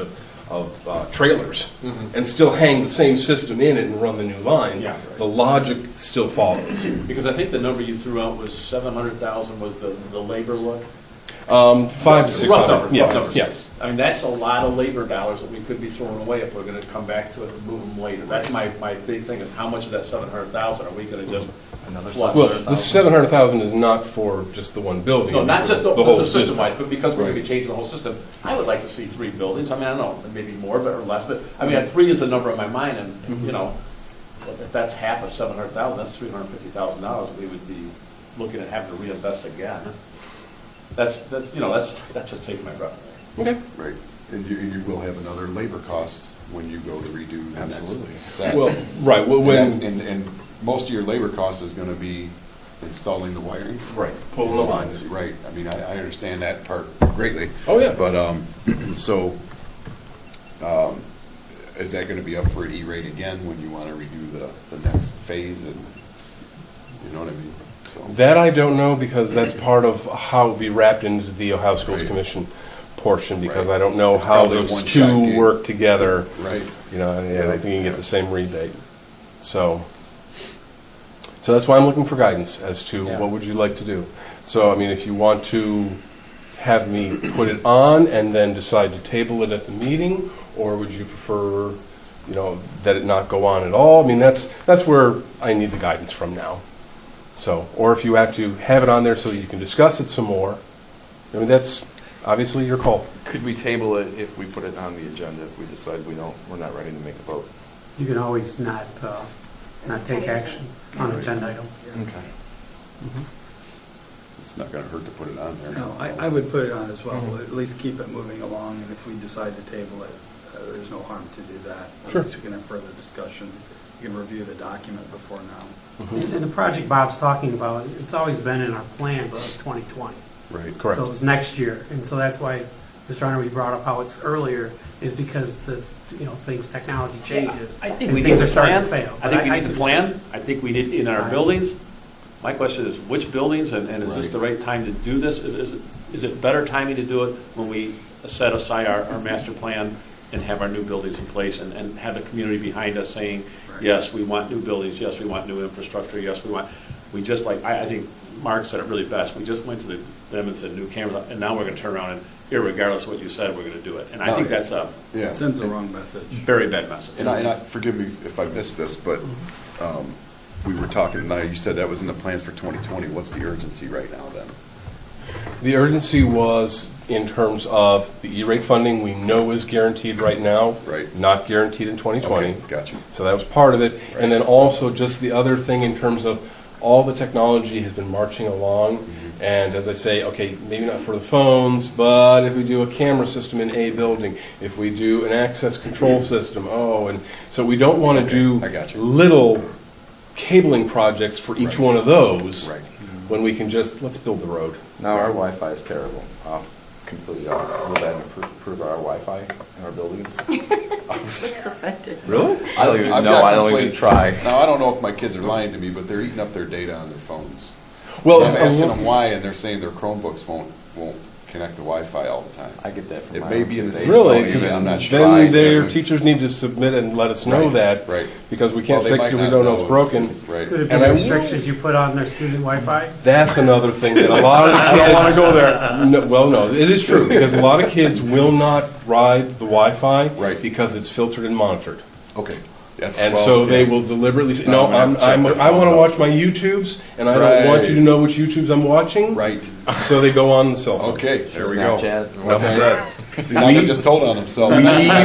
trailers and still hang the same system in it and run the new lines. Yeah. The logic still follows. Because I think the number you threw out was 700,000 was the labor look. 5 to 6. Rough numbers, Yeah, rough numbers. yeah. I mean, that's a lot of labor dollars that we could be throwing away if we're going to come back to it and move them later. That's my big thing is how much of that 700,000 are we going to just flush? Well, the 700,000 is not for just the one building. No, not just the whole system-wise, but because we're going to be changing the whole system, I would like to see 3 buildings. I mean, I don't know, maybe more or less, but I mean, 3 is the number in my mind, and you know, if that's half of 700,000, that's $350,000 we would be looking at having to reinvest again. That's just taking my breath. Okay. Right. And you will have another labor cost when you go to redo the Absolutely. next set. Well, right. Well, when and most of your labor cost is going to be installing the wiring. Right. Pulling the lines. Right. I mean, I understand that part greatly. Oh, yeah. But so is that going to be up for an E-rate again when you want to redo the next phase? And you know what I mean? So. That I don't know because that's part of how it will be wrapped into the Ohio Schools Commission portion because I don't know how those two work together. Right. You know, and I think you can get the same rebate. So that's why I'm looking for guidance as to what would you like to do. So, I mean, if you want to have me put it on and then decide to table it at the meeting, or would you prefer, you know, that it not go on at all? I mean, that's where I need the guidance from now. So, or if you have to have it on there so that you can discuss it some more, I mean, that's obviously your call. Could we table it if we put it on the agenda if we decide we're not ready to make a vote? You can always not take action on an agenda item. Okay. It's not going to hurt to put it on there. No, I would put it on as well. At least keep it moving along, and if we decide to table it, there's no harm to do that. Sure. At least we can have further discussion. You can review the document before now. And the project Bob's talking about, it's always been in our plan, but it's 2020. Right. Correct. So it was next year, and so that's why Mr. Arnold brought up how it's earlier, is because technology changes. I think and we need things a are starting plan. to fail. I think we But need a plan. I think we need in our buildings. My question is, which buildings, and is this the right time to do this? Is it better timing to do it when we set aside our master plan and have our new buildings in place and have the community behind us saying, yes, we want new buildings, yes, we want new infrastructure, yes, I think Mark said it really best. We just went to them and said new cameras, and now we're going to turn around and, regardless of what you said, we're going to do it. And I think that's a Sends the wrong message. very bad message. And I forgive me if I missed this, but we were talking, you said that was in the plans for 2020. What's the urgency right now then? The urgency was in terms of the E-rate funding we know is guaranteed right now, not guaranteed in 2020. Okay, gotcha. So that was part of it. Right. And then also just the other thing in terms of all the technology has been marching along. And as I say, okay, maybe not for the phones, but if we do a camera system in a building, if we do an access control system, and so we don't want to do little cabling projects for each one of those when we can just, let's build the road. Now our Wi-Fi is terrible. Completely off. Will that improve our Wi-Fi in our buildings? Really? I don't even know. I don't even try. Now, I don't know if my kids are lying to me, but they're eating up their data on their phones. Well, I'm asking them why, and they're saying their Chromebooks won't connect to Wi-Fi all the time. I get that from it may be in the same really, because I'm not sure. Then their teachers need to submit and let us know that, because we can't fix it. We don't know it's broken. Could it be restrictions you put on their student Wi-Fi? That's another thing that a lot of kids. I don't want to go there. No, it is true because a lot of kids will not ride the Wi-Fi because it's filtered and monitored. Okay. So they will deliberately say, no, I want to watch my YouTubes, and I don't want you to know which YouTubes I'm watching. Right. So they go on the cell phone. Okay, there we go. Well said. See, now they just told on themselves.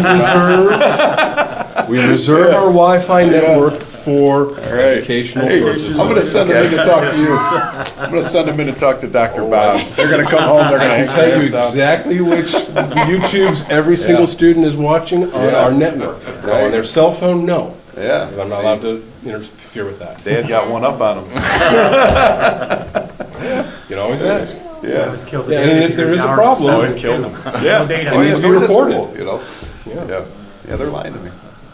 We reserve our Wi-Fi network for educational purposes. I'm going to send them in to talk to you. I'm going to send them in to talk to Dr. Bob. They're going to come home. They're going to tell you exactly which YouTubes every single student is watching on our network. Now, on their cell phone, no. Yeah. Because I'm not allowed to interfere with that. Dad got one up on him. You can always ask. Yeah. And if there is a problem, always kills them. Yeah. It needs to be reported. Yeah, they're lying to me.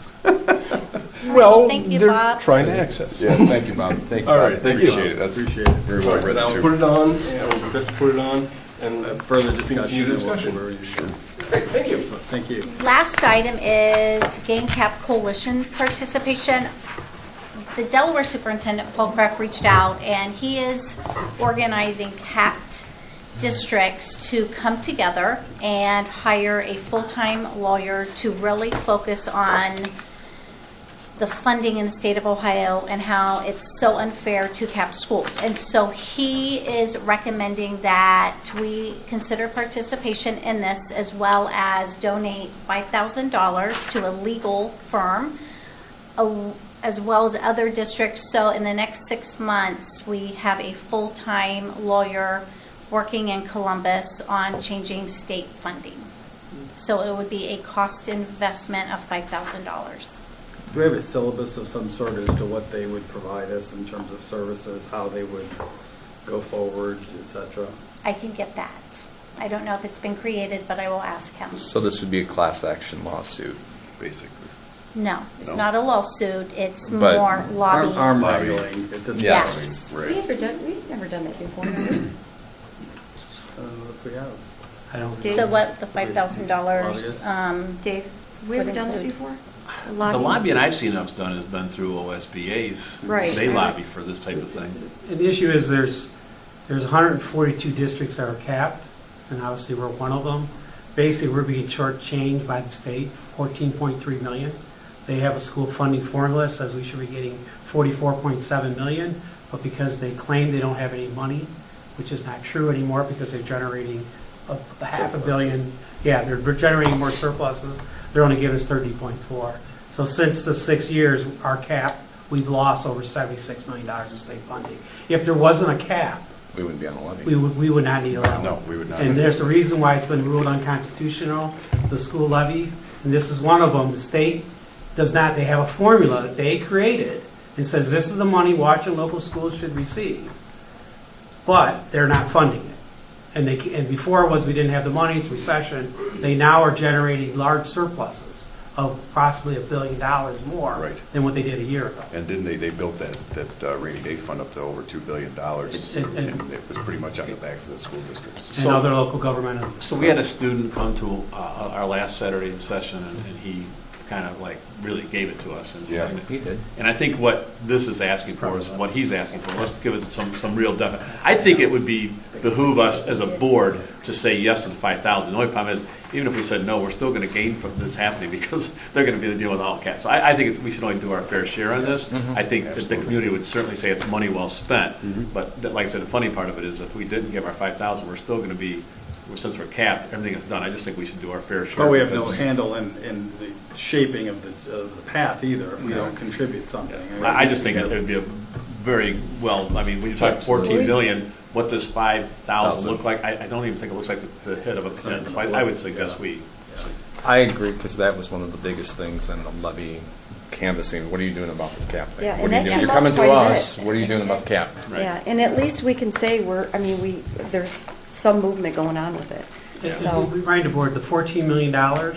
Well, thank you, they're Bob. trying to access. Yeah, thank you, Bob. Thank you. All right, thank you. Appreciate it. That's very well written, Now too. put it on. Yeah, we'll just put it on. And Further continue discussion. discussion. Great, thank you. Thank you. Last item is Gain Cap Coalition participation. The Delaware Superintendent, Paul Kraft, reached out, and he is organizing CAPT districts to come together and hire a full-time lawyer to really focus on the funding in the state of Ohio and how it's so unfair to CAPT schools. And so he is recommending that we consider participation in this, as well as donate $5,000 to a legal firm, as well as other districts. So in the next 6 months, we have a full-time lawyer working in Columbus on changing state funding. So it would be a cost investment of $5,000. Do we have a syllabus of some sort as to what they would provide us in terms of services, how they would go forward, etc.? I can get that. I don't know if it's been created, but I will ask him. So this would be a class action lawsuit, basically. No, it's No. not a lawsuit. It's But more lobbying. Arm wrangling. At this Yes. point. We've never done that before, have we? If we have. I don't. Dave? So what the $5,000? Dave, we ever done that before? The lobbying I've seen us done has been through OSBA's. Right. They lobby for this type of thing. And the issue is there's 142 districts that are capped, and obviously we're one of them. Basically, we're being shortchanged by the state, $14.3 million. They have a school funding formula that says we should be getting $44.7 million, but because they claim they don't have any money, which is not true anymore because they're generating a $500 million. Yeah, they're generating more surpluses. They're only giving us 30.4. So since the 6 years, our cap, we've lost over $76 million in state funding. If there wasn't a cap, We wouldn't be on a levy. we would not need a levy. No, we would not. And there's a reason why it's been ruled unconstitutional, the school levies, and this is one of them. The state does not, they have a formula that they created and says this is the money Washington local schools should receive, but they're not funding it. And before it was we didn't have the money, it's recession. They now are generating large surpluses of possibly $1 billion more Right. than what they did a year ago. And didn't they built that rainy day fund up to over $2 billion, and it was pretty much on the backs of the school districts. And other local government. So we had a student come to our last Saturday session, and he kind of like really gave it to us. And, Yeah, he did. And I think what this is asking for is what he's asking for. Let's give it some real definite. I think it would behoove us as a board to say yes to the 5,000. The only problem is, even if we said no, we're still going to gain from this happening because they're going to be dealing with all cats. So I think we should only do our fair share on this. I think that the community would certainly say it's money well spent. But like I said, the funny part of it is if we didn't give our 5,000, we're still going to be, since we're capped, everything is done. I just think we should do our fair share. But we have no handle in the shaping of the path either if we don't contribute something. I just think it would be a very well, I mean, when you talk 14 million, what does 5,000 look like? I don't even think it looks like the head of a pin. So I would suggest we. I agree, because that was one of the biggest things in the levy canvassing. What are you doing about this cap thing? Yeah, What and are you that doing? came You're up coming to quite a bit. us. What are you doing about the cap? Right. Yeah, and at least we can say there's some movement going on with it. So, We remind the board, the $14 million,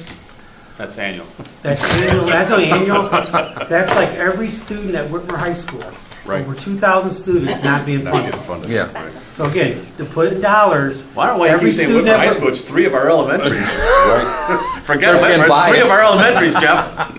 That's annual. that's annual, that's not annual, that's like every student at Whitmer High School. Right. Over 2,000 students not being Not funded. getting funded. Yeah. Right. So again, to put it in dollars, Well, I don't know why you every keep saying student Whitmer High at School. It's 3 of our elementaries. Right. Forget They're Whitmer. It's biased. 3 of our elementaries, Jeff.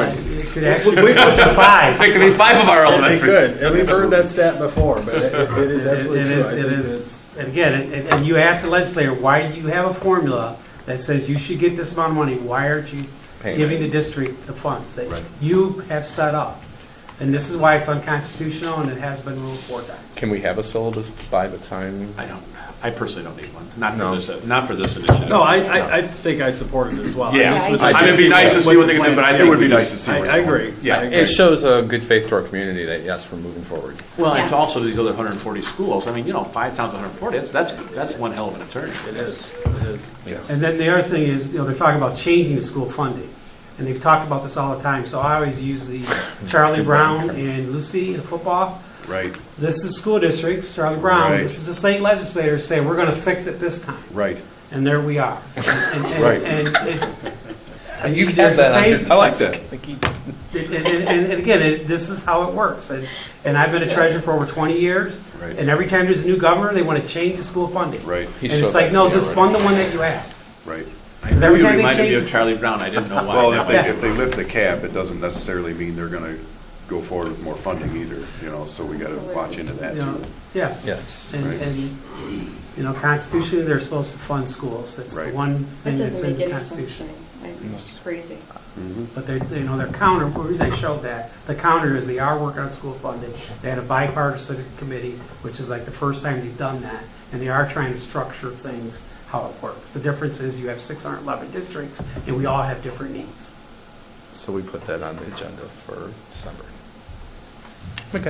it could actually be up to 5. It could be 5 of our It elementaries. could, and we've heard that stat before, but it is absolutely true. I It think is, and again, and you ask the legislator, why do you have a formula that says you should get this amount of money? Why aren't you Paying giving it. the district the funds that Right. you have set up? And this is why it's unconstitutional, and it has been ruled 4 times. Can we have a syllabus by the time? I personally don't need one. Not No. for this initiative. No, I think I support it as well. Yeah, I I mean, it'd be nice to see what they can do, but I think It would be nice to see. what's I going on. agree. Yeah. I agree. It shows a good faith to our community that, yes, we're moving forward. Well, and Yeah. it's also these other 140 schools. I mean, 5 times 140. That's one hell of an attorney. It is. It is. Yes. And then the other thing is, they're talking about changing the school funding. And they've talked about this all the time. So I always use the Charlie Brown and Lucy in football. Right. This is school districts, Charlie Brown. Right. This is the state legislators say we're going to fix it this time. Right. And there we are. And Right. You There's have that on a your pay- I like that. And again, this is how it works. And I've been a treasurer for over 20 years. Right. And every time there's a new governor, they want to change the school funding. Right. He And showed it's like, that no, to me just already. fund the one that you have. Right. I knew Every you time they reminded me change- of Charlie Brown. I didn't know why. Well, That if was- they lift the cap, it doesn't necessarily mean they're going to go forward with more funding either, so we got to watch into that You know, too. yes. Yes. Right. And constitutionally, they're supposed to fund schools. That's the Right. one That thing that's doesn't in make the any sense to Constitution. me. It's crazy. But they're counter, the reason I showed that, the counter is they are working on school funding. They had a bipartisan committee, which is like the first time they've done that, and they are trying to structure things how it works. The difference is you have 611 districts, and we all have different needs. So we put that on the agenda for December. Okay.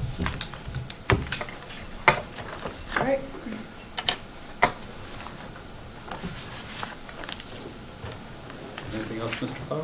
All right. Anything else, Mr. Fogg?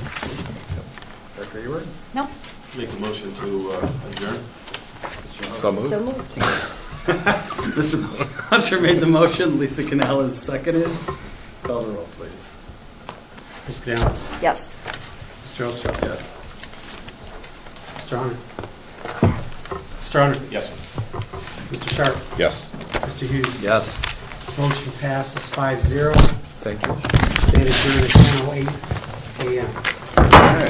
Dr. Ewert? No? Make a motion to adjourn. So moved. So moved. Mr. Hunter made the motion, Lisa Canales seconded. Call the roll, please. Ms. Canales? Yes. Mr. Ostrowski? Yes. Mr. Hunter? Mr. Hunter? Yes. Mr. Sharp? Yes. Mr. Hughes? Yes. Motion passes 5-0. Thank you. Stand adjourned at 10:08 a.m.